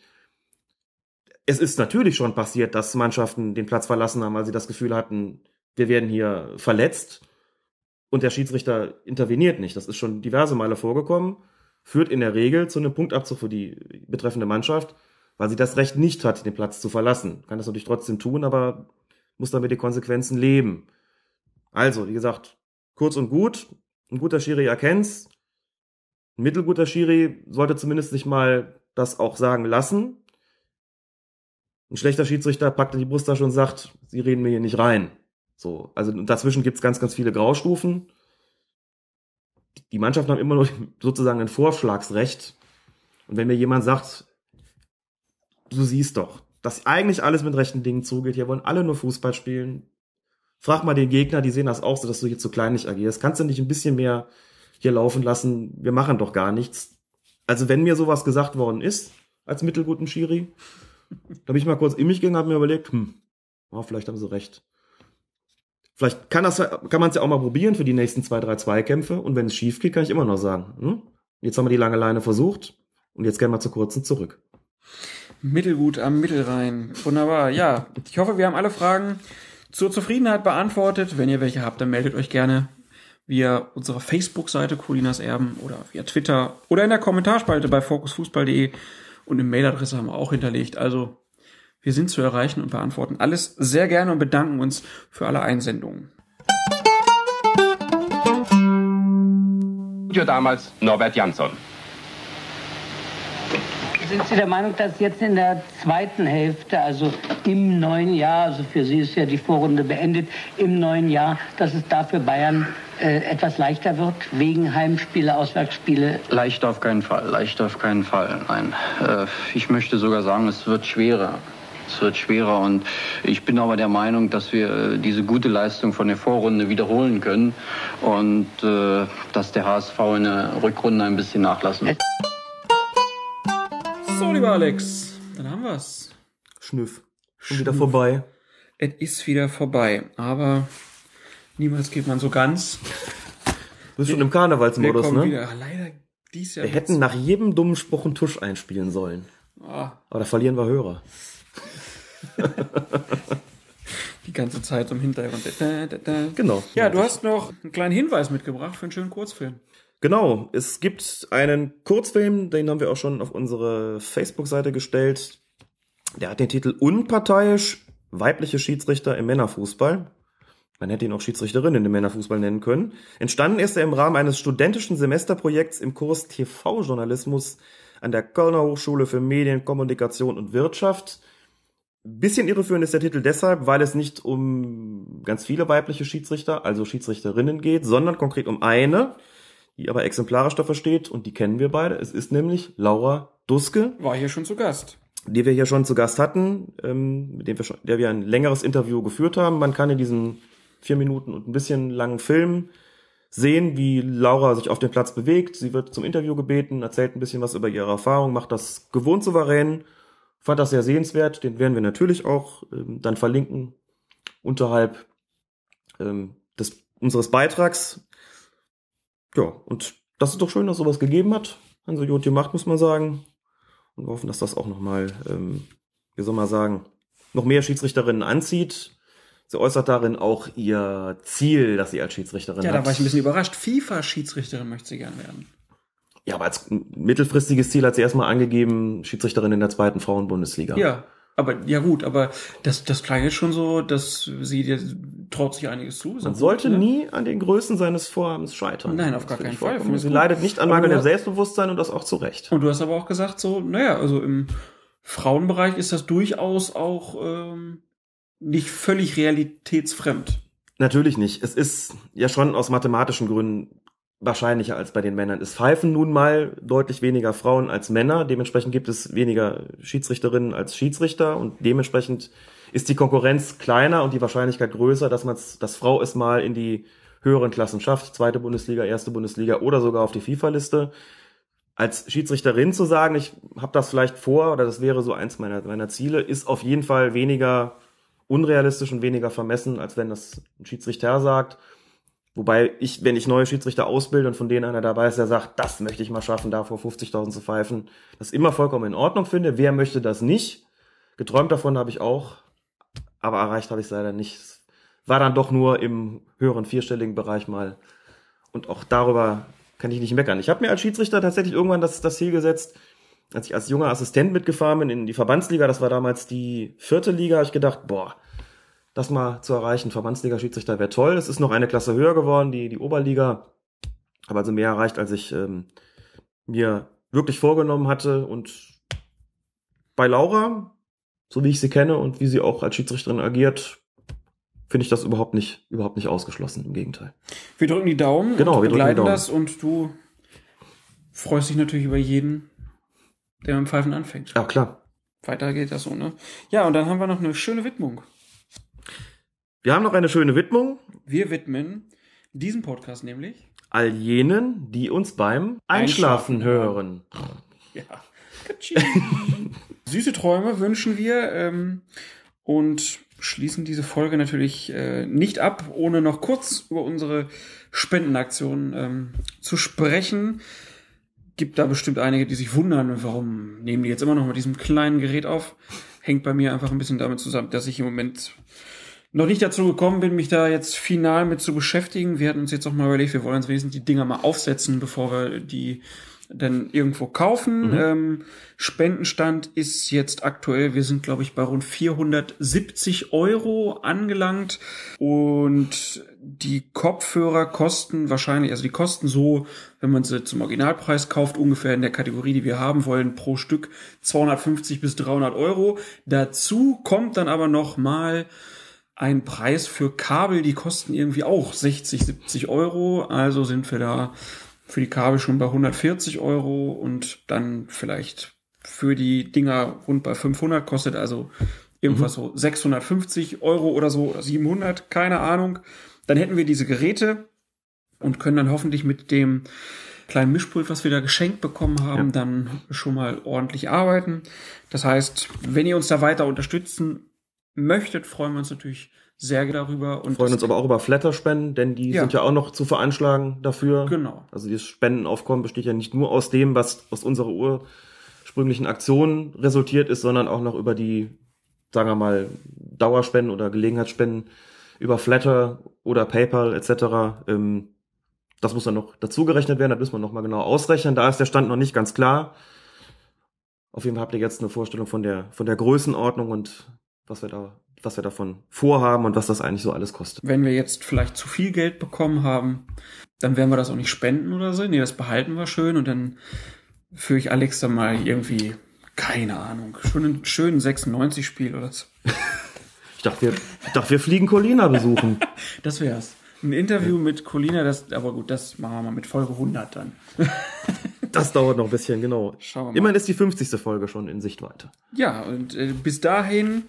Es ist natürlich schon passiert, dass Mannschaften den Platz verlassen haben, weil sie das Gefühl hatten, wir werden hier verletzt und der Schiedsrichter interveniert nicht. Das ist schon diverse Male vorgekommen, führt in der Regel zu einem Punktabzug für die betreffende Mannschaft, weil sie das Recht nicht hat, den Platz zu verlassen. Kann das natürlich trotzdem tun, aber muss damit die Konsequenzen leben. Also, wie gesagt, kurz und gut, ein guter Schiri erkennt's. Ein mittelguter Schiri sollte zumindest sich mal das auch sagen lassen. Ein schlechter Schiedsrichter packt in die Brusttasche und sagt, sie reden mir hier nicht rein. So, also dazwischen gibt's ganz, ganz viele Graustufen. Die Mannschaften haben immer noch sozusagen ein Vorschlagsrecht. Und wenn mir jemand sagt, du siehst doch, dass eigentlich alles mit rechten Dingen zugeht. Hier wollen alle nur Fußball spielen. Frag mal den Gegner, die sehen das auch so, dass du hier zu kleinlich agierst. Kannst du nicht ein bisschen mehr hier laufen lassen? Wir machen doch gar nichts. Also wenn mir sowas gesagt worden ist, als mittelguten Schiri, da bin ich mal kurz in mich gegangen und habe mir überlegt, hm, oh, vielleicht haben sie recht. Vielleicht kann das, kann man es ja auch mal probieren für die nächsten zwei, drei Zweikämpfe. Und wenn es schief geht, kann ich immer noch sagen, hm, jetzt haben wir die lange Leine versucht und jetzt gehen wir zur kurzen zurück. Mittelgut am Mittelrhein. Wunderbar. Ja, ich hoffe, wir haben alle Fragen zur Zufriedenheit beantwortet. Wenn ihr welche habt, dann meldet euch gerne via unserer Facebook-Seite Colinas Erben oder via Twitter oder in der Kommentarspalte bei fokusfußball punkt de und eine Mailadresse haben wir auch hinterlegt. Also wir sind zu erreichen und beantworten alles sehr gerne und bedanken uns für alle Einsendungen. Ja, damals Norbert Jansson. Sind Sie der Meinung, dass jetzt in der zweiten Hälfte, also im neuen Jahr, also für Sie ist ja die Vorrunde beendet, im neuen Jahr, dass es da für Bayern äh, etwas leichter wird, wegen Heimspiele, Auswärtsspiele? Leicht auf keinen Fall, leicht auf keinen Fall, nein. Äh, ich möchte sogar sagen, es wird schwerer. Es wird schwerer und ich bin aber der Meinung, dass wir diese gute Leistung von der Vorrunde wiederholen können und äh, dass der H S V in der Rückrunde ein bisschen nachlassen wird. So, lieber Alex, dann haben wir's. Schnüff. Schon wieder vorbei. Es ist wieder vorbei, aber niemals geht man so ganz. Du bist schon im Karnevalsmodus, ne? Wieder. Leider dies Jahr. Wir hätten nach jedem dummen Spruch einen Tusch einspielen sollen. Oh. Aber da verlieren wir Hörer. Die ganze Zeit im Hintergrund. Da, da, da. Genau. Ja, du hast noch einen kleinen Hinweis mitgebracht für einen schönen Kurzfilm. Genau, es gibt einen Kurzfilm, den haben wir auch schon auf unsere Facebook-Seite gestellt. Der hat den Titel Unparteiisch, weibliche Schiedsrichter im Männerfußball. Man hätte ihn auch Schiedsrichterinnen im Männerfußball nennen können. Entstanden ist er im Rahmen eines studentischen Semesterprojekts im Kurs T V-Journalismus an der Kölner Hochschule für Medien, Kommunikation und Wirtschaft. Bisschen irreführend ist der Titel deshalb, weil es nicht um ganz viele weibliche Schiedsrichter, also Schiedsrichterinnen geht, sondern konkret um eine, die aber exemplarisch dafür steht, und die kennen wir beide. Es ist nämlich Laura Duske. War hier schon zu Gast. Die wir hier schon zu Gast hatten, ähm, mit dem wir schon, der wir ein längeres Interview geführt haben. Man kann in diesen vier Minuten und ein bisschen langen Film sehen, wie Laura sich auf dem Platz bewegt. Sie wird zum Interview gebeten, erzählt ein bisschen was über ihre Erfahrung, macht das gewohnt souverän. Fand das sehr sehenswert. Den werden wir natürlich auch ähm, dann verlinken unterhalb ähm, des unseres Beitrags. Ja, und das ist doch schön, dass sowas gegeben hat. Haben sie gut gemacht, muss man sagen. Und wir hoffen, dass das auch nochmal, ähm, wie soll man sagen, noch mehr Schiedsrichterinnen anzieht. Sie äußert darin auch ihr Ziel, dass sie als Schiedsrichterin Ja, hat. da war ich ein bisschen überrascht. FIFA-Schiedsrichterin möchte sie gern werden. Ja, aber als mittelfristiges Ziel hat sie erstmal angegeben, Schiedsrichterin in der zweiten Frauenbundesliga. Ja, aber ja gut, aber das, das klang jetzt schon so, dass sie dir traut sich einiges zu. Man sollte ne? nie an den Größen seines Vorhabens scheitern. Nein, auf gar keinen Fall. Sie leidet nicht an mangelndem Selbstbewusstsein, und das auch zu Recht. Und du hast aber auch gesagt, so, naja, also im Frauenbereich ist das durchaus auch ähm, nicht völlig realitätsfremd. Natürlich nicht. Es ist ja schon aus mathematischen Gründen wahrscheinlicher als bei den Männern. Es pfeifen nun mal deutlich weniger Frauen als Männer. Dementsprechend gibt es weniger Schiedsrichterinnen als Schiedsrichter, und dementsprechend ist die Konkurrenz kleiner und die Wahrscheinlichkeit größer, dass man dass Frau es mal in die höheren Klassen schafft, zweite Bundesliga, erste Bundesliga oder sogar auf die FIFA-Liste. Als Schiedsrichterin zu sagen, ich habe das vielleicht vor oder das wäre so eins meiner meiner Ziele, ist auf jeden Fall weniger unrealistisch und weniger vermessen, als wenn das ein Schiedsrichter sagt. Wobei ich, wenn ich neue Schiedsrichter ausbilde und von denen einer dabei ist, der sagt, das möchte ich mal schaffen, da vor fünfzigtausend zu pfeifen, das immer vollkommen in Ordnung finde. Wer möchte das nicht? Geträumt davon habe ich auch, aber erreicht habe ich es leider nicht. War dann doch nur im höheren vierstelligen Bereich mal. Und auch darüber kann ich nicht meckern. Ich habe mir als Schiedsrichter tatsächlich irgendwann das, das Ziel gesetzt, als ich als junger Assistent mitgefahren bin in die Verbandsliga, das war damals die vierte Liga, habe ich gedacht, boah, das mal zu erreichen, Verbandsliga-Schiedsrichter wäre toll. Es ist noch eine Klasse höher geworden, die die Oberliga, aber also mehr erreicht, als ich ähm, mir wirklich vorgenommen hatte. Und bei Laura, so wie ich sie kenne und wie sie auch als Schiedsrichterin agiert, finde ich das überhaupt nicht, überhaupt nicht ausgeschlossen, im Gegenteil. Wir drücken die Daumen, genau, und wir drücken die Daumen. das, und du freust dich natürlich über jeden, der mit dem Pfeifen anfängt. Ja, klar. Weiter geht das so, ne? Ja, und dann haben wir noch eine schöne Widmung. Wir haben noch eine schöne Widmung. Wir widmen diesen Podcast nämlich all jenen, die uns beim Einschlafen, Einschlafen hören. Ja. Süße Träume wünschen wir ähm, und schließen diese Folge natürlich äh, nicht ab, ohne noch kurz über unsere Spendenaktion ähm, zu sprechen. Gibt da bestimmt einige, die sich wundern, warum nehmen die jetzt immer noch mit diesem kleinen Gerät auf. Hängt bei mir einfach ein bisschen damit zusammen, dass ich im Moment noch nicht dazu gekommen bin, mich da jetzt final mit zu beschäftigen. Wir hatten uns jetzt auch mal überlegt, wir wollen uns wenigstens die Dinger mal aufsetzen, bevor wir die dann irgendwo kaufen. Mhm. Ähm, Spendenstand ist jetzt aktuell, wir sind glaube ich bei rund vierhundertsiebzig Euro angelangt, und die Kopfhörer kosten wahrscheinlich, also die kosten so, wenn man sie zum Originalpreis kauft, ungefähr in der Kategorie, die wir haben wollen, pro Stück zweihundertfünfzig bis dreihundert Euro. Dazu kommt dann aber noch mal ein Preis für Kabel, die kosten irgendwie auch sechzig, siebzig Euro, also sind wir da für die Kabel schon bei hundertvierzig Euro, und dann vielleicht für die Dinger rund bei fünfhundert, kostet also irgendwas mhm. so sechshundertfünfzig Euro oder so, oder siebenhundert, keine Ahnung. Dann hätten wir diese Geräte und können dann hoffentlich mit dem kleinen Mischpult, was wir da geschenkt bekommen haben, ja. dann schon mal ordentlich arbeiten. Das heißt, wenn ihr uns da weiter unterstützen möchtet, freuen wir uns natürlich sehr darüber. Und freuen uns aber auch über Flatter-Spenden, denn die ja. sind ja auch noch zu veranschlagen dafür. Genau. Also das Spendenaufkommen besteht ja nicht nur aus dem, was aus unserer ursprünglichen Aktion resultiert ist, sondern auch noch über die sagen wir mal, Dauerspenden oder Gelegenheitsspenden über Flatter oder PayPal et cetera. Ähm, das muss dann noch dazugerechnet werden, da müssen wir noch mal genau ausrechnen. Da ist der Stand noch nicht ganz klar. Auf jeden Fall habt ihr jetzt eine Vorstellung von der von der Größenordnung und was wir da was wir davon vorhaben und was das eigentlich so alles kostet. Wenn wir jetzt vielleicht zu viel Geld bekommen haben, dann werden wir das auch nicht spenden oder so. Nee, das behalten wir schön und dann führe ich Alex dann mal irgendwie, keine Ahnung, schon ein schönen sechsundneunzig-Spiel oder so. Ich dachte, wir, ich dachte, wir fliegen Colina besuchen. Das wär's. Ein Interview ja. mit Colina, das, aber gut, das machen wir mal mit Folge hundert dann. Das dauert noch ein bisschen, genau. Schauen wir mal. Immerhin ist die fünfzigste Folge schon in Sichtweite. Ja, und äh, bis dahin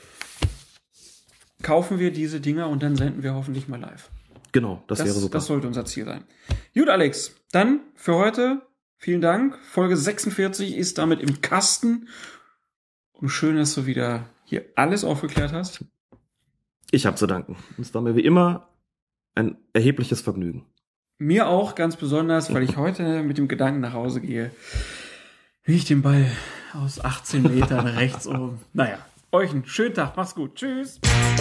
kaufen wir diese Dinger und dann senden wir hoffentlich mal live. Genau, das, das wäre super. Das sollte unser Ziel sein. Gut, Alex, dann für heute vielen Dank. Folge sechsundvierzig ist damit im Kasten. Und schön, dass du wieder hier alles aufgeklärt hast. Ich habe zu danken. Es war mir wie immer ein erhebliches Vergnügen. Mir auch ganz besonders, weil ich heute mit dem Gedanken nach Hause gehe, wie ich den Ball aus achtzehn Metern rechts oben. Naja, euch einen schönen Tag. Macht's gut. Tschüss.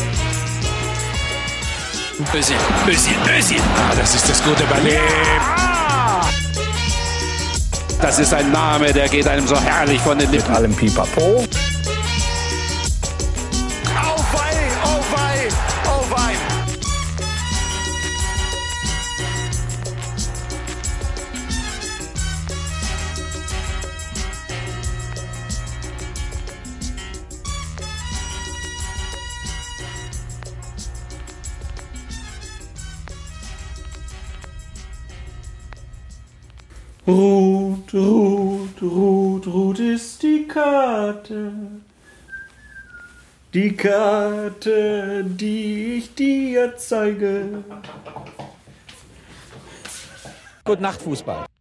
Özil, Özil, Özil. Ah, das ist das Gute bei Leben. Das ist ein Name, der geht einem so herrlich von den Lippen. Mit allem Pipapo. Auweih, auweih, auweih. Rot, rot, rot, rot ist die Karte. Die Karte, die ich dir zeige. Gute Nacht, Fußball.